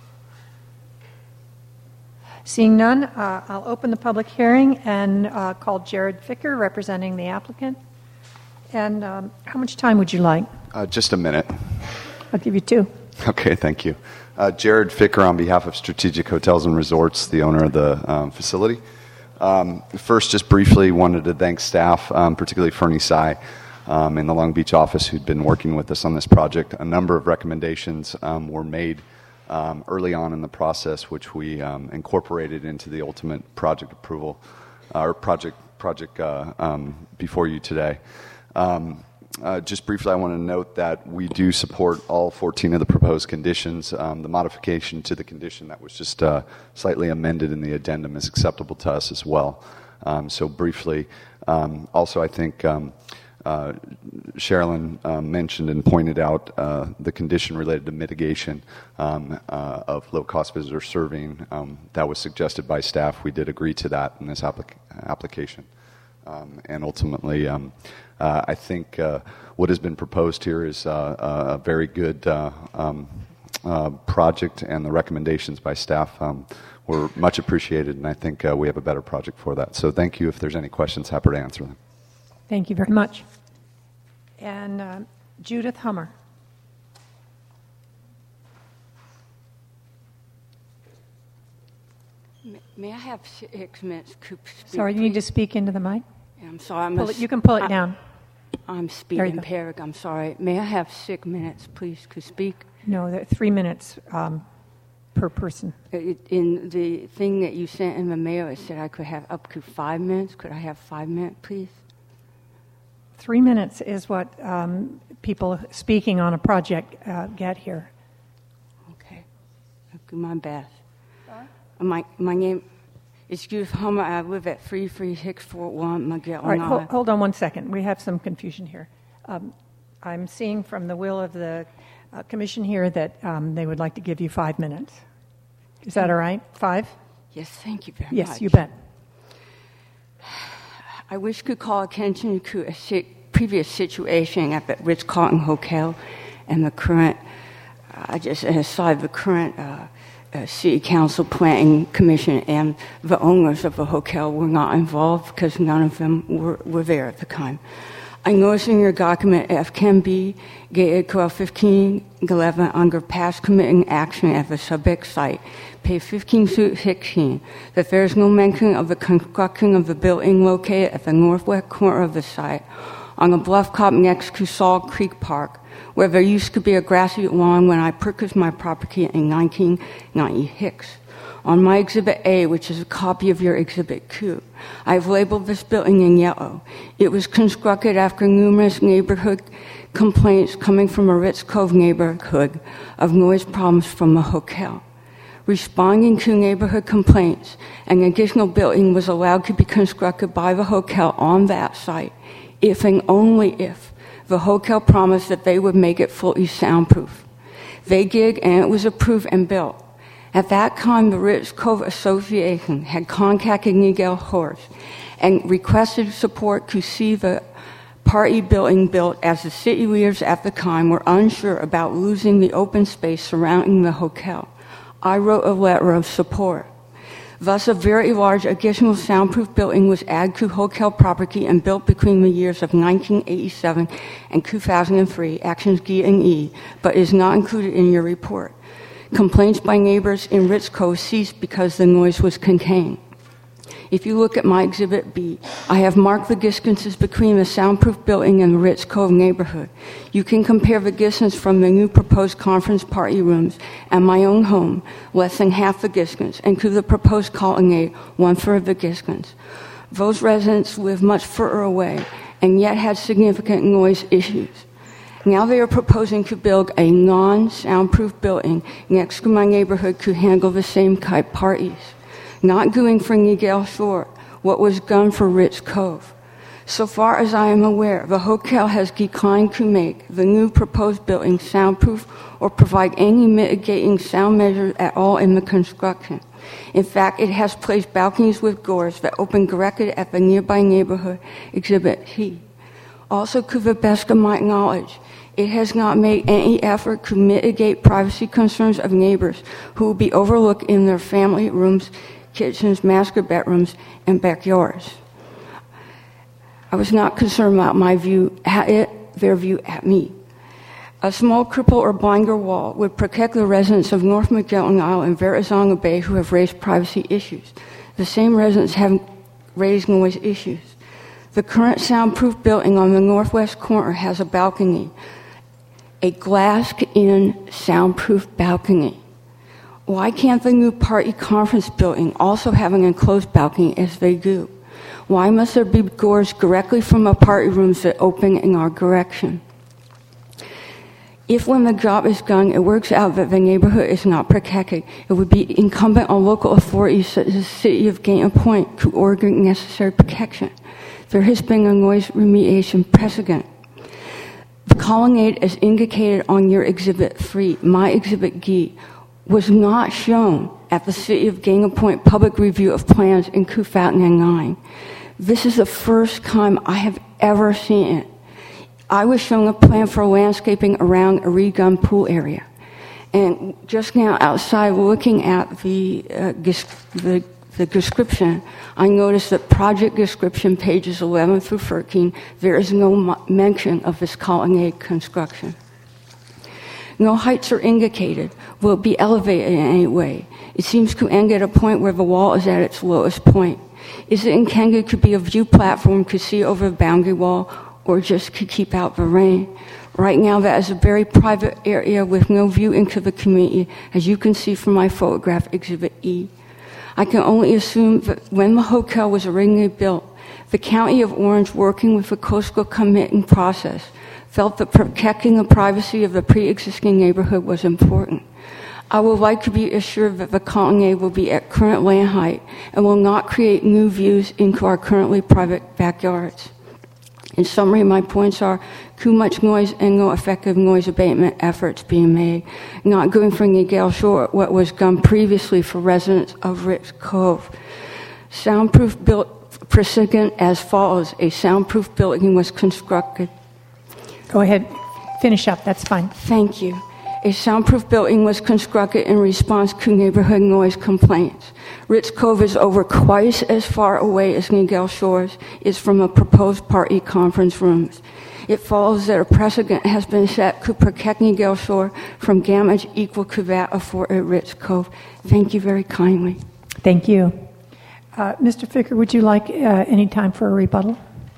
Seeing none, uh, I'll open the public hearing and uh, call Jared Ficker, representing the applicant. And um, how much time would you like? Uh, just a minute. I'll give you two. Okay, thank you. Uh, Jared Ficker on behalf of Strategic Hotels and Resorts, the owner of the um, facility. Um, first, just briefly wanted to thank staff, um, particularly Fernie Tsai um, in the Long Beach office who'd been working with us on this project. A number of recommendations um, were made Um, early on in the process, which we um, incorporated into the ultimate project approval, uh, or project project uh, um, before you today. Um, uh, just briefly, I want to note that we do support all fourteen of the proposed conditions. Um, the modification to the condition that was just uh, slightly amended in the addendum is acceptable to us as well. Um, so briefly, um, also I think um, Uh, Sherilyn uh, mentioned and pointed out uh, the condition related to mitigation um, uh, of low-cost visitor serving. Um, that was suggested by staff. We did agree to that in this applic- application. Um, and ultimately, um, uh, I think uh, what has been proposed here is uh, a very good uh, um, uh, project, and the recommendations by staff um, were much appreciated, and I think uh, we have a better project for that. So thank you. If there's any questions, happy to answer them. Thank you very much. And uh, Judith Hummer. May I have six minutes to speak? Sorry, you need to speak into the mic. I'm sorry. I'm pull a, it, you can pull it I, down. I'm speaking impaired. I'm sorry. May I have six minutes, please, to speak? No, there are three minutes um, per person. It, in the thing that you sent in the mail, it said I could have up to five minutes. Could I have five minutes, please? Three minutes is what um, people speaking on a project uh, get here. Okay. I'll do my best. Sorry? My, my name, Excuse Homer, I live at three three six four one Magellan All right, hold, Island. hold on one second. We have some confusion here. Um, I'm seeing from the will of the uh, commission here that um, they would like to give you five minutes. Is that all right? Five? Yes, thank you very Yes, much. you bet. I wish to call attention to a si- previous situation at the Ritz-Carlton Hotel and the current, uh, just an aside, the current uh, uh, City Council Planning Commission and the owners of the hotel were not involved because none of them were, were there at the time. I noticed in your document F ten B, Gate twelve fifteen eleven, under past committing action at the subject site, page fifteen through sixteen, that there is no mention of the construction of the building located at the northwest corner of the site on a bluff top next to Saul Creek Park, where there used to be a grassy lawn when I purchased my property in nineteen ninety-six. On my Exhibit A, which is a copy of your Exhibit Q, I've labeled this building in yellow. It was constructed after numerous neighborhood complaints coming from a Ritz Cove neighborhood of noise problems from the hotel. Responding to neighborhood complaints, an additional building was allowed to be constructed by the hotel on that site, if and only if the hotel promised that they would make it fully soundproof. They did, and it was approved and built. At that time, the Ritz Cove Association had contacted Nigel Horst and requested support to see the party building built, as the city leaders at the time were unsure about losing the open space surrounding the hotel. I wrote a letter of support. Thus, a very large additional soundproof building was added to hotel property and built between the years of nineteen eighty-seven and two thousand three, Actions D and E, but is not included in your report. Complaints by neighbors in Ritz Cove ceased because the noise was contained. If you look at my Exhibit B, I have marked the distances between the soundproof building and the Ritz Cove neighborhood. You can compare the distance from the new proposed conference party rooms and my own home, less than half the distance, and to the proposed colonnade, one-third the distance. Those residents live much further away and yet had significant noise issues. Now they are proposing to build a non-soundproof building next to my neighborhood to handle the same type parties. Not doing for Nigel Shore what was done for Ritz Cove. So far as I am aware, the hotel has declined to make the new proposed building soundproof or provide any mitigating sound measures at all in the construction. In fact, it has placed balconies with doors that open directly at the nearby neighborhood Exhibit T. Also, to the best of my knowledge, it has not made any effort to mitigate privacy concerns of neighbors who will be overlooked in their family rooms, kitchens, master bedrooms, and backyards. I was not concerned about my view at it, their view at me. A small cripple or blinder wall would protect the residents of North Magellan Island and Verrazano Bay who have raised privacy issues. The same residents have raised noise issues. The current soundproof building on the northwest corner has a balcony, a glassed-in soundproof balcony. Why can't the new party conference building also have an enclosed balcony as they do? Why must there be doors directly from the party rooms that open in our direction? If when the job is done, it works out that the neighborhood is not protected, it would be incumbent on local authorities such as the City of Gayton Point to order necessary protection. There has been a noise remediation precedent. The colonnade, as indicated on your Exhibit three, my Exhibit D, was not shown at the City of Gayton Point public review of plans in two thousand nine. This is the first time I have ever seen it. I was shown a plan for landscaping around a redone pool area. And just now outside looking at the, uh, the, the description, I noticed that project description pages eleven through thirteen, there is no mo- mention of this colonnade construction. No heights are indicated. Will it be elevated in any way? It seems to end at a point where the wall is at its lowest point. Is it intended to be a view platform to see over the boundary wall or just to keep out the rain? Right now, that is a very private area with no view into the community, as you can see from my photograph, Exhibit E. I can only assume that when the hotel was originally built, the County of Orange, working with the coastal committing process, felt that protecting the privacy of the pre-existing neighborhood was important. I would like to be assured that the Colonnade will be at current land height and will not create new views into our currently private backyards. In summary, my points are too much noise and no effective noise abatement efforts being made, not going for New Gale Shore what was done previously for residents of Ricks Cove. Soundproof built precedent as follows. A soundproof building was constructed. Go ahead. Finish up. That's fine. Thank you. A soundproof building was constructed in response to neighborhood noise complaints. Ricks Cove is over twice as far away as New Gale Shores is from a proposed party conference rooms. It follows that a precedent has been set to protect New Gale Shore from damage equal to that afforded at Ricks Cove. Thank you very kindly. Thank you. Uh, Mister Ficker, would you like uh, any time for a rebuttal?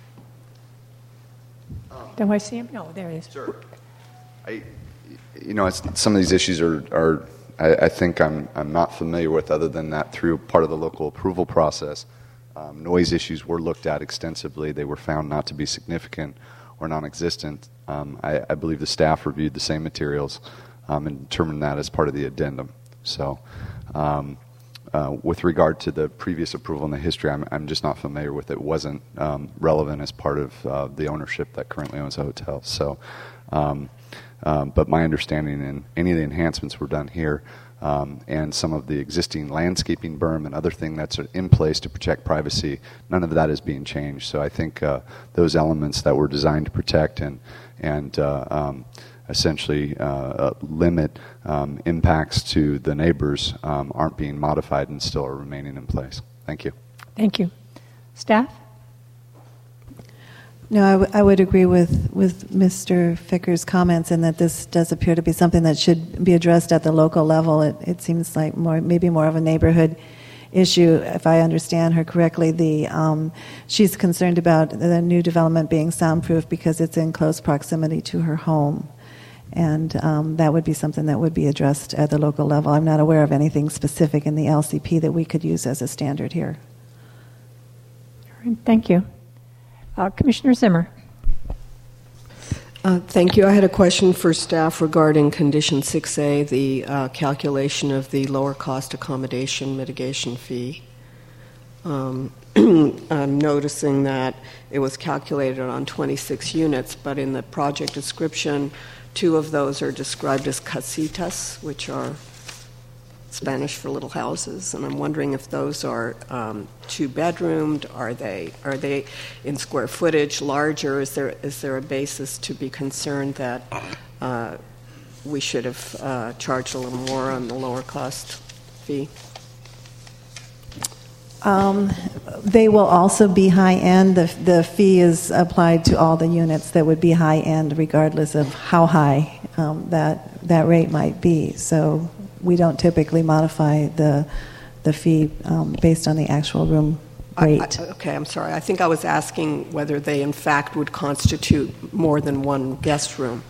Do I see him? No, there he is. Sure. I, you know, it's, some of these issues are, are I, I think I'm, I'm not familiar with, other than that through part of the local approval process. Um, noise issues were looked at extensively. They were found not to be significant or non-existent. Um, I, I believe the staff reviewed the same materials um, and determined that as part of the addendum. So um, uh, with regard to the previous approval and the history, I'm, I'm just not familiar with it. It wasn't um, relevant as part of uh, the ownership that currently owns the hotel. So, um, um, but my understanding, and any of the enhancements were done here, Um, and some of the existing landscaping berm and other thing that's in place to protect privacy, none of that is being changed. So I think uh, those elements that were designed to protect and and uh, um, essentially uh, uh, limit um, impacts to the neighbors um, aren't being modified and still are remaining in place. Thank you. Thank you. Staff? No, I, w- I would agree with, with Mister Ficker's comments in that this does appear to be something that should be addressed at the local level. It, it seems like more, maybe more of a neighborhood issue, if I understand her correctly. The um, she's concerned about the new development being soundproof because it's in close proximity to her home. And um, that would be something that would be addressed at the local level. I'm not aware of anything specific in the L C P that we could use as a standard here. All right, thank you. Uh, Commissioner Zimmer. Uh, thank you. I had a question for staff regarding Condition six A, the uh, calculation of the lower cost accommodation mitigation fee. Um, I'm noticing that it was calculated on twenty-six units, but in the project description, two of those are described as casitas, which are Spanish for little houses, and I'm wondering if those are um, two-bedroomed. Are they are they in square footage larger? Is there is there a basis to be concerned that uh, we should have uh, charged a little more on the lower cost fee? Um, they will also be high end. The, the fee is applied to all the units that would be high end, regardless of how high um, that that rate might be. So we don't typically modify the the fee um, based on the actual room rate. I, I, okay, I'm sorry. I think I was asking whether they in fact would constitute more than one guest room.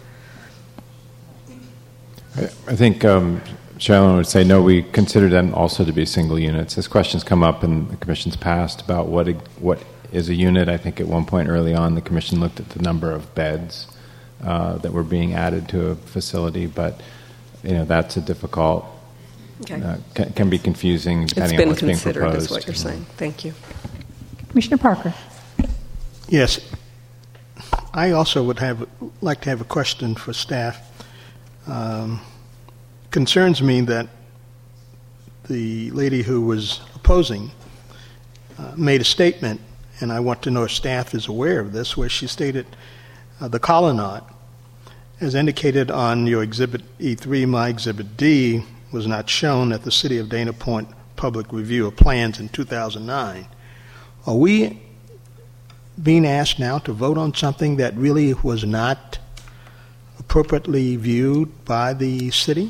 I, I think um, Sharon would say no. We consider them also to be single units. As questions come up in the Commission's past about what a, what is a unit, I think at one point early on the Commission looked at the number of beds uh, that were being added to a facility, but you know, that's a difficult, okay. uh, can, can be confusing depending on what's being proposed. It's been considered, is what you're saying. Thank you. Commissioner Parker. Yes. I also would have like to have a question for staff. Um, concerns me that the lady who was opposing uh, made a statement, and I want to know if staff is aware of this, where she stated uh, the colonnade, as indicated on your Exhibit E three, my Exhibit D, was not shown at the City of Dana Point Public Review of Plans in two thousand nine. Are we being asked now to vote on something that really was not appropriately viewed by the city?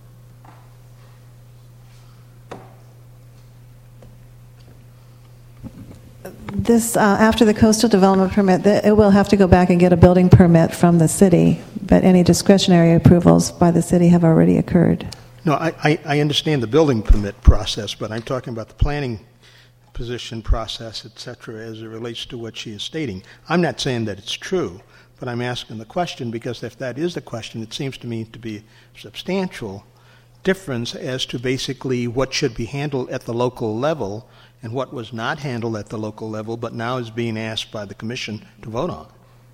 This, uh, after the coastal development permit, the, it will have to go back and get a building permit from the city, but any discretionary approvals by the city have already occurred. No, I, I, I understand the building permit process, but I'm talking about the planning position process, et cetera, as it relates to what she is stating. I'm not saying that it's true, but I'm asking the question because if that is the question, it seems to me to be substantial difference as to basically what should be handled at the local level and what was not handled at the local level, but now is being asked by the commission to vote on.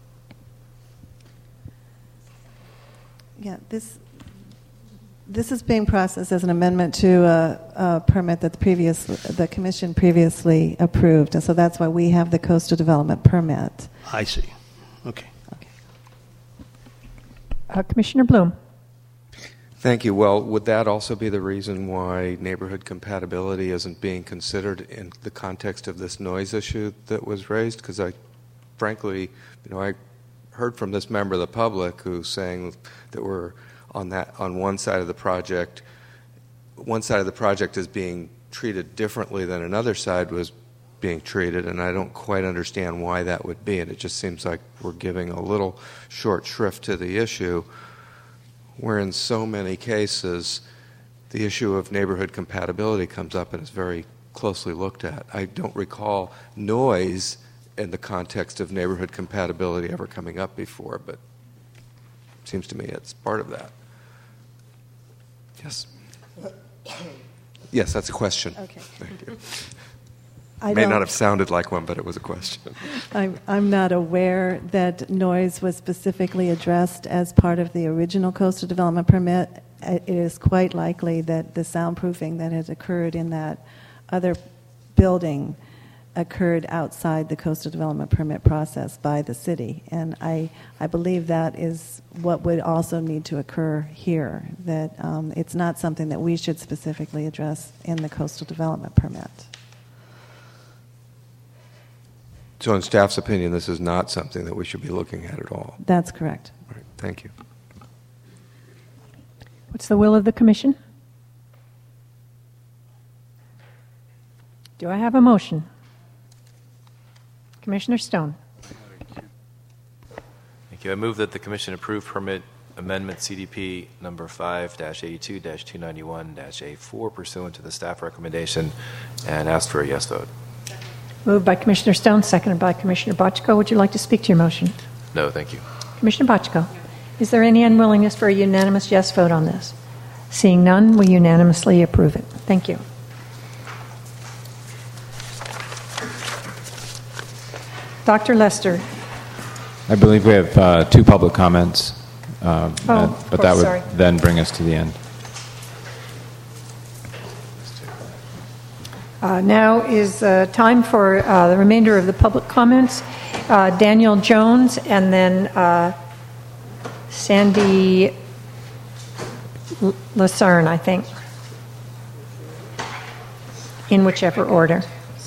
Yeah, this this is being processed as an amendment to a, a permit that the previous the commission previously approved, and so that's why we have the coastal development permit. I see. Okay. Uh, Commissioner Bloom. Thank you. Well, would that also be the reason why neighborhood compatibility isn't being considered in the context of this noise issue that was raised? Because I, frankly, you know, I heard from this member of the public who's saying that we're on that on one side of the project, one side of the project is being treated differently than another side was being treated, and I don't quite understand why that would be. And it just seems like we're giving a little short shrift to the issue, where in so many cases the issue of neighborhood compatibility comes up and is very closely looked at. I don't recall noise in the context of neighborhood compatibility ever coming up before, but it seems to me it's part of that. Yes. Yes, that's a question. Okay. Thank you. I May don't- not have sounded like one, but it was a question. I'm, I'm not aware that noise was specifically addressed as part of the original coastal development permit. It is quite likely that the soundproofing that has occurred in that other building occurred outside the coastal development permit process by the city. And I, I believe that is what would also need to occur here, that um, it's not something that we should specifically address in the coastal development permit. So in staff's opinion, this is not something that we should be looking at at all. That's correct. All right, thank you. What's the will of the commission? Do I have a motion? Commissioner Stone. Thank you. I move that the commission approve permit amendment C D P number five dash eighty-two dash two ninety-one dash A four pursuant to the staff recommendation and ask for a yes vote. Moved by Commissioner Stone, seconded by Commissioner Bochco. Would you like to speak to your motion? No, thank you. Commissioner Bochco, is there any unwillingness for a unanimous yes vote on this? Seeing none, we unanimously approve it. Thank you. Doctor Lester. I believe we have uh, two public comments, uh, Oh, uh, of but course, that would sorry. then bring us to the end. Uh, now is uh, time for uh, the remainder of the public comments. Uh, Daniel Jones and then uh, Sandy L- Lucerne, I think, in whichever order.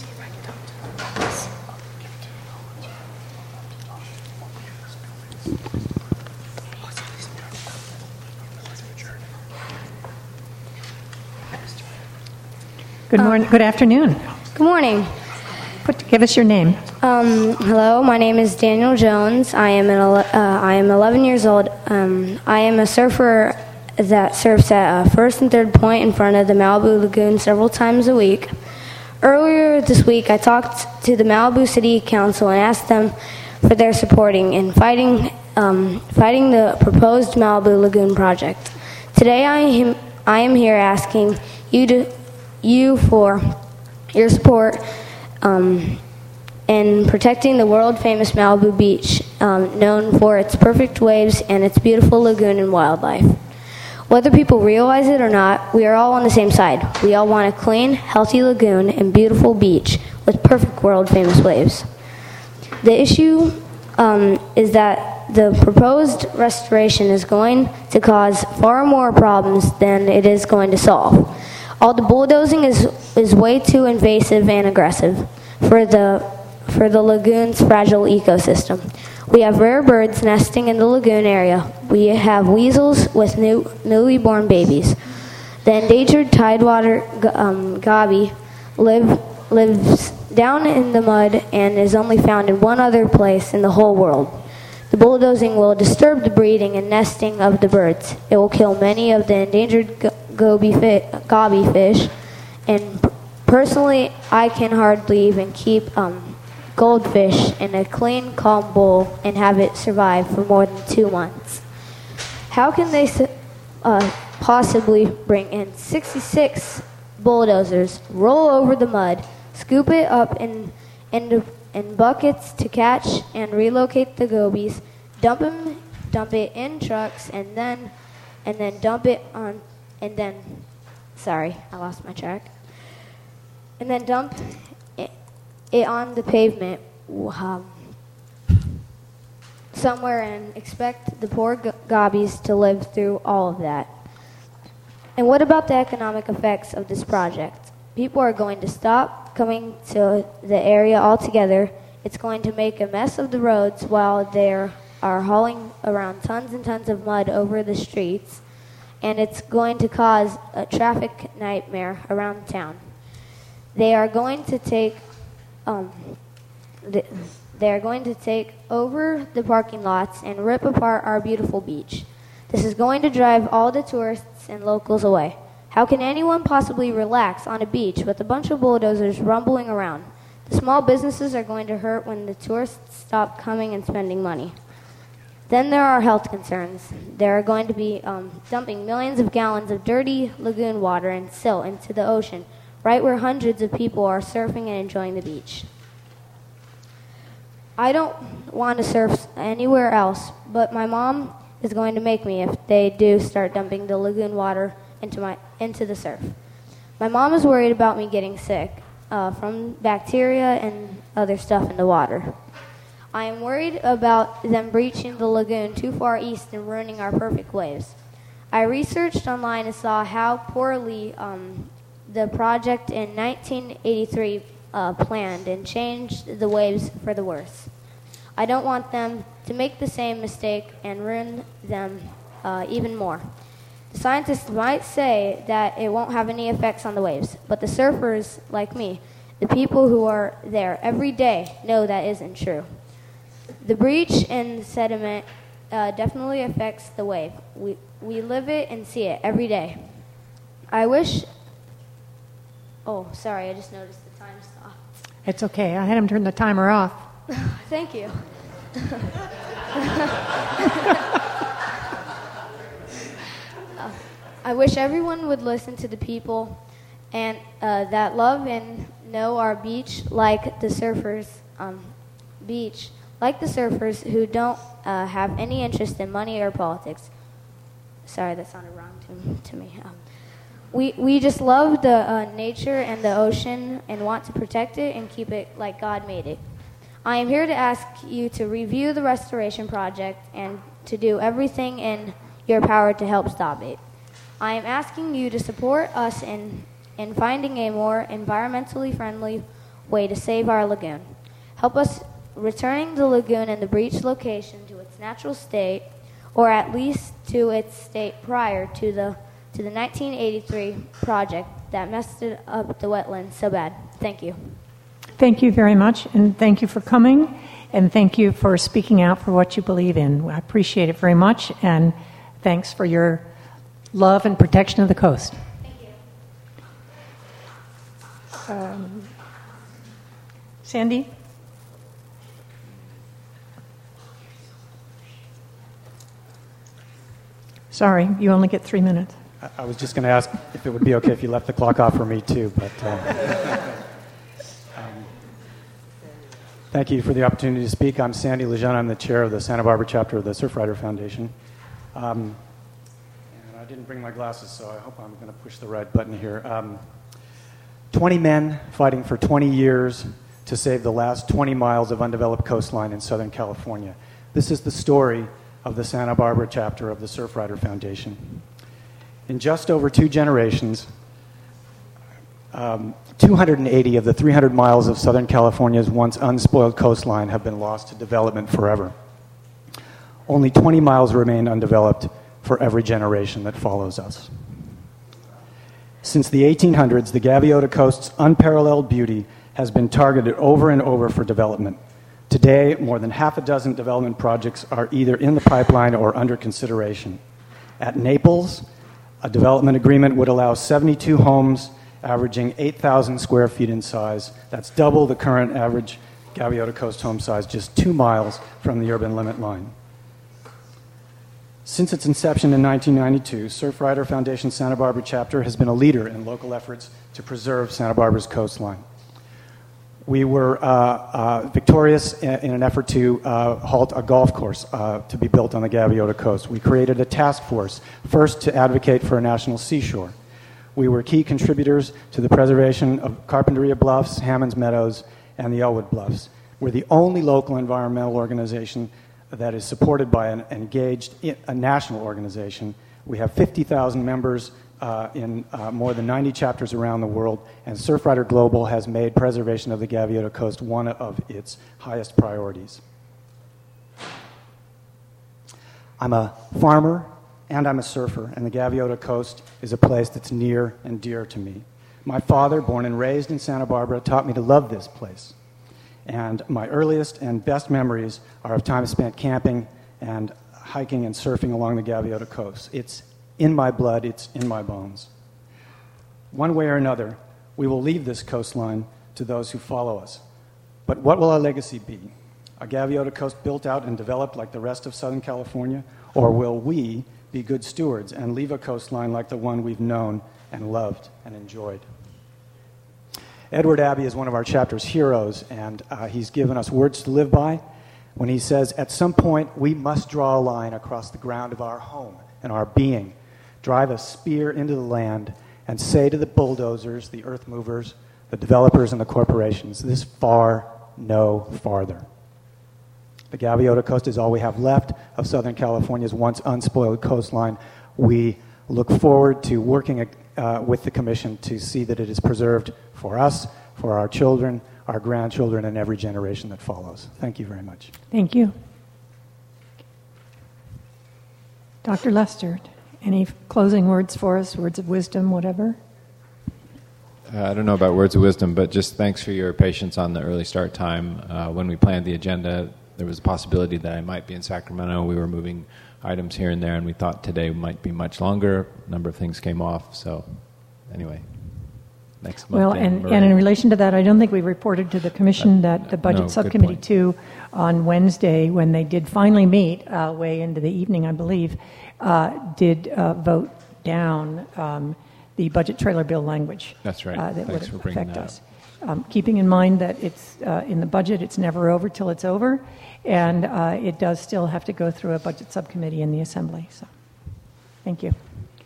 Good morning. Good afternoon. Good morning. Put, give us your name. Um, hello, my name is Daniel Jones. I am an ele- uh, I am eleven years old. Um, I am a surfer that surfs at uh, First and Third Point in front of the Malibu Lagoon several times a week. Earlier this week, I talked to the Malibu City Council and asked them for their supporting in fighting um, fighting the proposed Malibu Lagoon project. Today, I am I am here asking you to you for your support um, in protecting the world-famous Malibu beach, um, known for its perfect waves and its beautiful lagoon and wildlife. Whether people realize it or not, we are all on the same side. We all want a clean, healthy lagoon and beautiful beach with perfect world-famous waves. The issue um, is that the proposed restoration is going to cause far more problems than it is going to solve. All the bulldozing is is way too invasive and aggressive for the for the lagoon's fragile ecosystem. We have rare birds nesting in the lagoon area. We have weasels with new newly born babies. The endangered tidewater um, goby live lives down in the mud and is only found in one other place in the whole world. The bulldozing will disturb the breeding and nesting of the birds. It will kill many of the endangered go- goby fi- gobby fish, and p- personally, I can hardly even keep um, goldfish in a clean, calm bowl and have it survive for more than two months. How can they su- uh, possibly bring in sixty-six bulldozers, roll over the mud, scoop it up in, in, in buckets to catch and relocate the gobies, dump them, dump it in trucks, and then and then dump it on, and then, sorry, I lost my track, and then dump it, it on the pavement um, somewhere and expect the poor go- gobies to live through all of that. And what about the economic effects of this project? People are going to stop coming to the area altogether. It's going to make a mess of the roads while they are hauling around tons and tons of mud over the streets, and it's going to cause a traffic nightmare around town. They are going to take, um, the, they are going to take over the parking lots and rip apart our beautiful beach. This is going to drive all the tourists and locals away. How can anyone possibly relax on a beach with a bunch of bulldozers rumbling around? The small businesses are going to hurt when the tourists stop coming and spending money. Then there are health concerns. They are going to be um, dumping millions of gallons of dirty lagoon water and silt into the ocean, right where hundreds of people are surfing and enjoying the beach. I don't want to surf anywhere else, but my mom is going to make me if they do start dumping the lagoon water into my into the surf. My mom is worried about me getting sick uh, from bacteria and other stuff in the water. I am worried about them breaching the lagoon too far east and ruining our perfect waves. I researched online and saw how poorly um, the project in nineteen eighty-three uh, planned and changed the waves for the worse. I don't want them to make the same mistake and ruin them uh, even more. The scientists might say that it won't have any effects on the waves, but the surfers like me, the people who are there every day, know that isn't true. The breach in sediment uh, definitely affects the wave. We, we live it and see it every day. I wish... Oh, sorry, I just noticed the time stopped. It's okay. I had him turn the timer off. Thank you. uh, I wish everyone would listen to the people and uh, that love and know our beach like the surfers, um, beach, like the surfers who don't uh, have any interest in money or politics. Sorry, that sounded wrong to, to me. Um, we we just love the uh, nature and the ocean and want to protect it and keep it like God made it. I am here to ask you to review the restoration project and to do everything in your power to help stop it. I am asking you to support us in, in finding a more environmentally friendly way to save our lagoon. Help us returning the lagoon and the breach location to its natural state, or at least to its state prior to the to the nineteen eighty-three project that messed it up the wetlands so bad. Thank you. Thank you very much, and thank you for coming, and thank you for speaking out for what you believe in. I appreciate it very much, and thanks for your love and protection of the coast. Thank you. Um, Sandy? Sorry, you only get three minutes. I was just going to ask if it would be okay if you left the clock off for me, too, but... Uh, um, thank you for the opportunity to speak. I'm Sandy Lejeune. I'm the chair of the Santa Barbara chapter of the Surfrider Foundation. Um, and I didn't bring my glasses, so I hope I'm going to push the right button here. Um, twenty men fighting for twenty years to save the last twenty miles of undeveloped coastline in Southern California. This is the story of the Santa Barbara chapter of the Surfrider Foundation. In just over two generations, um, two hundred eighty of the three hundred miles of Southern California's once unspoiled coastline have been lost to development forever. Only twenty miles remain undeveloped for every generation that follows us. Since the eighteen hundreds, the Gaviota Coast's unparalleled beauty has been targeted over and over for development. Today, more than half a dozen development projects are either in the pipeline or under consideration. At Naples, a development agreement would allow seventy-two homes averaging eight thousand square feet in size. That's double the current average Gaviota Coast home size, just two miles from the urban limit line. Since its inception in nineteen ninety-two, Surfrider Foundation Santa Barbara chapter has been a leader in local efforts to preserve Santa Barbara's coastline. We were uh, uh, victorious in, in an effort to uh, halt a golf course uh, to be built on the Gaviota Coast. We created a task force, first to advocate for a national seashore. We were key contributors to the preservation of Carpinteria Bluffs, Hammonds Meadows, and the Elwood Bluffs. We're the only local environmental organization that is supported by an engaged, a national organization. We have fifty thousand members uh, in uh, more than ninety chapters around the world, and Surfrider Global has made preservation of the Gaviota Coast one of its highest priorities. I'm a farmer and I'm a surfer, and the Gaviota Coast is a place that's near and dear to me. My father, born and raised in Santa Barbara, taught me to love this place. And my earliest and best memories are of time spent camping and hiking and surfing along the Gaviota Coast. It's in my blood, it's in my bones. One way or another, we will leave this coastline to those who follow us. But what will our legacy be? A Gaviota Coast built out and developed like the rest of Southern California? Or will we be good stewards and leave a coastline like the one we've known and loved and enjoyed? Edward Abbey is one of our chapter's heroes, and uh, he's given us words to live by when he says, at some point we must draw a line across the ground of our home and our being, drive a spear into the land, and say to the bulldozers, the earth movers, the developers, and the corporations, this far, no farther. The Gaviota Coast is all we have left of Southern California's once unspoiled coastline. We look forward to working uh, with the Commission to see that it is preserved for us, for our children, our grandchildren, and every generation that follows. Thank you very much. Thank you. Doctor Lester, any closing words for us, words of wisdom, whatever? Uh, I don't know about words of wisdom, but just thanks for your patience on the early start time. Uh, when we planned the agenda, there was a possibility that I might be in Sacramento. We were moving items here and there, and we thought today might be much longer. A number of things came off, so anyway. Next month. Well, and, and in relation to that, I don't think we reported to the Commission that the Budget no, Subcommittee two on Wednesday, when they did finally meet, uh, way into the evening, I believe, uh, did uh, vote down um, the budget trailer bill language. That's right. Uh, that Thanks would for bringing affect that us. Um, keeping in mind that it's uh, in the budget, it's never over till it's over, and uh, it does still have to go through a Budget Subcommittee in the Assembly. So, thank you.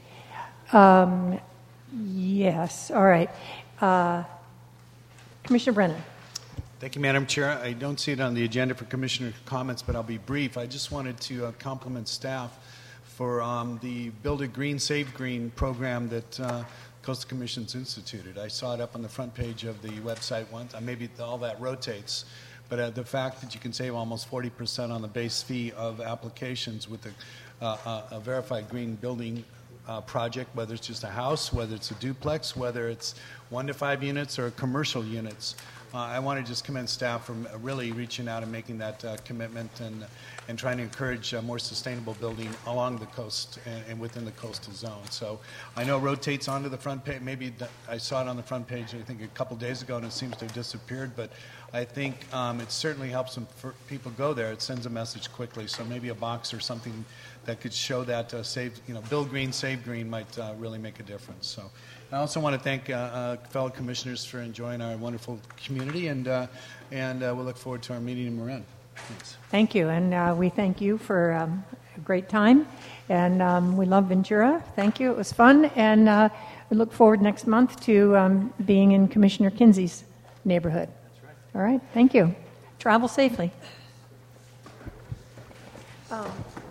Um, Yes, all right. Uh, Commissioner Brennan. Thank you, Madam Chair. I don't see it on the agenda for Commissioner comments, but I'll be brief. I just wanted to uh, compliment staff for um, the Build a Green, Save Green program that uh, Coastal Commission's instituted. I saw it up on the front page of the website once. Uh, maybe all that rotates, but uh, the fact that you can save almost forty percent on the base fee of applications with a, uh, a verified green building Uh, project, whether it's just a house, whether it's a duplex, whether it's one to five units or commercial units. Uh, I want to just commend staff for really reaching out and making that uh, commitment and and trying to encourage uh, more sustainable building along the coast and, and within the coastal zone. So I know it rotates onto the front page. Maybe th- I saw it on the front page, I think, a couple days ago, and it seems to have disappeared. But I think um, it certainly helps them for people go there. It sends a message quickly. So maybe a box or something that could show that uh, save, you know, Build Green, Save Green might uh, really make a difference. So I also want to thank uh, uh, fellow commissioners for enjoying our wonderful community, and uh, and uh, we'll look forward to our meeting in Marin. Thanks. Thank you, and uh, we thank you for um, a great time, and um, we love Ventura. Thank you, it was fun, and uh, we look forward next month to um, being in Commissioner Kinsey's neighborhood. That's right. All right, thank you. Travel safely. Um,